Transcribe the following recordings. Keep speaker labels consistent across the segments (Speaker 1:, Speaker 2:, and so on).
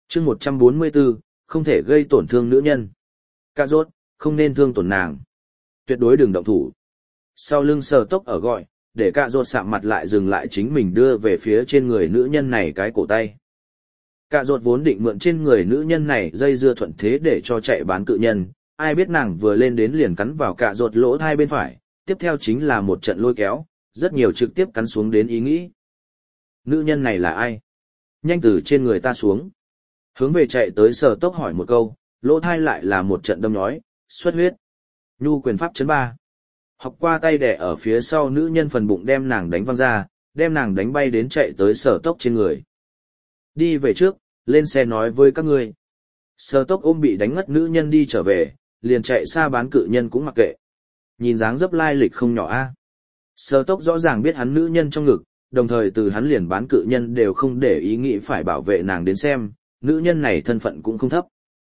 Speaker 1: chương 144, không thể gây tổn thương nữ nhân. Cạ rốt, không nên thương tổn nàng. Tuyệt đối đừng động thủ. Sau lưng Sở Tốc ở gọi, để Cạ rốt sạm mặt lại dừng lại chính mình đưa về phía trên người nữ nhân này cái cổ tay. Cạ rốt vốn định mượn trên người nữ nhân này dây dưa thuận thế để cho chạy bán cự nhân, ai biết nàng vừa lên đến liền cắn vào Cạ rốt lỗ thai bên phải, tiếp theo chính là một trận lôi kéo, rất nhiều trực tiếp cắn xuống đến ý nghĩ. Nữ nhân này là ai? Nhanh từ trên người ta xuống. Hướng về chạy tới Sở Tốc hỏi một câu, lỗ thai lại là một trận đâm nhói, xuất huyết. Nhu quyền pháp chấn 3. Học qua tay đẻ ở phía sau nữ nhân phần bụng đem nàng đánh văng ra, đem nàng đánh bay đến chạy tới Sở Tốc trên người. Đi về trước, lên xe nói với các ngươi. Sở Tốc ôm bị đánh ngất nữ nhân đi trở về, liền chạy xa bán cự nhân cũng mặc kệ. Nhìn dáng dấp lai lịch không nhỏ a. Sở Tốc rõ ràng biết hắn nữ nhân trong ngực, đồng thời từ hắn liền bán cự nhân đều không để ý nghĩ phải bảo vệ nàng đến xem, nữ nhân này thân phận cũng không thấp.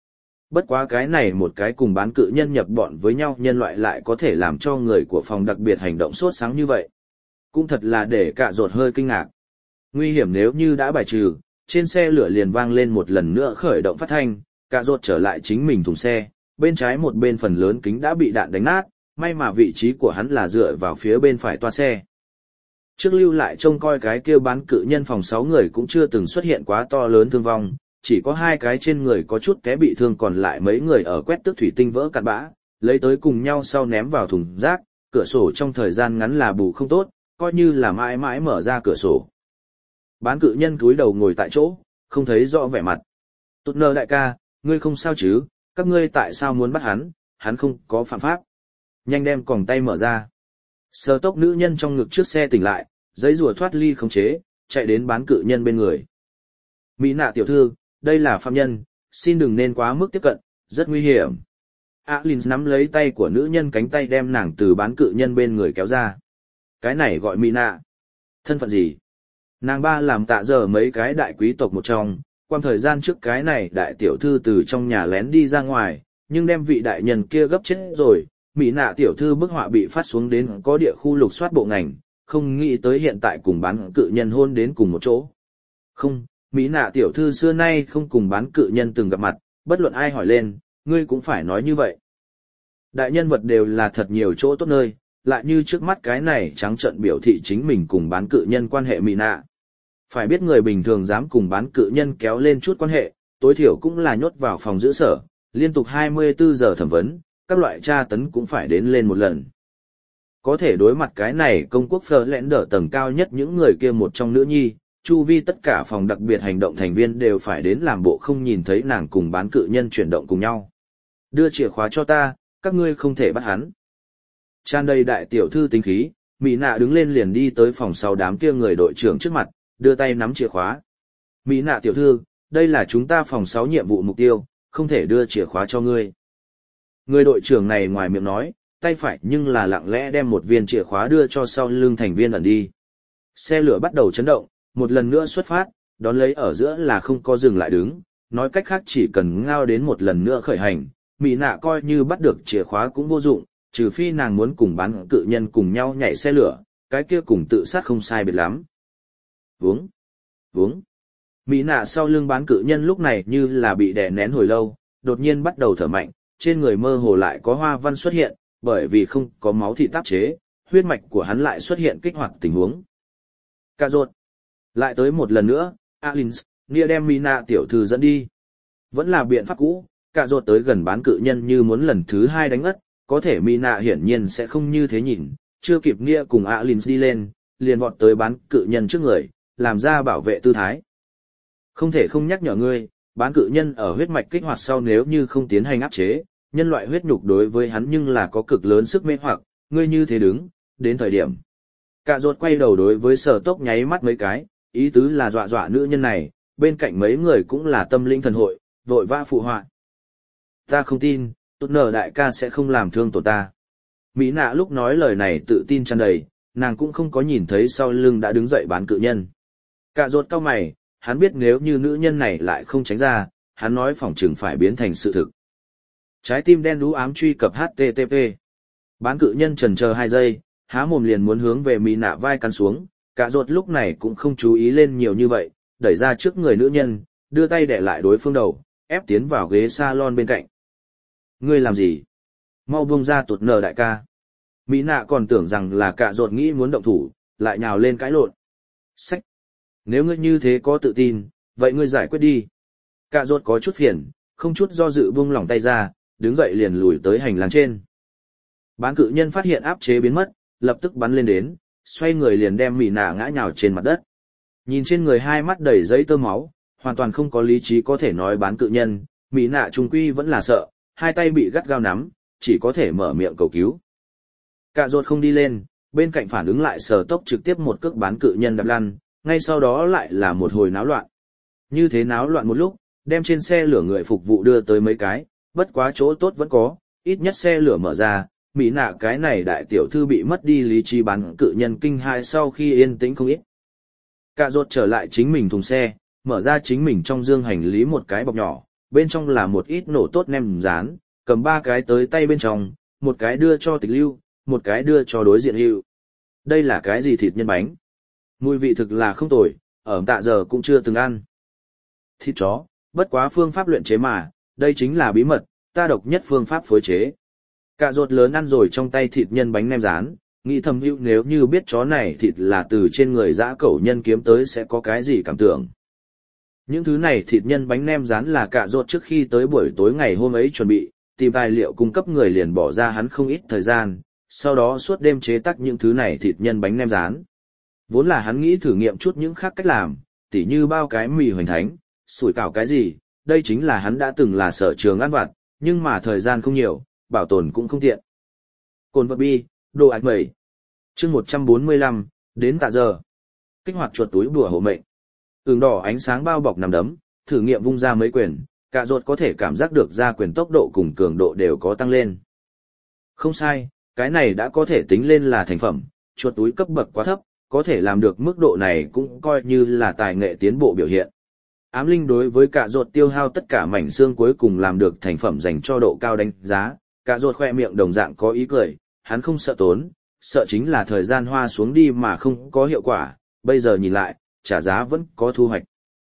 Speaker 1: Bất quá cái này một cái cùng bán cự nhân nhập bọn với nhau nhân loại lại có thể làm cho người của phòng đặc biệt hành động sốt sáng như vậy. Cũng thật là để Cạ rốt hơi kinh ngạc. Nguy hiểm nếu như đã bài trừ, trên xe lửa liền vang lên một lần nữa khởi động phát thanh, Cạ rốt trở lại chính mình thùng xe, bên trái một bên phần lớn kính đã bị đạn đánh nát, may mà vị trí của hắn là dựa vào phía bên phải toa xe. Trước lưu lại trông coi cái kia bán cự nhân phòng 6 người cũng chưa từng xuất hiện quá to lớn thương vong, chỉ có 2 cái trên người có chút té bị thương, còn lại mấy người ở quét tước thủy tinh vỡ cặn bã, lấy tới cùng nhau sau ném vào thùng rác, cửa sổ trong thời gian ngắn là bù không tốt, coi như là mãi mãi mở ra cửa sổ. Bán cự nhân cúi đầu ngồi tại chỗ, không thấy rõ vẻ mặt. Tốt nơ đại ca, ngươi không sao chứ, các ngươi tại sao muốn bắt hắn không có phạm pháp. Nhanh đem còng tay mở ra. Sở Tốc nữ nhân trong ngực trước xe tỉnh lại, giấy rùa thoát ly khống chế, chạy đến bán cự nhân bên người. Mỹ nạ tiểu thư, đây là phạm nhân, xin đừng nên quá mức tiếp cận, rất nguy hiểm. Alin nắm lấy tay của nữ nhân cánh tay đem nàng từ bán cự nhân bên người kéo ra. Cái này gọi Mỹ nạ. Thân phận gì? Nàng ba làm tạ giờ mấy cái đại quý tộc một trong, qua thời gian trước cái này đại tiểu thư từ trong nhà lén đi ra ngoài, nhưng đem vị đại nhân kia gấp chết rồi. Mỹ nạ tiểu thư bức họa bị phát xuống đến có địa khu lục soát bộ ngành, không nghĩ tới hiện tại cùng bán cự nhân hôn đến cùng một chỗ. Không, Mỹ nạ tiểu thư xưa nay không cùng bán cự nhân từng gặp mặt, bất luận ai hỏi lên, ngươi cũng phải nói như vậy. Đại nhân vật đều là thật nhiều chỗ tốt nơi, lại như trước mắt cái này trắng trợn biểu thị chính mình cùng bán cự nhân quan hệ Mỹ nạ. Phải biết người bình thường dám cùng bán cự nhân kéo lên chút quan hệ, tối thiểu cũng là nhốt vào phòng giữ sở, liên tục 24 giờ thẩm vấn, các loại tra tấn cũng phải đến lên một lần. Có thể đối mặt cái này công quốc phở lẽn đỡ tầng cao nhất những người kia một trong nữ nhi, chu vi tất cả phòng đặc biệt hành động thành viên đều phải đến làm bộ không nhìn thấy nàng cùng bán cự nhân chuyển động cùng nhau. Đưa chìa khóa cho ta, các ngươi không thể bắt hắn. Tràn đầy đại tiểu thư tính khí, Mỹ nạ đứng lên liền đi tới phòng sau đám kia người đội trưởng trước mặt, đưa tay nắm chìa khóa. Mỹ nạ tiểu thư, đây là chúng ta phòng 6 nhiệm vụ mục tiêu, không thể đưa chìa khóa cho ngươi. Người đội trưởng này ngoài miệng nói, tay phải nhưng là lặng lẽ đem một viên chìa khóa đưa cho sau lưng thành viên ẩn đi. Xe lửa bắt đầu chấn động, một lần nữa xuất phát, đón lấy ở giữa là không có dừng lại đứng, nói cách khác chỉ cần ngao đến một lần nữa khởi hành, Mỹ nạ coi như bắt được chìa khóa cũng vô dụng, trừ phi nàng muốn cùng bán cự nhân cùng nhau nhảy xe lửa, cái kia cùng tự sát không sai biệt lắm. Vướng. Mỹ nạ sau lưng bán cự nhân lúc này như là bị đè nén hồi lâu, đột nhiên bắt đầu thở mạnh, trên người mơ hồ lại có hoa văn xuất hiện, bởi vì không có máu thịt tác chế, huyết mạch của hắn lại xuất hiện kích hoạt tình huống. Cạ rốt. Lại tới một lần nữa, Alins, Nia đem Mina tiểu thư dẫn đi. Vẫn là biện pháp cũ, Cạ rốt tới gần bán cự nhân như muốn lần thứ 2 đánh ngất, có thể Mina hiển nhiên sẽ không như thế nhìn, chưa kịp Nia cùng Alins đi lên, liền vọt tới bán cự nhân trước người, làm ra bảo vệ tư thái. Không thể không nhắc nhở ngươi, bán cự nhân ở huyết mạch kích hoạt sau nếu như không tiến hành áp chế, nhân loại huyết nhục đối với hắn nhưng là có cực lớn sức mê hoặc, ngươi như thế đứng, đến thời điểm. Cạ rốt quay đầu đối với Sở Tốc nháy mắt mấy cái, ý tứ là dọa dọa nữ nhân này, bên cạnh mấy người cũng là tâm linh thần hội, vội vã phụ họa. Ta không tin, tốt nở đại ca sẽ không làm thương tổ ta. Mỹ nạ lúc nói lời này tự tin tràn đầy, nàng cũng không có nhìn thấy sau lưng đã đứng dậy bán cự nhân. Cạ rốt cau mày, hắn biết nếu như nữ nhân này lại không tránh ra, hắn nói phỏng chừng phải biến thành sự thực. Trái tim đen đú ám truy cập HTTP. Bán cự nhân chần chờ 2 giây, há mồm liền muốn hướng về Mỹ nạ vai cắn xuống, Cạ rốt lúc này cũng không chú ý lên nhiều như vậy, đẩy ra trước người nữ nhân, đưa tay đè lại đối phương đầu, ép tiến vào ghế salon bên cạnh. Ngươi làm gì? Mau buông ra tụt nở đại ca. Mỹ nạ còn tưởng rằng là Cạ Rốt nghĩ muốn động thủ, lại nhào lên cãi lộn. Sách! Nếu ngươi như thế có tự tin, vậy ngươi giải quyết đi. Cạ Rốt có chút phiền, không chút do dự buông lỏng tay ra, đứng dậy liền lùi tới hành lang trên. Bán cự nhân phát hiện áp chế biến mất, lập tức bắn lên đến, xoay người liền đem Mỹ nạ ngã nhào trên mặt đất. Nhìn trên người hai mắt đầy giấy tơ máu, hoàn toàn không có lý trí có thể nói bán cự nhân, Mỹ nạ trung quy vẫn là sợ, hai tay bị gắt gao nắm, chỉ có thể mở miệng cầu cứu. Cạ Rốt không đi lên, bên cạnh phản ứng lại Sở Tốc trực tiếp một cước bán cự nhân đạp lăn, ngay sau đó lại là một hồi náo loạn. Như thế náo loạn một lúc, đem trên xe lửa người phục vụ đưa tới mấy cái, bất quá chỗ tốt vẫn có, ít nhất xe lửa mở ra, Mỹ nạ cái này đại tiểu thư bị mất đi lý trí bán cự nhân kinh hai sau khi yên tĩnh không ít. Cạ Rốt trở lại chính mình thùng xe, mở ra chính mình trong dương hành lý một cái bọc nhỏ, bên trong là một ít nổ tốt nem rán, cầm 3 cái tới tay bên trong, một cái đưa cho Tịch Lưu, một cái đưa cho đối diện Hữu. Đây là cái gì thịt nhân bánh? Mùi vị thực là không tồi, ở Tạ Giờ cũng chưa từng ăn. Thịt chó, bất quá phương pháp luyện chế mà, đây chính là bí mật, ta độc nhất phương pháp phối chế. Cạ Rốt lớn ăn rồi trong tay thịt nhân bánh nem rán, nghĩ thầm Hữu nếu như biết chó này thịt là từ trên người dã cẩu nhân kiếm tới sẽ có cái gì cảm tưởng. Những thứ này thịt nhân bánh nem rán là Cạ Rốt trước khi tới buổi tối ngày hôm ấy chuẩn bị, tìm tài liệu cung cấp người liền bỏ ra hắn không ít thời gian, sau đó suốt đêm chế tác những thứ này thịt nhân bánh nem rán. Vốn là hắn nghĩ thử nghiệm chút những khác cách làm, tỉ như bao cái mì hoành thánh, sủi cảo cái gì, đây chính là hắn đã từng là sở trường ăn vặt, nhưng mà thời gian không nhiều, bảo tồn cũng không tiện. Cồn vật bi, đồ ạch mẩy. Chương 145, đến Tạ Giờ. Kích hoạt chuột túi bùa hộ mệnh. Ửng đỏ ánh sáng bao bọc nằm đấm, thử nghiệm vung ra mấy quyền, Cạ Rốt có thể cảm giác được ra quyền tốc độ cùng cường độ đều có tăng lên. Không sai, cái này đã có thể tính lên là thành phẩm, chuột túi cấp bậc quá thấp, có thể làm được mức độ này cũng coi như là tài nghệ tiến bộ biểu hiện. Ám linh đối với Cạ Rốt tiêu hao tất cả mảnh xương cuối cùng làm được thành phẩm dành cho độ cao đánh giá, Cạ Rốt khoe miệng đồng dạng có ý cười, hắn không sợ tốn, sợ chính là thời gian hoa xuống đi mà không có hiệu quả, bây giờ nhìn lại, trả giá vẫn có thu hoạch.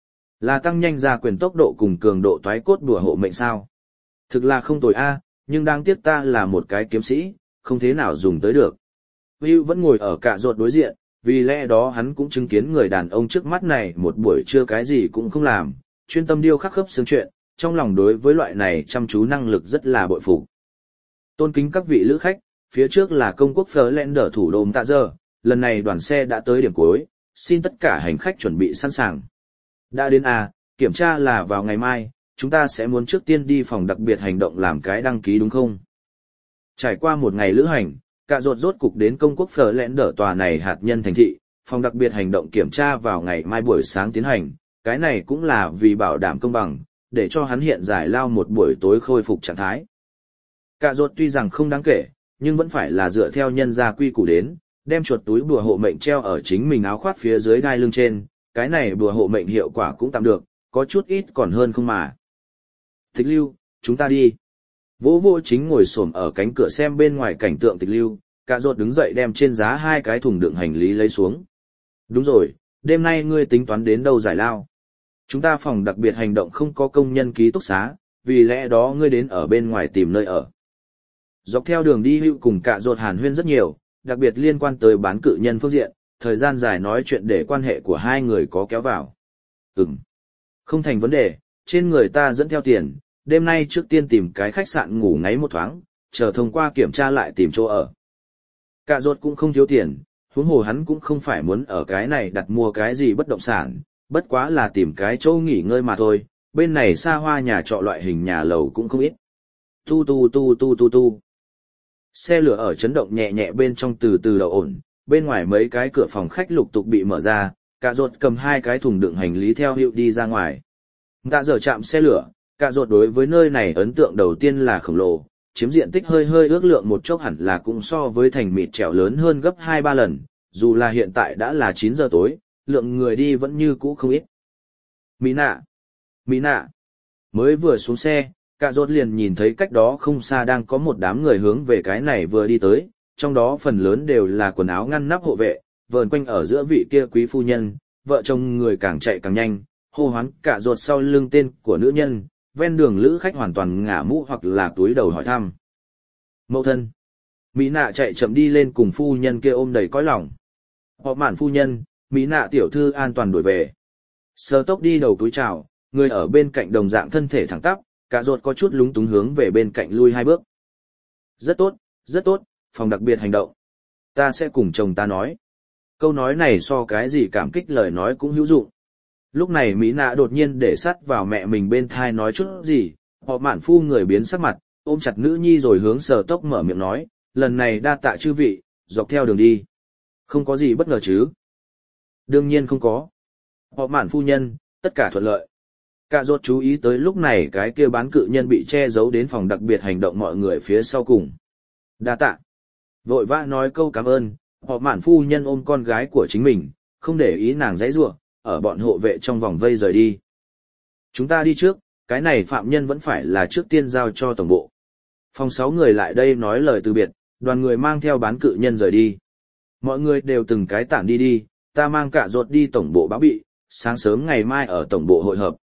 Speaker 1: Là tăng nhanh ra quyền tốc độ cùng cường độ toái cốt đùa hộ mệnh sao. Thực là không tồi a, nhưng đáng tiếc ta là một cái kiếm sĩ, không thế nào dùng tới được. Hữu vẫn ngồi ở Cạ Rốt đối diện, vì lẽ đó hắn cũng chứng kiến người đàn ông trước mắt này một buổi trưa cái gì cũng không làm, chuyên tâm điêu khắc khớp xương chuyện, trong lòng đối với loại này chăm chú năng lực rất là bội phục. Tôn kính các vị lữ khách, phía trước là công quốc Florender thủ đô Tạ Giờ, lần này đoàn xe đã tới điểm cuối, xin tất cả hành khách chuẩn bị sẵn sàng. Đã đến kiểm tra là vào ngày mai, chúng ta sẽ muốn trước tiên đi phòng đặc biệt hành động làm cái đăng ký đúng không? Trải qua một ngày lữ hành, Cạ Rốt rốt cục đến công quốc Florender tòa này hạt nhân thành thị, phòng đặc biệt hành động kiểm tra vào ngày mai buổi sáng tiến hành, cái này cũng là vì bảo đảm công bằng, để cho hắn hiện giải lao một buổi tối khôi phục trạng thái. Cạ Rốt tuy rằng không đáng kể, nhưng vẫn phải là dựa theo nhân gia quy củ đến, đem chuột túi bùa hộ mệnh treo ở chính mình áo khoác phía dưới đai lưng trên, cái này bùa hộ mệnh hiệu quả cũng tạm được, có chút ít còn hơn không mà. Tịch Lưu, chúng ta đi. Vô vô chính ngồi xổm ở cánh cửa xem bên ngoài cảnh tượng Tịch Lưu, Cạ Rốt đứng dậy đem trên giá 2 cái thùng đựng hành lý lấy xuống. Đúng rồi, đêm nay ngươi tính toán đến đâu giải lao? Chúng ta phòng đặc biệt hành động không có công nhân ký túc xá, vì lẽ đó ngươi đến ở bên ngoài tìm nơi ở. Dọc theo đường đi Hữu cùng Cạ Rốt hàn huyên rất nhiều, đặc biệt liên quan tới bán cự nhân phương diện, thời gian dài nói chuyện để quan hệ của hai người có kéo vào. Không thành vấn đề, trên người ta dẫn theo tiền, đêm nay trước tiên tìm cái khách sạn ngủ ngáy một thoáng, chờ thông qua kiểm tra lại tìm chỗ ở. Cạ Rốt cũng không thiếu tiền, huống hồ hắn cũng không phải muốn ở cái này đặt mua cái gì bất động sản, bất quá là tìm cái chỗ nghỉ ngơi mà thôi, bên này xa hoa nhà trọ loại hình nhà lầu cũng không ít. Tu. Xe lửa ở chấn động nhẹ nhẹ bên trong từ từ đậu ổn, bên ngoài mấy cái cửa phòng khách lục tục bị mở ra, Cạ Rốt cầm 2 cái thùng đựng hành lý theo Hữu đi ra ngoài. Tạ Giờ chạm xe lửa, Cạ Rốt đối với nơi này ấn tượng đầu tiên là khổng lồ, chiếm diện tích hơi ước lượng một chốc hẳn là cũng so với thành mịt trẻo lớn hơn gấp 2-3 lần, dù là hiện tại đã là 9 giờ tối, lượng người đi vẫn như cũ không ít. Mỹ nạ. Mới vừa xuống xe, Cạ Rốt liền nhìn thấy cách đó không xa đang có một đám người hướng về cái này vừa đi tới, trong đó phần lớn đều là quần áo ngăn nắp hộ vệ, vờn quanh ở giữa vị kia quý phu nhân, vợ chồng người càng chạy càng nhanh, hô hoán cả ruột sau lưng tên của nữ nhân, ven đường lữ khách hoàn toàn ngả mũ hoặc là túi đầu hỏi thăm. Mẫu thân. Mỹ nạ chạy chậm đi lên cùng phu nhân kia ôm đầy cõi lòng. Họ mạn phu nhân, Mỹ nạ tiểu thư an toàn đuổi về. Sơ tốc đi đầu túi chào, người ở bên cạnh đồng dạng thân thể thẳng tắp, cả ruột có chút lúng túng hướng về bên cạnh lui 2 bước. Rất tốt, phòng đặc biệt hành động. Ta sẽ cùng chồng ta nói. Câu nói này so cái gì cảm kích lời nói cũng hữu dụng. Lúc này Mỹ nạ đột nhiên để sắt vào mẹ mình bên thai nói chút gì, họ mạn phu người biến sắc mặt, ôm chặt nữ nhi rồi hướng Sơ tốc mở miệng nói, lần này đa tạ chư vị, dọc theo đường đi. Không có gì bất ngờ chứ? Đương nhiên không có. Họ mạn phu nhân, tất cả thuận lợi. Cả rốt chú ý tới lúc này cái kia bán cự nhân bị che giấu đến phòng đặc biệt hành động mọi người phía sau cùng. Đa tạ. Vội vã nói câu cảm ơn, họ mạn phu nhân ôm con gái của chính mình, không để ý nàng giãy giụa, ở bọn hộ vệ trong vòng vây rời đi. Chúng ta đi trước, cái này phạm nhân vẫn phải là trước tiên giao cho tổng bộ. Phòng 6 người lại đây nói lời từ biệt, đoàn người mang theo bán cự nhân rời đi. Mọi người đều từng cái tản đi đi, ta mang cả rốt đi tổng bộ báo bị, sáng sớm ngày mai ở tổng bộ hội hợp.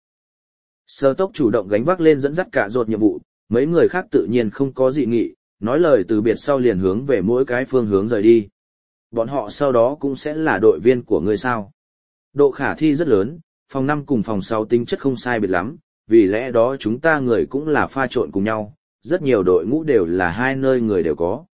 Speaker 1: Sơ tốc chủ động gánh vác lên dẫn dắt cả rốt nhiệm vụ, mấy người khác tự nhiên không có dị nghị, nói lời từ biệt sau liền hướng về mỗi cái phương hướng rời đi. Bọn họ sau đó cũng sẽ là đội viên của người sao. Độ khả thi rất lớn, phòng 5 cùng phòng 6 tính chất không sai biệt lắm, vì lẽ đó chúng ta người cũng là pha trộn cùng nhau, rất nhiều đội ngũ đều là 2 nơi người đều có.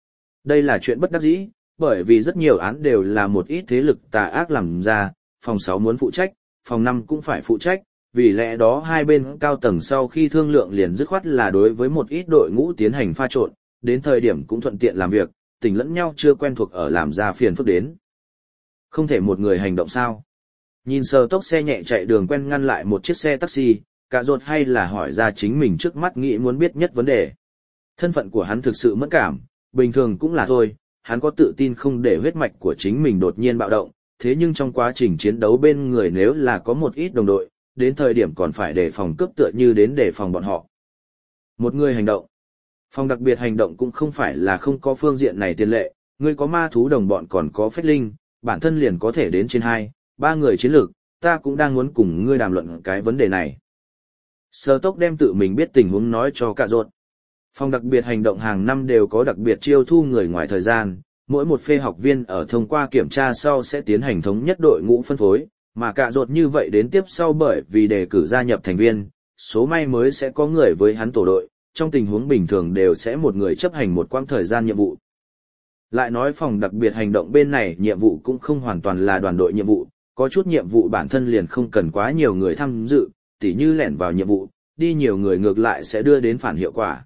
Speaker 1: Đây là chuyện bất đắc dĩ, bởi vì rất nhiều án đều là một ít thế lực tà ác làm ra, phòng 6 muốn phụ trách, phòng 5 cũng phải phụ trách, vì lẽ đó hai bên cao tầng sau khi thương lượng liền dứt khoát là đối với một ít đội ngũ tiến hành pha trộn, đến thời điểm cũng thuận tiện làm việc, tỉnh lẫn nhau chưa quen thuộc ở làm ra phiền phức đến. Không thể một người hành động sao? Nhìn Sơ tốc xe nhẹ chạy đường quen ngăn lại một chiếc xe taxi, cả rốt hay là hỏi ra chính mình trước mắt nghĩ muốn biết nhất vấn đề. Thân phận của hắn thực sự mẫn cảm, bình thường cũng là thôi, hắn có tự tin không để huyết mạch của chính mình đột nhiên bạo động, thế nhưng trong quá trình chiến đấu bên người nếu là có một ít đồng đội, đến thời điểm còn phải đề phòng cướp tựa như đến đề phòng bọn họ. Một người hành động. Phòng đặc biệt hành động cũng không phải là không có phương diện này tiền lệ, ngươi có ma thú đồng bọn còn có phách linh, bản thân liền có thể đến trên 2-3 người chiến lược, ta cũng đang muốn cùng ngươi đàm luận cái vấn đề này. Sơ tốc đem tự mình biết tình huống nói cho cả rốt. Phòng đặc biệt hành động hàng năm đều có đặc biệt chiêu thu người ngoài thời gian, mỗi một phê học viên ở thông qua kiểm tra sau sẽ tiến hành thống nhất đội ngũ phân phối, mà cả rốt như vậy đến tiếp sau bởi vì đề cử gia nhập thành viên, số may mới sẽ có người với hắn tổ đội, trong tình huống bình thường đều sẽ một người chấp hành một quãng thời gian nhiệm vụ. Lại nói phòng đặc biệt hành động bên này nhiệm vụ cũng không hoàn toàn là đoàn đội nhiệm vụ, có chút nhiệm vụ bản thân liền không cần quá nhiều người tham dự, tỉ như lẻn vào nhiệm vụ, đi nhiều người ngược lại sẽ đưa đến phản hiệu quả.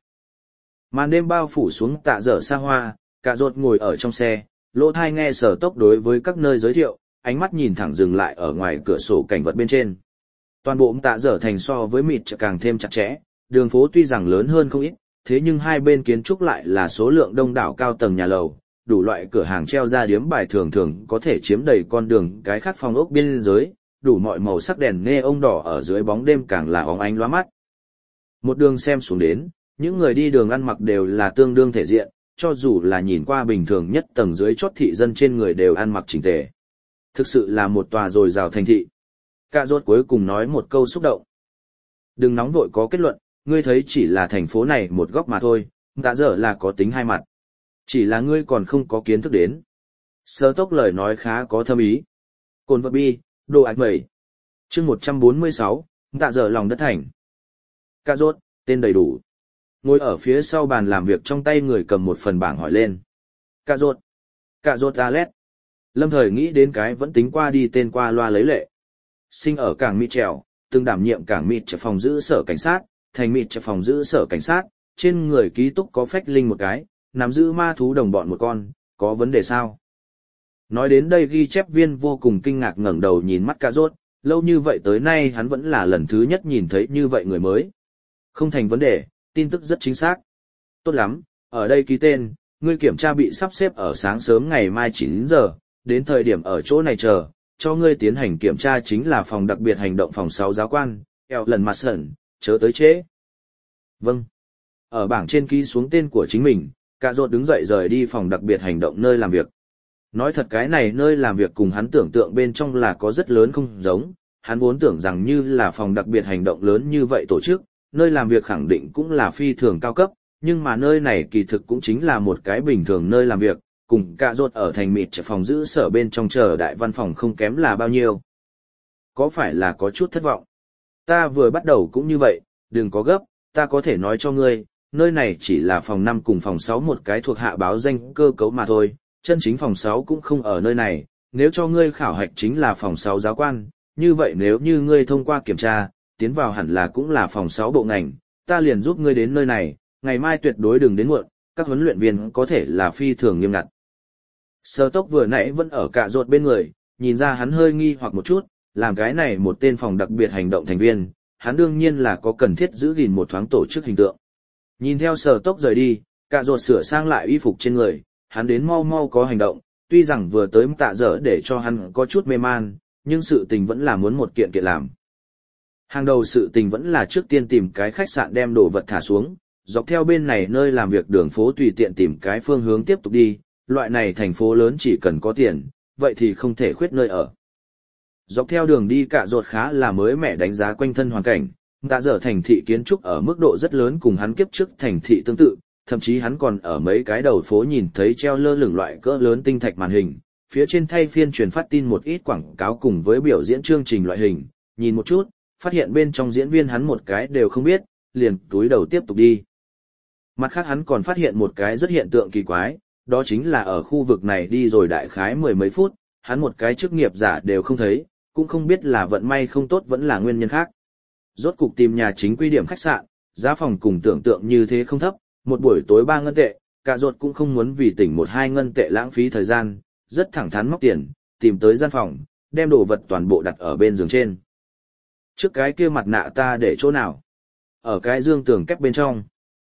Speaker 1: Màn đêm bao phủ xuống tạ dở xa hoa, cả rốt ngồi ở trong xe, lỗ tai nghe Sở tốc đối với các nơi giới thiệu, ánh mắt nhìn thẳng dừng lại ở ngoài cửa sổ cảnh vật bên trên. Toàn bộ tạ dở thành so với mịt càng thêm chặt chẽ, đường phố tuy rằng lớn hơn không ít, thế nhưng hai bên kiến trúc lại là số lượng đông đảo cao tầng nhà lầu, đủ loại cửa hàng treo ra điếm bài thường thường có thể chiếm đầy con đường cái khác phong ốc biên giới, đủ mọi màu sắc đèn neon đỏ ở dưới bóng đêm càng là óng ánh lóa mắt. Một đường xem xuống đến, những người đi đường ăn mặc đều là tương đương thể diện, cho dù là nhìn qua bình thường nhất tầng dưới chót thị dân trên người đều ăn mặc chỉnh tề. Thực sự là một tòa dồi dào thành thị. Cả rốt cuối cùng nói một câu xúc động. Đừng nóng vội có kết luận, ngươi thấy chỉ là thành phố này một góc mà thôi, đã dở là có tính hai mặt. Chỉ là ngươi còn không có kiến thức đến. Sơ tốc lời nói khá có thâm ý. Cồn vật bi, đồ ạch mẩy. Chương 146, tạ dở lòng đất thành. Cả rốt, tên đầy đủ. Ngồi ở phía sau bàn làm việc trong tay người cầm một phần bảng hỏi lên. Cả rốt Alet. Lâm thời nghĩ đến cái vẫn tính qua đi tên qua loa lấy lệ. Sinh ở cảng Mịt Trèo, từng đảm nhiệm cảng Mịt Trèo phòng giữ sở cảnh sát, thành Mịt Trèo phòng giữ sở cảnh sát, trên người ký túc có phách linh một cái, nắm giữ ma thú đồng bọn một con, có vấn đề sao? Nói đến đây ghi chép viên vô cùng kinh ngạc ngẩng đầu nhìn mắt cả rốt, lâu như vậy tới nay hắn vẫn là lần thứ nhất nhìn thấy như vậy người mới. Không thành vấn đề, tin tức rất chính xác. Tốt lắm, ở đây ký tên, ngươi kiểm tra bị sắp xếp ở sáng sớm ngày mai 9 giờ, đến thời điểm ở chỗ này chờ, cho ngươi tiến hành kiểm tra chính là phòng đặc biệt hành động phòng 6 giáo quan, eo lần mặt sẩn, chớ tới trễ. Vâng. Ở bảng trên ký xuống tên của chính mình, cả rốt đứng dậy rời đi phòng đặc biệt hành động nơi làm việc. Nói thật cái này nơi làm việc cùng hắn tưởng tượng bên trong là có rất lớn không giống, hắn vốn tưởng rằng như là phòng đặc biệt hành động lớn như vậy tổ chức, nơi làm việc khẳng định cũng là phi thường cao cấp, nhưng mà nơi này kỳ thực cũng chính là một cái bình thường nơi làm việc, cùng cả rốt ở thành mịt phòng giữ sở bên trong chờ đại văn phòng không kém là bao nhiêu. Có phải là có chút thất vọng? Ta vừa bắt đầu cũng như vậy, đừng có gấp, ta có thể nói cho ngươi, nơi này chỉ là phòng 5 cùng phòng 6 một cái thuộc hạ báo danh cơ cấu mà thôi, chân chính phòng 6 cũng không ở nơi này, nếu cho ngươi khảo hạch chính là phòng 6 giáo quan, như vậy nếu như ngươi thông qua kiểm tra, tiến vào hẳn là cũng là phòng 6 bộ ngành, ta liền giúp ngươi đến nơi này, ngày mai tuyệt đối đừng đến muộn, các huấn luyện viên có thể là phi thường nghiêm ngặt. Sở Tốc vừa nãy vẫn ở cả rột bên người, nhìn ra hắn hơi nghi hoặc một chút, làm cái này một tên phòng đặc biệt hành động thành viên, hắn đương nhiên là có cần thiết giữ gìn một thoáng tổ chức hình tượng. Nhìn theo Sở Tốc rời đi, cả rột sửa sang lại y phục trên người, hắn đến mau mau có hành động, tuy rằng vừa tới tạ dở để cho hắn có chút mê man, nhưng sự tình vẫn là muốn một kiện kiện làm. Hàng đầu sự tình vẫn là trước tiên tìm cái khách sạn đem đồ vật thả xuống, dọc theo bên này nơi làm việc đường phố tùy tiện tìm cái phương hướng tiếp tục đi, loại này thành phố lớn chỉ cần có tiền, vậy thì không thể khuyết nơi ở. Dọc theo đường đi cả rột khá là mới mẻ đánh giá quanh thân hoàn cảnh, tạ dở thành thị kiến trúc ở mức độ rất lớn cùng hắn kiếp trước thành thị tương tự, thậm chí hắn còn ở mấy cái đầu phố nhìn thấy treo lơ lửng loại cỡ lớn tinh thạch màn hình, phía trên thay phiên truyền phát tin một ít quảng cáo cùng với biểu diễn chương trình loại hình, nhìn một chút, phát hiện bên trong diễn viên hắn một cái đều không biết, liền túi đầu tiếp tục đi. Mặt khác hắn còn phát hiện một cái rất hiện tượng kỳ quái, đó chính là ở khu vực này đi rồi đại khái 10 mấy phút, hắn một cái chức nghiệp giả đều không thấy, cũng không biết là vận may không tốt vẫn là nguyên nhân khác. Rốt cục tìm nhà chính quy điểm khách sạn, giá phòng cùng tưởng tượng như thế không thấp, một buổi tối 3 ngân tệ, cả rột cũng không muốn vì tỉnh 1-2 ngân tệ lãng phí thời gian, rất thẳng thắn móc tiền, tìm tới gian phòng, đem đồ vật toàn bộ đặt ở bên giường trên. Trước cái kia mặt nạ ta để chỗ nào? Ở cái dương tường kép bên trong.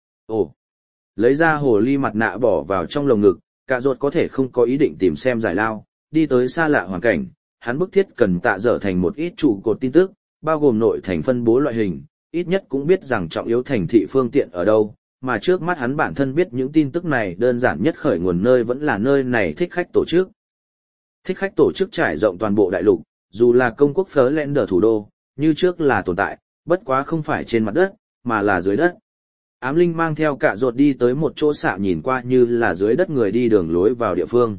Speaker 1: Ồ! Lấy ra hồ ly mặt nạ bỏ vào trong lồng ngực, cả rột có thể không có ý định tìm xem giải lao, đi tới xa lạ hoàn cảnh, hắn bức thiết cần tạ dở thành một ít trụ cột tin tức, bao gồm nội thành phân bố loại hình, ít nhất cũng biết rằng trọng yếu thành thị phương tiện ở đâu, mà trước mắt hắn bản thân biết những tin tức này đơn giản nhất khởi nguồn nơi vẫn là nơi này thích khách tổ chức. Thích khách tổ chức trải rộng toàn bộ đại lục, dù là công quốc Florender thủ đô, như trước là tồn tại, bất quá không phải trên mặt đất, mà là dưới đất. Ám linh mang theo cả rột đi tới một chỗ xạ nhìn qua như là dưới đất người đi đường lối vào địa phương.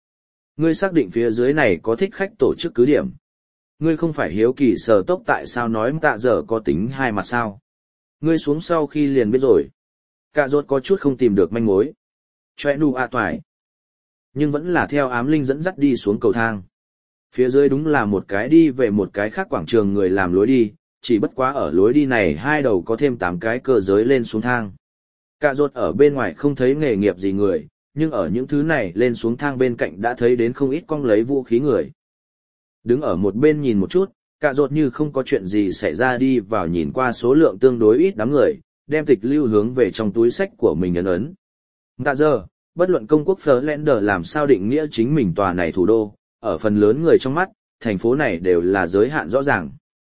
Speaker 1: Ngươi xác định phía dưới này có thích khách tổ chức cứ điểm. Ngươi không phải hiếu kỳ Sở Tốc tại sao nói tạ dở có tính hai mặt sao. Ngươi xuống sau khi liền biết rồi. Cả rột có chút không tìm được manh mối. Chòe nụ toài. Nhưng vẫn là theo ám linh dẫn dắt đi xuống cầu thang. Phía dưới đúng là một cái đi về một cái khác quảng trường người làm lối đi, chỉ bất quá ở lối đi này hai đầu có thêm 8 cái cơ giới lên xuống thang. Cả rột ở bên ngoài không thấy nghề nghiệp gì người, nhưng ở những thứ này lên xuống thang bên cạnh đã thấy đến không ít cong lấy vũ khí người. Đứng ở một bên nhìn một chút, cả rột như không có chuyện gì xảy ra đi vào nhìn qua số lượng tương đối ít đám người, đem tịch lưu hướng về trong túi sách của mình ấn ấn. Tạ giờ, bất luận công quốc Florender làm sao định nghĩa chính mình tòa này thủ đô, ở phần lớn người trong mắt, thành phố này đều là giới hạn rõ ràng.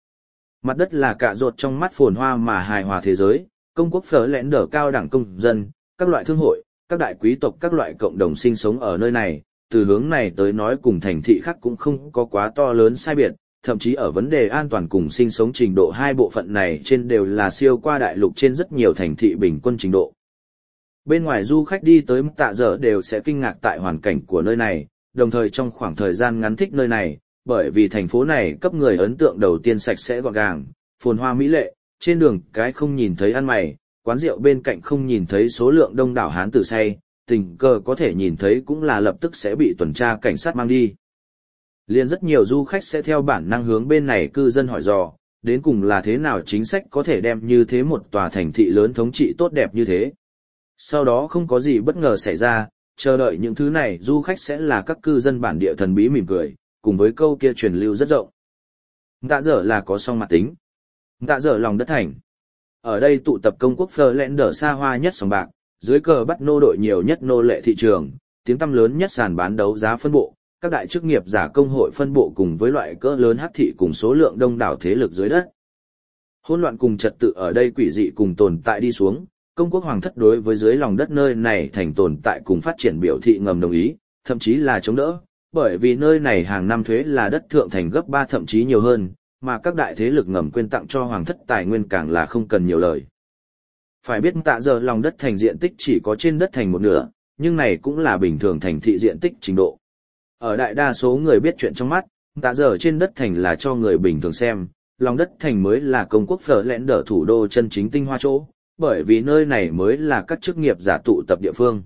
Speaker 1: Mặt đất là cả rột trong mắt phồn hoa mà hài hòa thế giới, công quốc Florender cao đẳng công dân, các loại thương hội, các đại quý tộc các loại cộng đồng sinh sống ở nơi này, từ hướng này tới nói cùng thành thị khác cũng không có quá to lớn sai biệt, thậm chí ở vấn đề an toàn cùng sinh sống trình độ hai bộ phận này trên đều là siêu qua đại lục trên rất nhiều thành thị bình quân trình độ. Bên ngoài du khách đi tới tạ dở đều sẽ kinh ngạc tại hoàn cảnh của nơi này, đồng thời trong khoảng thời gian ngắn thích nơi này, bởi vì thành phố này cấp người ấn tượng đầu tiên sạch sẽ gọn gàng, phồn hoa mỹ lệ, trên đường cái không nhìn thấy ăn mày, quán rượu bên cạnh không nhìn thấy số lượng đông đảo hán tử say, tình cờ có thể nhìn thấy cũng là lập tức sẽ bị tuần tra cảnh sát mang đi. Liền rất nhiều du khách sẽ theo bản năng hướng bên này cư dân hỏi dò, đến cùng là thế nào chính sách có thể đem như thế một tòa thành thị lớn thống trị tốt đẹp như thế. Sau đó không có gì bất ngờ xảy ra, chờ đợi những thứ này du khách sẽ là các cư dân bản địa thần bí mỉm cười, cùng với câu kia truyền lưu rất rộng. Tạ dở là có song mặt tính. Tạ dở lòng đất thành. Ở đây tụ tập công quốc Florender xa hoa nhất sòng bạc, dưới cờ bắt nô đội nhiều nhất nô lệ thị trường, tiếng tăm lớn nhất sàn bán đấu giá phân bộ, các đại chức nghiệp giả công hội phân bộ cùng với loại cỡ lớn hắc thị cùng số lượng đông đảo thế lực dưới đất. Hỗn loạn cùng trật tự ở đây quỷ dị cùng tồn tại đi xuống, công quốc hoàng thất đối với dưới lòng đất nơi này thành tồn tại cùng phát triển biểu thị ngầm đồng ý, thậm chí là chống đỡ, bởi vì nơi này hàng năm thuế là đất thượng thành gấp 3 thậm chí nhiều hơn, mà các đại thế lực ngầm quyên tặng cho hoàng thất tài nguyên càng là không cần nhiều lời. Phải biết tạ giờ lòng đất thành diện tích chỉ có trên đất thành một nửa, nhưng này cũng là bình thường thành thị diện tích trình độ. Ở đại đa số người biết chuyện trong mắt, tạ giờ trên đất thành là cho người bình thường xem, lòng đất thành mới là công quốc phở lẽn đỡ thủ đô chân chính tinh hoa chỗ, bởi vì nơi này mới là các chức nghiệp giả tụ tập địa phương.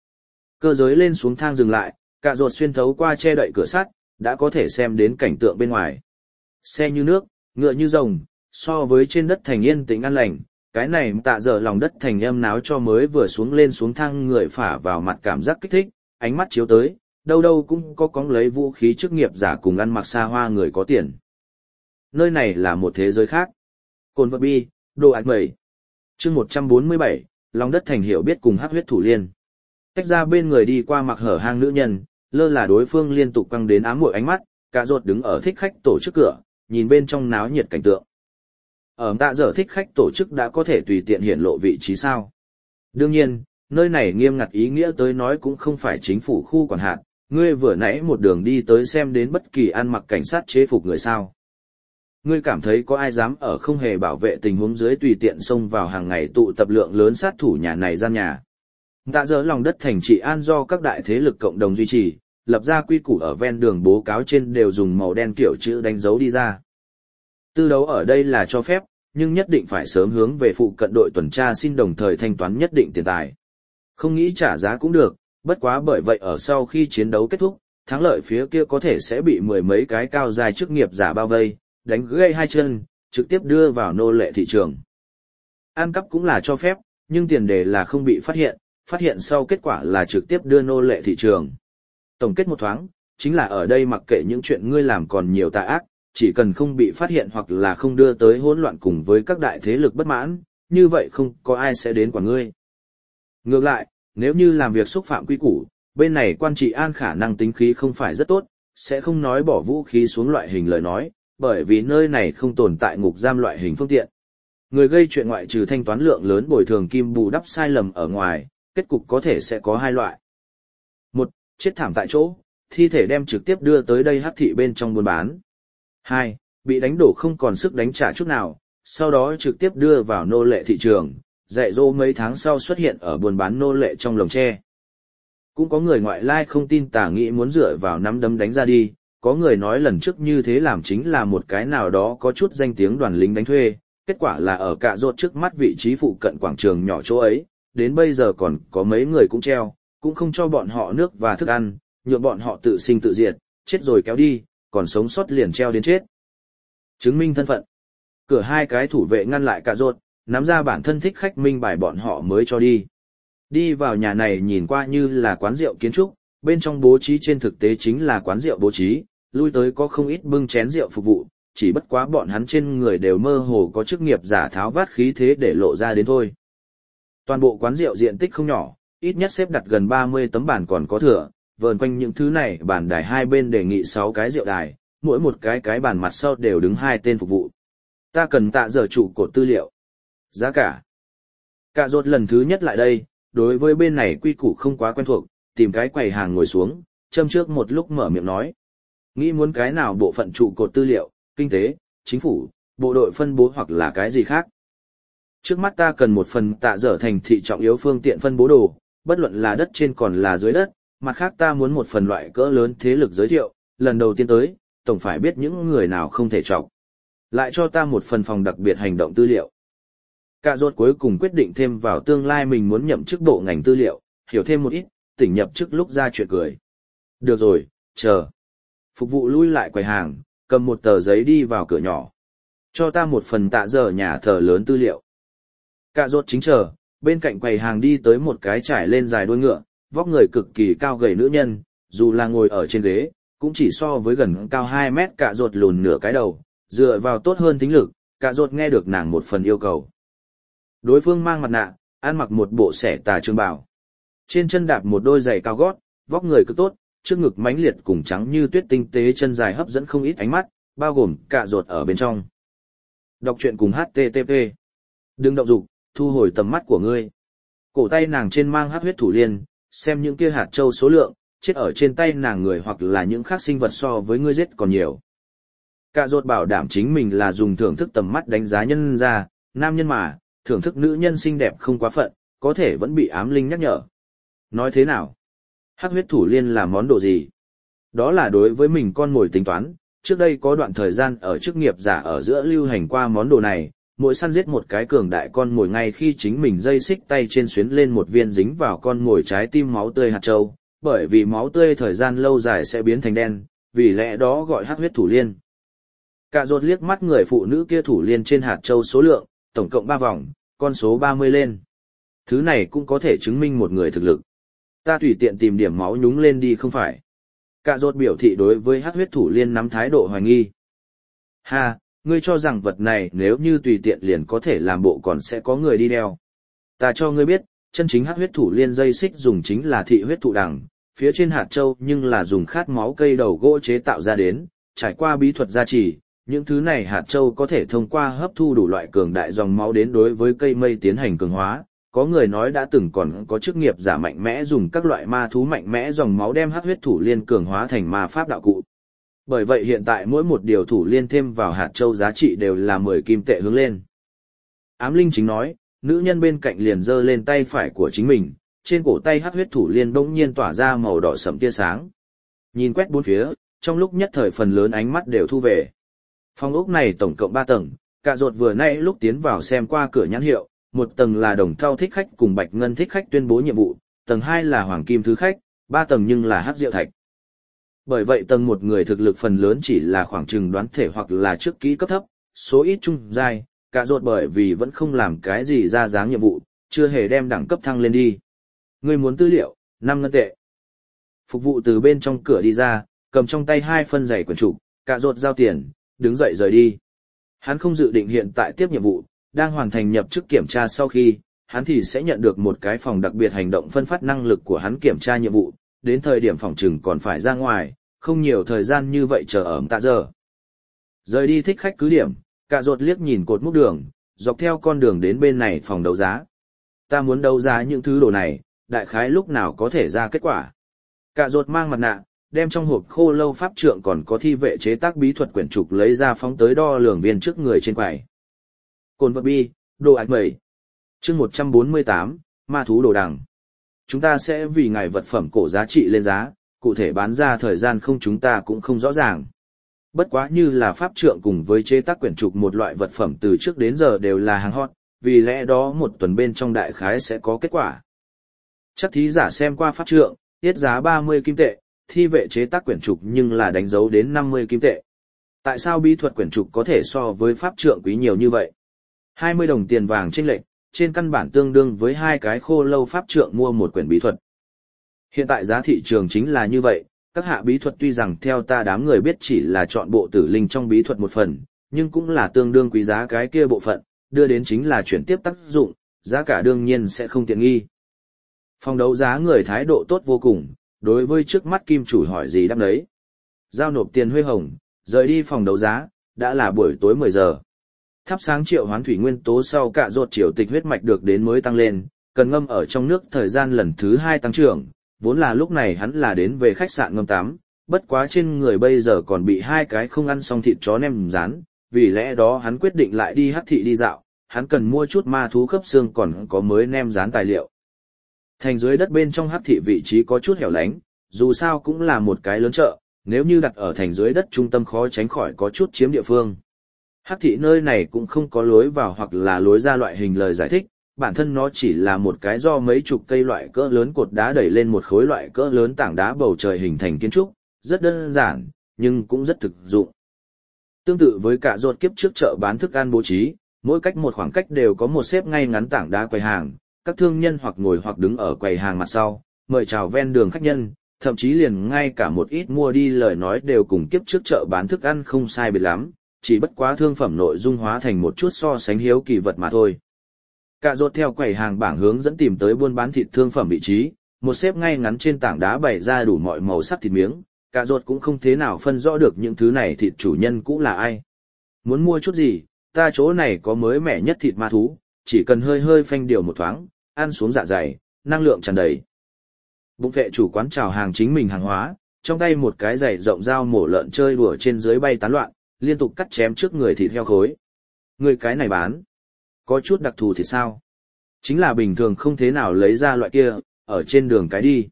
Speaker 1: Cơ giới lên xuống thang dừng lại, Cạ Rốt xuyên thấu qua che đậy cửa sắt, đã có thể xem đến cảnh tượng bên ngoài. Xe như nước, ngựa như rồng, so với trên đất thành yên tĩnh an lành, cái này tạ giờ lòng đất thành âm náo cho mới vừa xuống lên xuống thang người phả vào mặt cảm giác kích thích, ánh mắt chiếu tới, đâu đâu cũng có cóng lấy vũ khí chức nghiệp giả cùng ăn mặc xa hoa người có tiền. Nơi này là một thế giới khác. Cồn vật bi, đồ ạch mẩy. Chương 147, lòng đất thành hiểu biết cùng hắc huyết thủ liên. Tách ra bên người đi qua mặc hở hang nữ nhân, lơ là đối phương liên tục quăng đến ám muội ánh mắt, Cạ Rốt đứng ở thích khách tổ chức cửa, nhìn bên trong náo nhiệt cảnh tượng. Ở tạ giờ thích khách tổ chức đã có thể tùy tiện hiển lộ vị trí sao. Đương nhiên, nơi này nghiêm ngặt ý nghĩa tới nói cũng không phải chính phủ khu quản hạt, ngươi vừa nãy một đường đi tới xem đến bất kỳ ăn mặc cảnh sát chế phục người sao. Ngươi cảm thấy có ai dám ở không hề bảo vệ tình huống dưới tùy tiện xông vào hàng ngày tụ tập lượng lớn sát thủ nhà này gian nhà. Tạ giờ lòng đất thành trị an do các đại thế lực cộng đồng duy trì, lập ra quy củ ở ven đường bố cáo trên đều dùng màu đen kiểu chữ đánh dấu đi ra. Tư đấu ở đây là cho phép, nhưng nhất định phải sớm hướng về phụ cận đội tuần tra xin đồng thời thanh toán nhất định tiền tài. Không nghĩ trả giá cũng được, bất quá bởi vậy ở sau khi chiến đấu kết thúc, thắng lợi phía kia có thể sẽ bị mười mấy cái cao dài chức nghiệp giả bao vây, đánh gãy hai chân, trực tiếp đưa vào nô lệ thị trường. Ăn cắp cũng là cho phép, nhưng tiền đề là không bị phát hiện sau kết quả là trực tiếp đưa nô lệ thị trường. Tổng kết một thoáng, chính là ở đây mặc kệ những chuyện ngươi làm còn nhiều tà ác, chỉ cần không bị phát hiện hoặc là không đưa tới hỗn loạn cùng với các đại thế lực bất mãn, như vậy không có ai sẽ đến quản ngươi. Ngược lại, nếu như làm việc xúc phạm quy củ, bên này quan trị an khả năng tính khí không phải rất tốt, sẽ không nói bỏ vũ khí xuống loại hình lời nói, bởi vì nơi này không tồn tại ngục giam loại hình phương tiện. Người gây chuyện ngoại trừ thanh toán lượng lớn bồi thường kim bù đắp sai lầm ở ngoài, kết cục có thể sẽ có hai loại. Một, chết thảm tại chỗ, thi thể đem trực tiếp đưa tới đây hắc thị bên trong buôn bán. 2. Bị đánh đổ không còn sức đánh trả chút nào, sau đó trực tiếp đưa vào nô lệ thị trường, dạy dỗ mấy tháng sau xuất hiện ở buôn bán nô lệ trong lồng tre. Cũng có người ngoại lai không tin tà nghĩ muốn dựa vào nắm đấm đánh ra đi, có người nói lần trước như thế làm chính là một cái nào đó có chút danh tiếng đoàn lính đánh thuê, kết quả là ở Cạ Rốt trước mắt vị trí phụ cận quảng trường nhỏ chỗ ấy, đến bây giờ còn có mấy người cũng treo, cũng không cho bọn họ nước và thức ăn, nhượng bọn họ tự sinh tự diệt, chết rồi kéo đi, còn sống sót liền treo đến chết. Chứng minh thân phận. Cửa hai cái thủ vệ ngăn lại Cạ Rốt, nắm ra bản thân thích khách minh bài bọn họ mới cho đi. Đi vào nhà này nhìn qua như là quán rượu kiến trúc, bên trong bố trí trên thực tế chính là quán rượu bố trí, lui tới có không ít bưng chén rượu phục vụ, chỉ bất quá bọn hắn trên người đều mơ hồ có chức nghiệp giả tháo vát khí thế để lộ ra đến thôi. Toàn bộ quán rượu diện tích không nhỏ, ít nhất xếp đặt gần 30 tấm bàn còn có thừa, vờn quanh những thứ này bàn đài hai bên đề nghị 6 cái rượu đài, mỗi một cái bàn mặt sau đều đứng 2 tên phục vụ. Ta cần tạ giờ trụ cột tư liệu. Giá cả. Cạ Rốt lần thứ nhất lại đây, đối với bên này quy củ không quá quen thuộc, tìm cái quầy hàng ngồi xuống, châm trước một lúc mở miệng nói. Nghĩ muốn cái nào bộ phận trụ cột tư liệu, kinh tế, chính phủ, bộ đội phân bố hoặc là cái gì khác. Trước mắt ta cần một phần tạ dở thành thị trọng yếu phương tiện phân bố đồ, bất luận là đất trên còn là dưới đất, mặt khác ta muốn một phần loại cỡ lớn thế lực giới thiệu, lần đầu tiên tới, tổng phải biết những người nào không thể trọng. Lại cho ta một phần phòng đặc biệt hành động tư liệu. Cạ Rốt cuối cùng quyết định thêm vào tương lai mình muốn nhậm chức bộ ngành tư liệu, hiểu thêm một ít, tỉnh nhập chức lúc ra chuyện cười. Được rồi, chờ. Phục vụ lui lại quầy hàng, cầm một tờ giấy đi vào cửa nhỏ. Cho ta một phần tạ dở nhà thờ lớn tư liệu. Cạ Rốt chính chờ, bên cạnh quầy hàng đi tới một cái trải lên dài đuôi ngựa, vóc người cực kỳ cao gầy nữ nhân, dù là ngồi ở trên ghế, cũng chỉ so với gần cao 2 mét. Cạ Rốt lùn nửa cái đầu, dựa vào tốt hơn thính lực, Cạ Rốt nghe được nàng một phần yêu cầu. Đối phương mang mặt nạ, ăn mặc một bộ xẻ tà trường bào. Trên chân đạp một đôi giày cao gót, vóc người cực tốt, trước ngực mãnh liệt cùng trắng như tuyết tinh tế chân dài hấp dẫn không ít ánh mắt, bao gồm Cạ Rốt ở bên trong. Đọc truyện cùng HTTP. Đừng động dục, thu hồi tầm mắt của ngươi. Cổ tay nàng trên mang hắc huyết thủ liên, xem những kia hạt châu số lượng, chết ở trên tay nàng người hoặc là những khác sinh vật so với ngươi giết còn nhiều. Cạ rốt bảo đảm chính mình là dùng thưởng thức tầm mắt đánh giá nhân ra, nam nhân mà, thưởng thức nữ nhân xinh đẹp không quá phận, có thể vẫn bị ám linh nhắc nhở. Nói thế nào? Hắc huyết thủ liên là món đồ gì? Đó là đối với mình con mồi tính toán, trước đây có đoạn thời gian ở chức nghiệp giả ở giữa lưu hành qua món đồ này, mỗi săn giết một cái cường đại con mồi ngay khi chính mình dây xích tay trên xuyến lên một viên dính vào con mồi trái tim máu tươi hạt châu, bởi vì máu tươi thời gian lâu dài sẽ biến thành đen, vì lẽ đó gọi hắc huyết thủ liên. Cạ rốt liếc mắt người phụ nữ kia thủ liên trên hạt châu số lượng, tổng cộng 3 vòng, con số 30 lên. Thứ này cũng có thể chứng minh một người thực lực. Ta tùy tiện tìm điểm máu nhúng lên đi không phải. Cạ rốt biểu thị đối với hắc huyết thủ liên nắm thái độ hoài nghi. Ha, ngươi cho rằng vật này nếu như tùy tiện liền có thể làm bộ còn sẽ có người đi đeo. Ta cho ngươi biết, chân chính hắc huyết thủ liên dây xích dùng chính là thị huyết thụ đằng, phía trên hạt châu nhưng là dùng khát máu cây đầu gỗ chế tạo ra đến, trải qua bí thuật gia trì, những thứ này hạt châu có thể thông qua hấp thu đủ loại cường đại dòng máu đến đối với cây mây tiến hành cường hóa. Có người nói đã từng còn có chức nghiệp giả mạnh mẽ dùng các loại ma thú mạnh mẽ dòng máu đem hắc huyết thủ liên cường hóa thành ma pháp đạo cụ. Bởi vậy hiện tại mỗi một điều thủ liên thêm vào hạt châu giá trị đều là 10 kim tệ hướng lên. Ám linh chính nói, nữ nhân bên cạnh liền giơ lên tay phải của chính mình, trên cổ tay hắc huyết thủ liên bỗng nhiên tỏa ra màu đỏ sẫm tia sáng. Nhìn quét bốn phía, trong lúc nhất thời phần lớn ánh mắt đều thu về. Phòng ốc này tổng cộng 3 tầng, Cạ rốt vừa nãy lúc tiến vào xem qua cửa nhãn hiệu, một tầng là đồng thau thích khách cùng bạch ngân thích khách tuyên bố nhiệm vụ, tầng 2 là hoàng kim thứ khách, 3 tầng nhưng là hắc diệu thạch. Bởi vậy tầng một người thực lực phần lớn chỉ là khoảng chừng đoán thể hoặc là trước kỹ cấp thấp, số ít trung giai, Cạ rốt bởi vì vẫn không làm cái gì ra dáng nhiệm vụ, chưa hề đem đẳng cấp thăng lên đi. Ngươi muốn tư liệu, 5 ngân tệ. Phục vụ từ bên trong cửa đi ra, cầm trong tay 2 phân giày quyển trục, Cạ rốt giao tiền, đứng dậy rời đi. Hắn không dự định hiện tại tiếp nhiệm vụ, đang hoàn thành nhập chức kiểm tra sau khi, hắn thì sẽ nhận được một cái phòng đặc biệt hành động phân phát năng lực của hắn kiểm tra nhiệm vụ, đến thời điểm phòng trừng còn phải ra ngoài, không nhiều thời gian như vậy chờ ở tạ giờ. Rời đi thích khách cứ điểm, Cạ rốt liếc nhìn cột mốc đường, dọc theo con đường đến bên này phòng đấu giá. Ta muốn đấu giá những thứ đồ này, đại khái lúc nào có thể ra kết quả. Cạ rốt mang mặt nạ, đem trong hộp khô lâu pháp trượng còn có thi vệ chế tác bí thuật quyển trục lấy ra phóng tới đo lường viên trước người trên quầy. Cồn vật bi, đồ ạch mẩy. Chương 148, ma thú đồ đằng. Chúng ta sẽ vì ngài vật phẩm cổ giá trị lên giá, cụ thể bán ra thời gian không chúng ta cũng không rõ ràng. Bất quá như là pháp trượng cùng với chế tác quyển trục một loại vật phẩm từ trước đến giờ đều là hàng hot, vì lẽ đó một tuần bên trong đại khái sẽ có kết quả. Chắc thí giả xem qua pháp trượng, tiết giá 30 kim tệ, thi vệ chế tác quyển trục nhưng là đánh dấu đến 50 kim tệ. Tại sao bí thuật quyển trục có thể so với pháp trượng quý nhiều như vậy? 20 đồng tiền vàng chênh lệch, trên căn bản tương đương với 2 cái khô lâu pháp trượng mua một quyển bí thuật. Hiện tại giá thị trường chính là như vậy, các hạ bí thuật tuy rằng theo ta đám người biết chỉ là chọn bộ tử linh trong bí thuật một phần, nhưng cũng là tương đương quý giá cái kia bộ phận, đưa đến chính là chuyển tiếp tác dụng, giá cả đương nhiên sẽ không tiện nghi. Phòng đấu giá người thái độ tốt vô cùng, đối với trước mắt kim chủ hỏi gì đáp đấy. Giao nộp tiền huê hồng, rời đi phòng đấu giá, đã là buổi tối 10 giờ. Thắp sáng triệu hoán thủy nguyên tố sau Cạ rốt triều tịch huyết mạch được đến mới tăng lên, cần ngâm ở trong nước thời gian lần thứ 2 tăng trưởng, vốn là lúc này hắn là đến về khách sạn ngâm tắm, bất quá trên người bây giờ còn bị 2 cái không ăn xong thịt chó nem rán, vì lẽ đó hắn quyết định lại đi hắc thị đi dạo, hắn cần mua chút ma thú khớp xương còn có mới nem rán tài liệu. Thành dưới đất bên trong hắc thị vị trí có chút hẻo lánh, dù sao cũng là một cái lớn chợ, nếu như đặt ở thành dưới đất trung tâm khó tránh khỏi có chút chiếm địa phương. Hắc thị nơi này cũng không có lối vào hoặc là lối ra loại hình lời giải thích, bản thân nó chỉ là một cái do mấy chục cây loại cỡ lớn cột đá đẩy lên một khối loại cỡ lớn tảng đá bầu trời hình thành kiến trúc, rất đơn giản, nhưng cũng rất thực dụng. Tương tự với Cạ rốt kiếp trước chợ bán thức ăn bố trí, mỗi cách một khoảng cách đều có một xếp ngay ngắn tảng đá quầy hàng, các thương nhân hoặc ngồi hoặc đứng ở quầy hàng mặt sau, mời chào ven đường khách nhân, thậm chí liền ngay cả một ít mua đi lời nói đều cùng kiếp trước chợ bán thức ăn không sai biệt lắm, chỉ bất quá thương phẩm nội dung hóa thành một chút so sánh hiếu kỳ vật mà thôi. Cạ rốt theo quầy hàng bảng hướng dẫn tìm tới buôn bán thịt thương phẩm vị trí, một xếp ngay ngắn trên tảng đá bày ra đủ mọi màu sắc thịt miếng, Cạ rốt cũng không thế nào phân rõ được những thứ này thịt chủ nhân cũ là ai. Muốn mua chút gì, ta chỗ này có mới mẻ nhất thịt ma thú, chỉ cần hơi hơi phanh điều một thoáng, ăn xuống dạ dày, năng lượng tràn đầy. Bụng vệ chủ quán chào hàng chính mình hàng hóa, trong tay một cái giày rộng dao mổ lợn chơi đùa trên dưới bay tán loạn, liên tục cắt chém trước người thịt heo khối. Người cái này bán. Có chút đặc thù thì sao? Chính là bình thường không thế nào lấy ra loại kia, ở trên đường cái đi.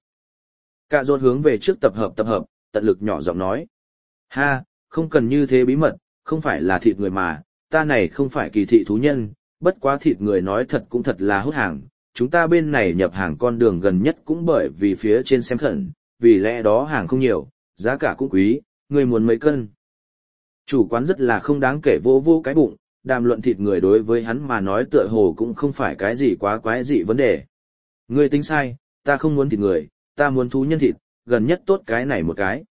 Speaker 1: Cạ rốt hướng về trước tập hợp, tận lực nhỏ giọng nói. Ha, không cần như thế bí mật, không phải là thịt người mà, ta này không phải kỳ thị thú nhân, bất quá thịt người nói thật cũng thật là hút hàng. Chúng ta bên này nhập hàng con đường gần nhất cũng bởi vì phía trên xem khẩn, vì lẽ đó hàng không nhiều, giá cả cũng quý, người muốn mấy cân. Chủ quán rất là không đáng kể vô cái bụng, đàm luận thịt người đối với hắn mà nói tựa hồ cũng không phải cái gì quá quái dị vấn đề. Ngươi tính sai, ta không muốn thịt người, ta muốn thú nhân thịt, gần nhất tốt cái này một cái.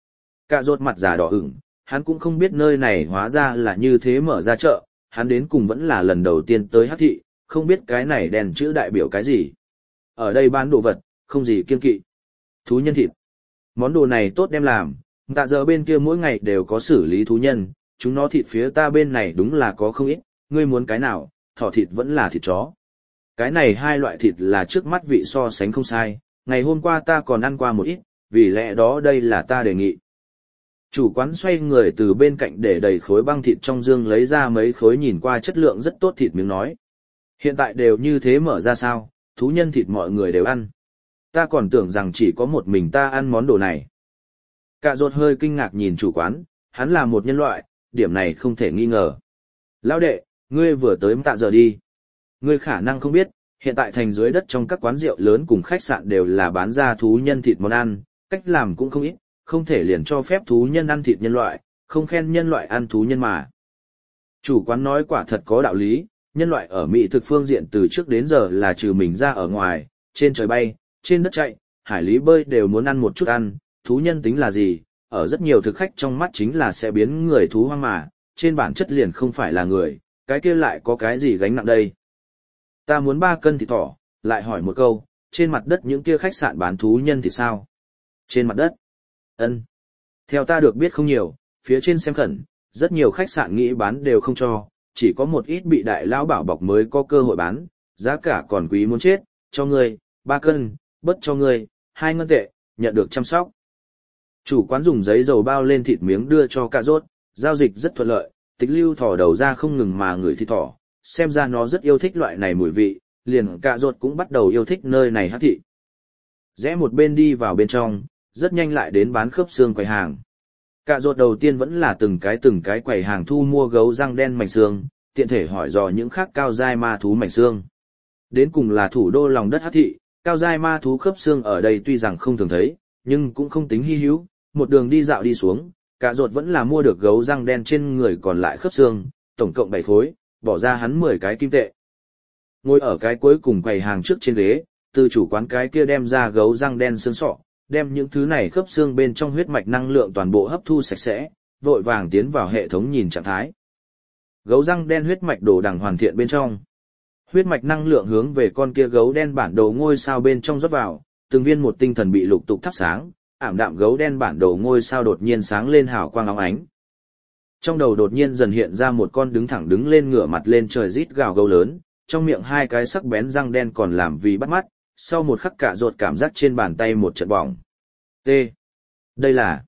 Speaker 1: Cạ rốt mặt già đỏ ửng, hắn cũng không biết nơi này hóa ra là như thế mở ra chợ, hắn đến cùng vẫn là lần đầu tiên tới Hắc thị, không biết cái này đèn chữ đại biểu cái gì. Ở đây bán đồ vật, không gì kiêng kỵ. Thú nhân thịt. Món đồ này tốt đem làm, tạ giờ bên kia mỗi ngày đều có xử lý thú nhân, chúng nó thịt phía ta bên này đúng là có không ít, ngươi muốn cái nào, thỏ thịt vẫn là thịt chó. Cái này hai loại thịt là trước mắt vị so sánh không sai, ngày hôm qua ta còn ăn qua một ít, vì lẽ đó đây là ta đề nghị. Chủ quán xoay người từ bên cạnh để đầy khối băng thịt trong dương lấy ra mấy khối nhìn qua chất lượng rất tốt thịt miếng nói. Hiện tại đều như thế mở ra sao, thú nhân thịt mọi người đều ăn. Ta còn tưởng rằng chỉ có một mình ta ăn món đồ này. Cạ rốt hơi kinh ngạc nhìn chủ quán, hắn là một nhân loại, điểm này không thể nghi ngờ. Lão đệ, ngươi vừa tới tạ giờ đi. Ngươi khả năng không biết, hiện tại thành dưới đất trong các quán rượu lớn cùng khách sạn đều là bán ra thú nhân thịt món ăn, cách làm cũng không ít, không thể liền cho phép thú nhân ăn thịt nhân loại, không khen nhân loại ăn thú nhân mà. Chủ quán nói quả thật có đạo lý, nhân loại ở Mỹ thực phương diện từ trước đến giờ là trừ mình ra ở ngoài, trên trời bay, trên đất chạy, hải lý bơi đều muốn ăn một chút ăn, thú nhân tính là gì, ở rất nhiều thực khách trong mắt chính là sẽ biến người thú hoang mà, trên bản chất liền không phải là người, cái kia lại có cái gì gánh nặng đây. Ta muốn 3 cân thịt thỏ, lại hỏi một câu, trên mặt đất những kia khách sạn bán thú nhân thì sao? Trên mặt đất? Ân. Theo ta được biết không nhiều, phía trên xem khẩn, rất nhiều khách sạn nghĩ bán đều không cho, chỉ có một ít bị đại lão bảo bọc mới có cơ hội bán, giá cả còn quý muốn chết, cho ngươi, 3 cân, bớt cho ngươi, 2 ngân tệ, nhận được chăm sóc. Chủ quán dùng giấy dầu bao lên thịt miếng đưa cho Cạ rốt, giao dịch rất thuận lợi, Tịch Lưu thỏ đầu ra không ngừng mà ngửi thịt thỏ, xem ra nó rất yêu thích loại này mùi vị, liền Cạ rốt cũng bắt đầu yêu thích nơi này Hắc thị. Rẽ một bên đi vào bên trong, rất nhanh lại đến bán khớp xương quầy hàng. Cạ rốt đầu tiên vẫn là từng cái quầy hàng thu mua gấu răng đen mảnh xương, tiện thể hỏi dò những khác cao giai ma thú mảnh xương. Đến cùng là thủ đô lòng đất Hắc thị, cao giai ma thú khớp xương ở đây tuy rằng không thường thấy, nhưng cũng không tính hi hữu, một đường đi dạo đi xuống, Cạ rốt vẫn là mua được gấu răng đen trên người còn lại khớp xương, tổng cộng 7 khối, bỏ ra hắn 10 cái kim tệ. Ngồi ở cái cuối cùng quầy hàng trước trên ghế, từ chủ quán cái kia đem ra gấu răng đen xương sọ, đem những thứ này khớp xương bên trong huyết mạch năng lượng toàn bộ hấp thu sạch sẽ, vội vàng tiến vào hệ thống nhìn trạng thái. Gấu răng đen huyết mạch đồ đằng hoàn thiện bên trong. Huyết mạch năng lượng hướng về con kia gấu đen bản đồ ngôi sao bên trong rót vào, từng viên một tinh thần bị lục tục thắp sáng, ảm đạm gấu đen bản đồ ngôi sao đột nhiên sáng lên hào quang óng ánh. Trong đầu đột nhiên dần hiện ra một con đứng thẳng đứng lên ngửa mặt lên trời rít gào gấu lớn, trong miệng 2 cái sắc bén răng đen còn làm vì bắt mắt, sau một khắc Cạ rốt cảm giác trên bàn tay một trận bỏng. T. Đây là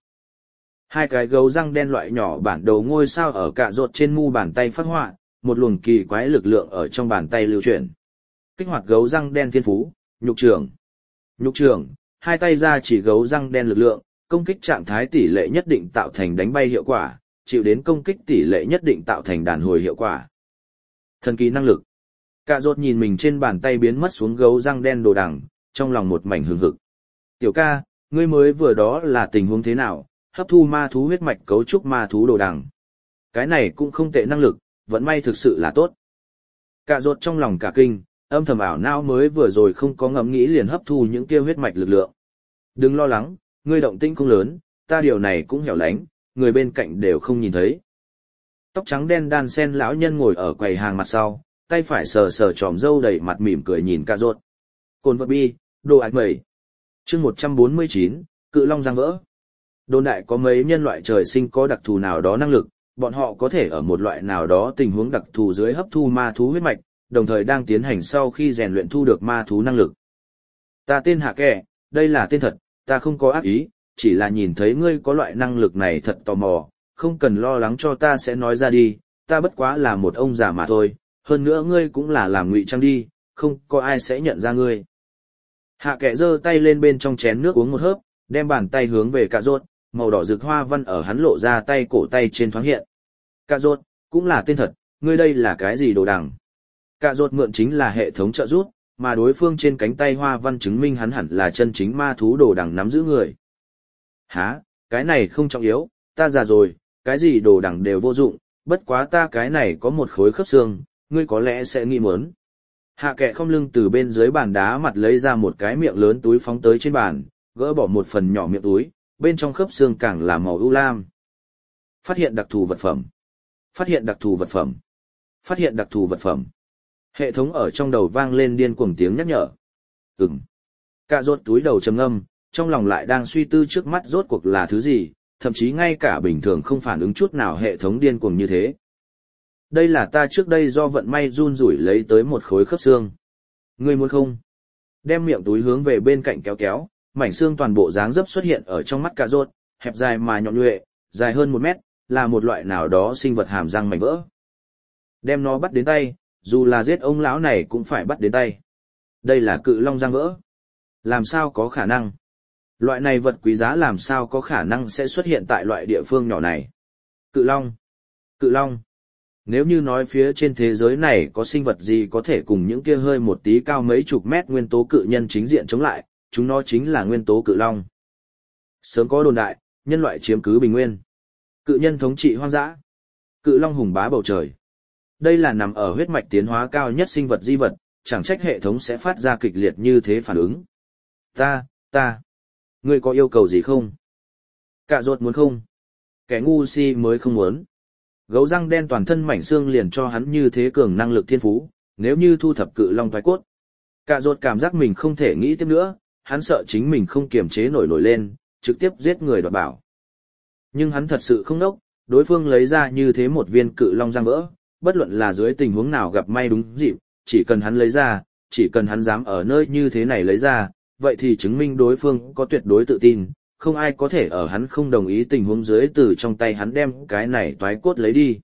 Speaker 1: 2 cái gấu răng đen loại nhỏ bản đồ ngôi sao ở Cạ rốt trên mu bàn tay phát họa, một luồng kỳ quái lực lượng ở trong bàn tay lưu chuyển. Kích hoạt gấu răng đen thiên phú, nhục trưởng. Nhục trưởng, 2 tay ra chỉ gấu răng đen lực lượng, công kích trạng thái tỷ lệ nhất định tạo thành đánh bay hiệu quả, chịu đến công kích tỷ lệ nhất định tạo thành đàn hồi hiệu quả. Thần kỳ năng lực. Cạ rốt nhìn mình trên bàn tay biến mất xuống gấu răng đen đồ đằng, trong lòng một mảnh hừng hực. Tiểu ca, ngươi mới vừa đó là tình huống thế nào, hấp thu ma thú huyết mạch cấu trúc ma thú đồ đằng. Cái này cũng không tệ năng lực, vận may thực sự là tốt. Cạ rốt trong lòng cả kinh, âm thầm ảo não mới vừa rồi không có ngẫm nghĩ liền hấp thu những kia huyết mạch lực lượng. Đừng lo lắng, ngươi động tĩnh không lớn, ta điều này cũng hẻo lánh, người bên cạnh đều không nhìn thấy. Tóc trắng đen đan sen lão nhân ngồi ở quầy hàng mặt sau, tay phải sờ sờ tròm râu đầy mặt mỉm cười nhìn Cạ rốt. Cồn vật bi, đồ ạch mẩy. Chương 149, Cự Long giang vỡ. Đồn đại có mấy nhân loại trời sinh có đặc thù nào đó năng lực, bọn họ có thể ở một loại nào đó tình huống đặc thù dưới hấp thu ma thú huyết mạch, đồng thời đang tiến hành sau khi rèn luyện thu được ma thú năng lực. Ta tên Hạ Kẻ, đây là tên thật, ta không có ác ý, chỉ là nhìn thấy ngươi có loại năng lực này thật tò mò, không cần lo lắng cho ta sẽ nói ra đi, ta bất quá là một ông già mà thôi, hơn nữa ngươi cũng là làm ngụy trang đi, không có ai sẽ nhận ra ngươi. Hạ kệ giơ tay lên bên trong chén nước uống một hớp, đem bàn tay hướng về Cạ Rốt, màu đỏ rực hoa văn ở hắn lộ ra tay cổ tay trên thoáng hiện. Cạ Rốt, cũng là tên thật, ngươi đây là cái gì đồ đằng? Cạ Rốt mượn chính là hệ thống trợ giúp, mà đối phương trên cánh tay hoa văn chứng minh hắn hẳn là chân chính ma thú đồ đằng nắm giữ người. Hả, cái này không trọng yếu, ta già rồi, cái gì đồ đằng đều vô dụng, bất quá ta cái này có một khối khớp xương, ngươi có lẽ sẽ nghĩ muốn. Hạ kệ không lưng từ bên dưới bàn đá mặt lấy ra một cái miệng lớn túi phóng tới trên bàn, gỡ bỏ một phần nhỏ miệng túi, bên trong khớp xương càng là màu ưu lam. Phát hiện đặc thù vật phẩm. Phát hiện đặc thù vật phẩm. Phát hiện đặc thù vật phẩm. Hệ thống ở trong đầu vang lên điên cuồng tiếng nhắc nhở. Cạ Rốt túi đầu trầm ngâm, trong lòng lại đang suy tư trước mắt rốt cuộc là thứ gì, thậm chí ngay cả bình thường không phản ứng chút nào hệ thống điên cuồng như thế. Đây là ta trước đây do vận may run rủi lấy tới một khối khớp xương. Ngươi muốn không? Đem miệng túi hướng về bên cạnh kéo kéo, mảnh xương toàn bộ dáng dấp xuất hiện ở trong mắt Cạ Rốt, hẹp dài mà nhọn nhuệ, dài hơn 1 mét, là một loại nào đó sinh vật hàm răng mảnh vỡ. Đem nó bắt đến tay, dù là giết ông lão này cũng phải bắt đến tay. Đây là cự long răng vỡ. Làm sao có khả năng? Loại này vật quý giá làm sao có khả năng sẽ xuất hiện tại loại địa phương nhỏ này? Cự long. Cự long. Nếu như nói phía trên thế giới này có sinh vật gì có thể cùng những kia hơi một tí cao mấy chục mét nguyên tố cự nhân chính diện chống lại, chúng nó chính là nguyên tố cự long. Sớm có đồn đại, nhân loại chiếm cứ bình nguyên. Cự nhân thống trị hoang dã. Cự long hùng bá bầu trời. Đây là nằm ở huyết mạch tiến hóa cao nhất sinh vật di vật, chẳng trách hệ thống sẽ phát ra kịch liệt như thế phản ứng. Ngươi có yêu cầu gì không? Cạ Rốt muốn không? Kẻ ngu si mới không muốn. Gấu răng đen toàn thân mảnh xương liền cho hắn như thế cường năng lực thiên phú, nếu như thu thập cự long thoái cốt. Cạ Rốt cảm giác mình không thể nghĩ tiếp nữa, hắn sợ chính mình không kiềm chế nổi lên, trực tiếp giết người đoạt bảo. Nhưng hắn thật sự không đốc, đối phương lấy ra như thế một viên cự long răng vỡ, bất luận là dưới tình huống nào gặp may đúng dịp, chỉ cần hắn lấy ra, chỉ cần hắn dám ở nơi như thế này lấy ra, vậy thì chứng minh đối phương có tuyệt đối tự tin, không ai có thể ở hắn không đồng ý tình huống dưới từ trong tay hắn đem cái này toái cốt lấy đi.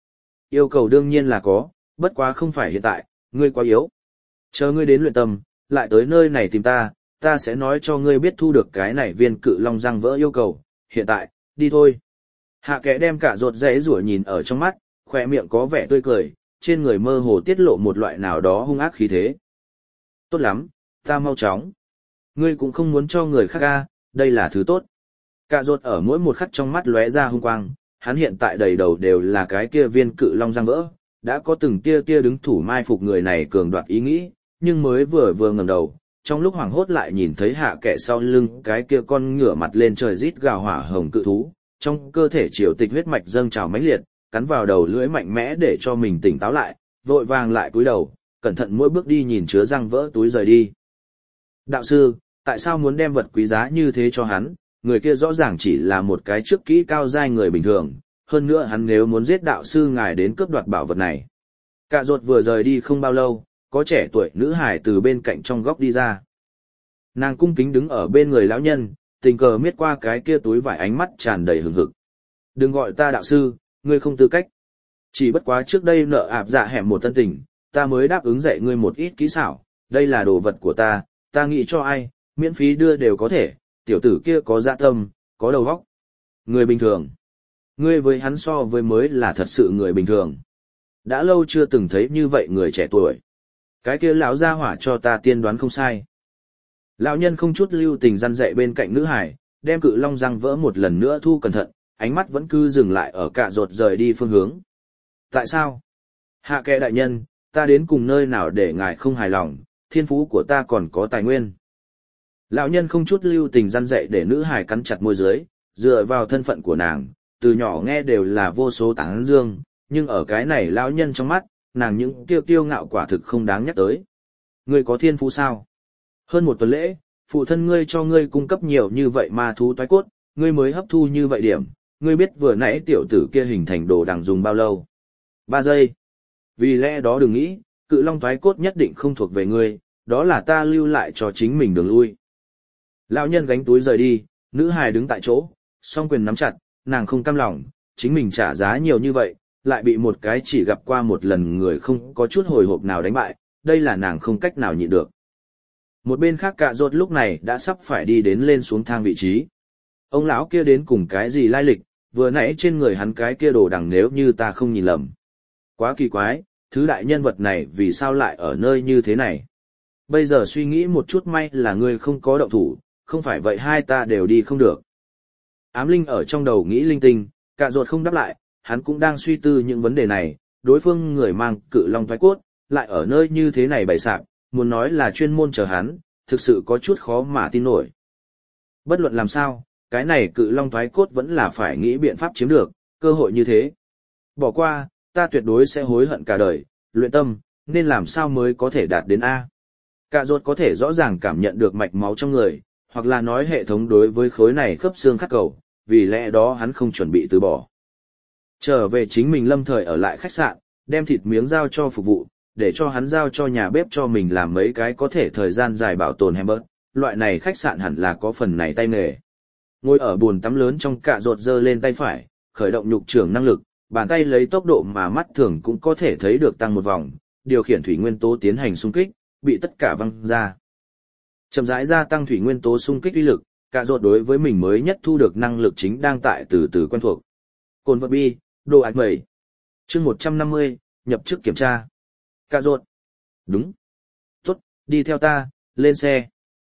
Speaker 1: Yêu cầu đương nhiên là có, bất quá không phải hiện tại, ngươi quá yếu. Chờ ngươi đến luyện tâm, lại tới nơi này tìm ta, ta sẽ nói cho ngươi biết thu được cái này viên cự long răng vỡ yêu cầu, hiện tại, đi thôi. Hạ kẻ đem Cạ Rốt rẽ rủa nhìn ở trong mắt, khỏe miệng có vẻ tươi cười, trên người mơ hồ tiết lộ một loại nào đó hung ác khí thế. Tốt lắm, ta mau chóng. Ngươi cũng không muốn cho người khác ca, đây là thứ tốt. Cạ Rốt ở mỗi một khắc trong mắt lóe ra hung quang, hắn hiện tại đầy đầu đều là cái kia viên cự long răng vỡ, đã có từng tia tia đứng thủ mai phục người này cường đoạt ý nghĩ, nhưng mới vừa ngẩng đầu, trong lúc hoảng hốt lại nhìn thấy hạ kẻ sau lưng cái kia con ngửa mặt lên trời rít gào hỏa hồng cự thú, trong cơ thể triều tịch huyết mạch dâng trào mãnh liệt, cắn vào đầu lưỡi mạnh mẽ để cho mình tỉnh táo lại, vội vàng lại cúi đầu, cẩn thận mỗi bước đi nhìn chứa răng vỡ túi rời đi. Đạo sư, tại sao muốn đem vật quý giá như thế cho hắn, người kia rõ ràng chỉ là một cái trước kỹ cao giai người bình thường, hơn nữa hắn nếu muốn giết đạo sư ngài đến cướp đoạt bảo vật này. Cạ Rốt vừa rời đi không bao lâu, có trẻ tuổi nữ hải từ bên cạnh trong góc đi ra. Nàng cung kính đứng ở bên người lão nhân, tình cờ miết qua cái kia túi vải ánh mắt tràn đầy hừng hực. Đừng gọi ta đạo sư, ngươi không tư cách. Chỉ bất quá trước đây nợ ạp dạ hẻm một tân tình, ta mới đáp ứng dạy ngươi một ít kỹ xảo, đây là đồ vật của ta nghĩ cho ai, miễn phí đưa đều có thể, tiểu tử kia có dạ tâm, có đầu óc. Người bình thường. Ngươi với hắn so với mới là thật sự người bình thường. Đã lâu chưa từng thấy như vậy người trẻ tuổi. Cái kia lão gia hỏa cho ta tiên đoán không sai. Lão nhân không chút lưu tình răn dạy bên cạnh nữ hải, đem cự long răng vỡ một lần nữa thu cẩn thận, ánh mắt vẫn cứ dừng lại ở Cạ Rốt rời đi phương hướng. Tại sao? Hạ kệ đại nhân, ta đến cùng nơi nào để ngài không hài lòng, thiên phú của ta còn có tài nguyên. Lão nhân không chút lưu tình răn dạy để nữ hải cắn chặt môi dưới, dựa vào thân phận của nàng, từ nhỏ nghe đều là vô số tán dương, nhưng ở cái này lão nhân trong mắt, nàng những kiêu ngạo quả thực không đáng nhắc tới. Ngươi có thiên phú sao? Hơn một tuần lễ, phụ thân ngươi cho ngươi cung cấp nhiều như vậy ma thú toái cốt, ngươi mới hấp thu như vậy điểm, ngươi biết vừa nãy tiểu tử kia hình thành đồ đằng dùng bao lâu? 3 giây. Vì lẽ đó đừng nghĩ, cự long toái cốt nhất định không thuộc về ngươi, đó là ta lưu lại cho chính mình đường lui. Lão nhân gánh túi rời đi, nữ hài đứng tại chỗ, song quyền nắm chặt, nàng không cam lòng, chính mình trả giá nhiều như vậy, lại bị một cái chỉ gặp qua một lần người không có chút hồi hộp nào đánh bại, đây là nàng không cách nào nhịn được. Một bên khác Cạ Rốt lúc này đã sắp phải đi đến lên xuống thang vị trí. Ông lão kia đến cùng cái gì lai lịch, vừa nãy trên người hắn cái kia đồ đằng nếu như ta không nhìn lầm. Quá kỳ quái, thứ đại nhân vật này vì sao lại ở nơi như thế này? Bây giờ suy nghĩ một chút may là ngươi không có động thủ, không phải vậy hai ta đều đi không được. Ám linh ở trong đầu nghĩ linh tinh, Cạ Rốt không đáp lại, hắn cũng đang suy tư những vấn đề này, đối phương người mang cự long thoái cốt, lại ở nơi như thế này bày sạp, muốn nói là chuyên môn chờ hắn, thực sự có chút khó mà tin nổi. Bất luận làm sao, cái này cự long thoái cốt vẫn là phải nghĩ biện pháp chiếm được, cơ hội như thế. Bỏ qua, ta tuyệt đối sẽ hối hận cả đời, luyện tâm, nên làm sao mới có thể đạt đến A. Cạ Rốt có thể rõ ràng cảm nhận được mạch máu trong người, hoặc là nói hệ thống đối với khối này khớp xương khắc cầu, vì lẽ đó hắn không chuẩn bị từ bỏ. Trở về chính mình lâm thời ở lại khách sạn, đem thịt miếng giao cho phục vụ, để cho hắn giao cho nhà bếp cho mình làm mấy cái có thể thời gian dài bảo tồn hamburger, loại này khách sạn hẳn là có phần này tay nghề. Ngồi ở bồn tắm lớn trong Cạ Rốt giơ lên tay phải, khởi động nhục trưởng năng lực, bàn tay lấy tốc độ mà mắt thường cũng có thể thấy được tăng một vòng, điều khiển thủy nguyên tố tiến hành xung kích, bị tất cả văng ra. Chậm rãi gia tăng thủy nguyên tố xung kích uy lực, Cạ Rốt đối với mình mới nhất thu được năng lực chính đang tại từ từ quen thuộc. Cồn vật bi, đồ ạch mẩy. Chương 150, nhập chức kiểm tra. Cạ Rốt. Đúng. Tốt, đi theo ta, lên xe.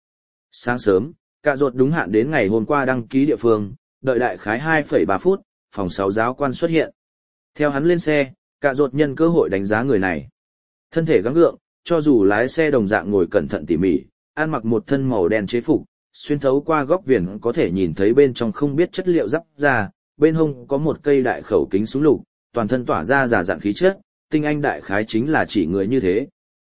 Speaker 1: Sáng sớm, Cạ Rốt đúng hạn đến ngày hôm qua đăng ký địa phương, đợi đại khái 2,3 phút, phòng 6 giáo quan xuất hiện. Theo hắn lên xe, Cạ Rốt nhân cơ hội đánh giá người này. Thân thể gắng gượng, cho dù lái xe đồng dạng ngồi cẩn thận tỉ mỉ, ăn mặc một thân màu đen chế phục, xuyên thấu qua góc viền có thể nhìn thấy bên trong không biết chất liệu giáp ra, bên hông có một cây đại khẩu kính súng lục, toàn thân tỏa ra giả dặn khí chất, tinh anh đại khái chính là chỉ người như thế.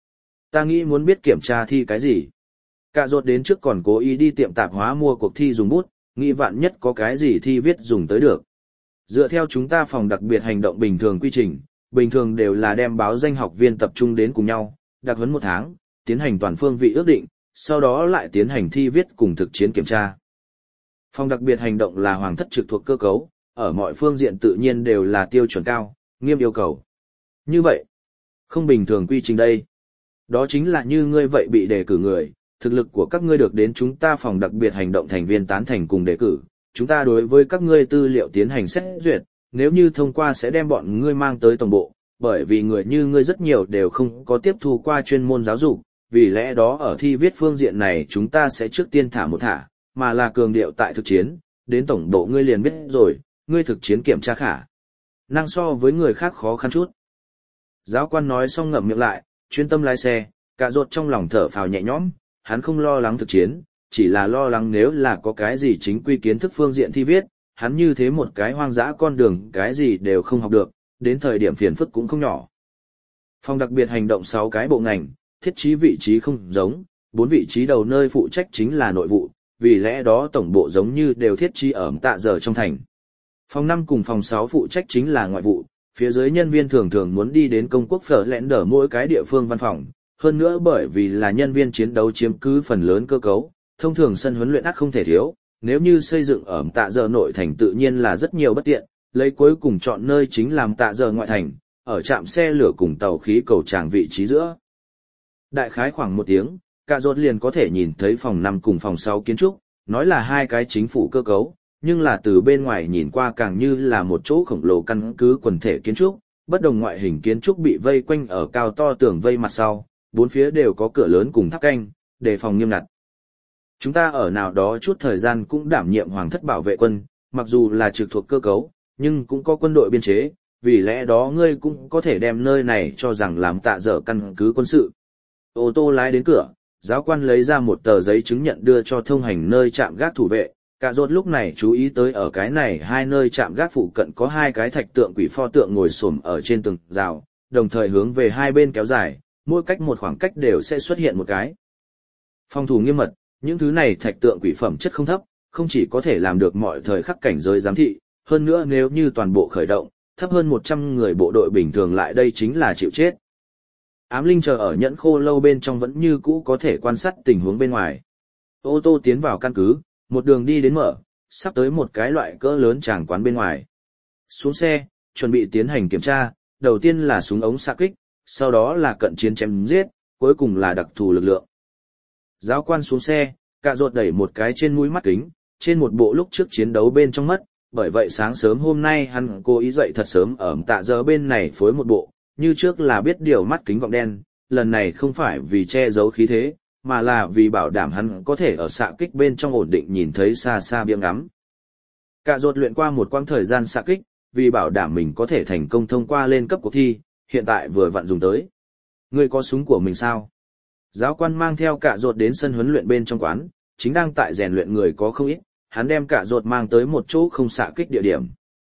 Speaker 1: Ta nghĩ muốn biết kiểm tra thi cái gì. Cạ Rốt đến trước còn cố ý đi tiệm tạp hóa mua cuộc thi dùng bút, nghĩ vạn nhất có cái gì thi viết dùng tới được. Dựa theo chúng ta phòng đặc biệt hành động bình thường quy trình, bình thường đều là đem báo danh học viên tập trung đến cùng nhau, đặc huấn 1 tháng, tiến hành toàn phương vị ước định, sau đó lại tiến hành thi viết cùng thực chiến kiểm tra. Phòng đặc biệt hành động là hoàng thất trực thuộc cơ cấu, ở mọi phương diện tự nhiên đều là tiêu chuẩn cao, nghiêm yêu cầu. Như vậy, không bình thường quy trình đây. Đó chính là như ngươi vậy bị đề cử người, thực lực của các ngươi được đến chúng ta phòng đặc biệt hành động thành viên tán thành cùng đề cử, chúng ta đối với các ngươi tư liệu tiến hành xét duyệt, nếu như thông qua sẽ đem bọn ngươi mang tới tổng bộ, bởi vì người như ngươi rất nhiều đều không có tiếp thu qua chuyên môn giáo dục, vì lẽ đó ở thi viết phương diện này chúng ta sẽ trước tiên thả một thả, mà là cường điệu tại thực chiến, đến tổng bộ ngươi liền biết rồi, ngươi thực chiến kiểm tra khả năng so với người khác khó khăn chút. Giáo quan nói xong ngậm miệng lại, chuyên tâm lái xe, Cạ Rốt trong lòng thở phào nhẹ nhõm, hắn không lo lắng thực chiến, chỉ là lo lắng nếu là có cái gì chính quy kiến thức phương diện thi viết, hắn như thế một cái hoang dã con đường cái gì đều không học được, đến thời điểm phiền phức cũng không nhỏ. Phòng đặc biệt hành động 6 cái bộ ngành, thiết trí vị trí không giống, 4 vị trí đầu nơi phụ trách chính là nội vụ, vì lẽ đó tổng bộ giống như đều thiết trí ở Tạ Giờ trong thành. Phòng 5 cùng phòng 6 phụ trách chính là ngoại vụ, phía dưới nhân viên thường thường muốn đi đến công quốc phở lẽn đỡ mỗi cái địa phương văn phòng, hơn nữa bởi vì là nhân viên chiến đấu chiếm cứ phần lớn cơ cấu, thông thường sân huấn luyện ắt không thể thiếu, nếu như xây dựng ở Tạ Giờ nội thành tự nhiên là rất nhiều bất tiện, lấy cuối cùng chọn nơi chính làm Tạ Giờ ngoại thành, ở trạm xe lửa cùng tàu khí cầu tràng vị trí giữa. Đại khái khoảng 1 tiếng, Cạ Rốt liền có thể nhìn thấy phòng 5 cùng phòng 6 kiến trúc, nói là 2 cái chính phủ cơ cấu, nhưng là từ bên ngoài nhìn qua càng như là một chỗ khổng lồ căn cứ quần thể kiến trúc, bất đồng ngoại hình kiến trúc bị vây quanh ở cao to tường vây mặt sau, 4 phía đều có cửa lớn cùng tháp canh, đề phòng nghiêm ngặt. Chúng ta ở nào đó chút thời gian cũng đảm nhiệm hoàng thất bảo vệ quân, mặc dù là trực thuộc cơ cấu, nhưng cũng có quân đội biên chế, vì lẽ đó ngươi cũng có thể đem nơi này cho rằng làm Tạ Giờ căn cứ quân sự. Ô tô lái đến cửa, giáo quan lấy ra một tờ giấy chứng nhận đưa cho thông hành nơi trạm gác thủ vệ. Cạ Rốt lúc này chú ý tới ở cái này 2 nơi trạm gác phụ cận có 2 cái thạch tượng quỷ pho tượng ngồi xổm ở trên tường rào, đồng thời hướng về 2 bên kéo dài, mỗi cách một khoảng cách đều sẽ xuất hiện một cái. Phòng thủ nghiêm mật, những thứ này thạch tượng quỷ phẩm chất không thấp, không chỉ có thể làm được mọi thời khắc cảnh giới giám thị, hơn nữa nếu như toàn bộ khởi động, thấp hơn 100 người bộ đội bình thường lại đây chính là chịu chết. Ám linh chờ ở nhẫn khô lâu bên trong vẫn như cũ có thể quan sát tình huống bên ngoài. Ô tô tiến vào căn cứ, một đường đi đến mở, sắp tới một cái loại cỡ lớn tràng quán bên ngoài. Xuống xe, chuẩn bị tiến hành kiểm tra, đầu tiên là súng ống xạ kích, sau đó là cận chiến chém giết, cuối cùng là đặc thù lực lượng. Giáo quan xuống xe, Cạ Rốt đẩy một cái trên mũi mắt kính, trên một bộ lúc trước chiến đấu bên trong mất, bởi vậy sáng sớm hôm nay hắn cố ý dậy thật sớm ở tạ giờ bên này phối một bộ, như trước là biết điều mắt kính gọng đen, lần này không phải vì che giấu khí thế, mà là vì bảo đảm hắn có thể ở xạ kích bên trong ổn định nhìn thấy xa xa biếng ngắm. Cạ Rốt luyện qua một quãng thời gian xạ kích, vì bảo đảm mình có thể thành công thông qua lên cấp cuộc thi, hiện tại vừa vặn dùng tới. Ngươi có súng của mình sao? Giáo quan mang theo Cạ Rốt đến sân huấn luyện bên trong quán, chính đang tại rèn luyện người có không ít, hắn đem Cạ Rốt mang tới một chỗ không xạ kích địa điểm.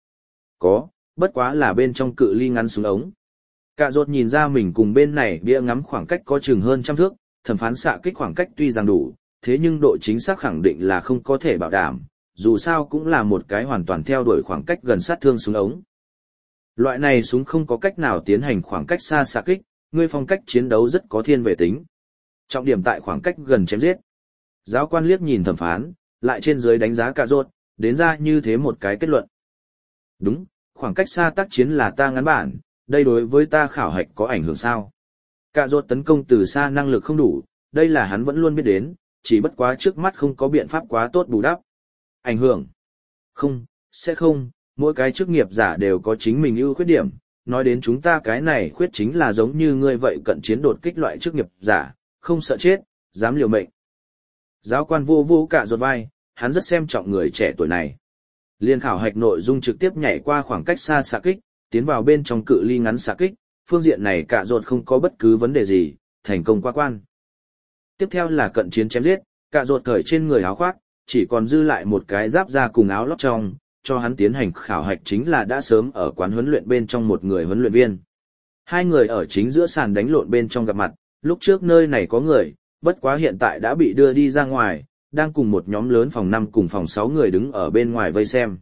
Speaker 1: Có, bất quá là bên trong cự ly ngắn súng ống. Cạ Rốt nhìn ra mình cùng bên này bia ngắm khoảng cách có chừng hơn 100 thước, thẩm phán xạ kích khoảng cách tuy rằng đủ, thế nhưng độ chính xác khẳng định là không có thể bảo đảm, dù sao cũng là một cái hoàn toàn theo đuổi khoảng cách gần sát thương súng ống. Loại này súng không có cách nào tiến hành khoảng cách xa xạ kích, ngươi phong cách chiến đấu rất có thiên về tính. Trọng điểm tại khoảng cách gần chém giết. Giáo quan liếc nhìn thẩm phán, lại trên dưới đánh giá Cạ Rốt, đến ra như thế một cái kết luận. Đúng, khoảng cách xa tác chiến là ta ngắn bản, đây đối với ta khảo hạch có ảnh hưởng sao? Cạ Rốt tấn công từ xa năng lực không đủ, đây là hắn vẫn luôn biết đến, chỉ bất quá trước mắt không có biện pháp quá tốt bù đắp. Ảnh hưởng? Không, sẽ không, mỗi cái chức nghiệp giả đều có chính mình ưu khuyết điểm, nói đến chúng ta cái này khuyết chính là giống như ngươi vậy cận chiến đột kích loại chức nghiệp giả, không sợ chết, dám liều mệnh. Giáo quan vô vô Cạ Rốt vai, hắn rất xem trọng người trẻ tuổi này. Liên khảo hạch nội dung trực tiếp nhảy qua khoảng cách xa xạ kích, tiến vào bên trong cự ly ngắn xạ kích, phương diện này Cạ Rốt không có bất cứ vấn đề gì, thành công qua quan. Tiếp theo là cận chiến chém giết, Cạ Rốt cởi trên người áo khoác, chỉ còn dư lại một cái giáp da cùng áo lót trong, cho hắn tiến hành khảo hạch chính là đã sớm ở quán huấn luyện bên trong một người huấn luyện viên. Hai người ở chính giữa sàn đánh lộn bên trong gặp mặt, lúc trước nơi này có người, bất quá hiện tại đã bị đưa đi ra ngoài, đang cùng một nhóm lớn phòng 5 cùng phòng 6 người đứng ở bên ngoài vây xem.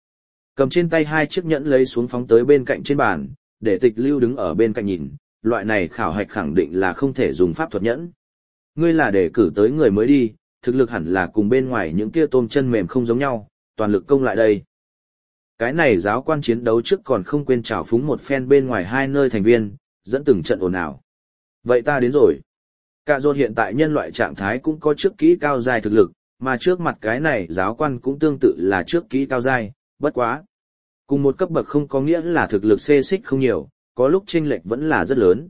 Speaker 1: Cầm trên tay hai chiếc nhẫn lấy xuống phóng tới bên cạnh trên bàn, để Tịch Lưu đứng ở bên cạnh nhìn, loại này khảo hạch khẳng định là không thể dùng pháp thuật nhẫn. Ngươi là để cử tới người mới đi, thực lực hẳn là cùng bên ngoài những kia tôm chân mềm không giống nhau, toàn lực công lại đây. Cái này giáo quan chiến đấu trước còn không quên trào phúng một phen bên ngoài hai nơi thành viên, dẫn từng trận ồn ào. Vậy ta đến rồi. Cạ Rốt hiện tại nhân loại trạng thái cũng có trước kỹ cao giai thực lực, mà trước mặt cái này giáo quan cũng tương tự là trước kỹ cao giai, bất quá. Cùng một cấp bậc không có nghĩa là thực lực xê xích không nhiều, có lúc chênh lệch vẫn là rất lớn.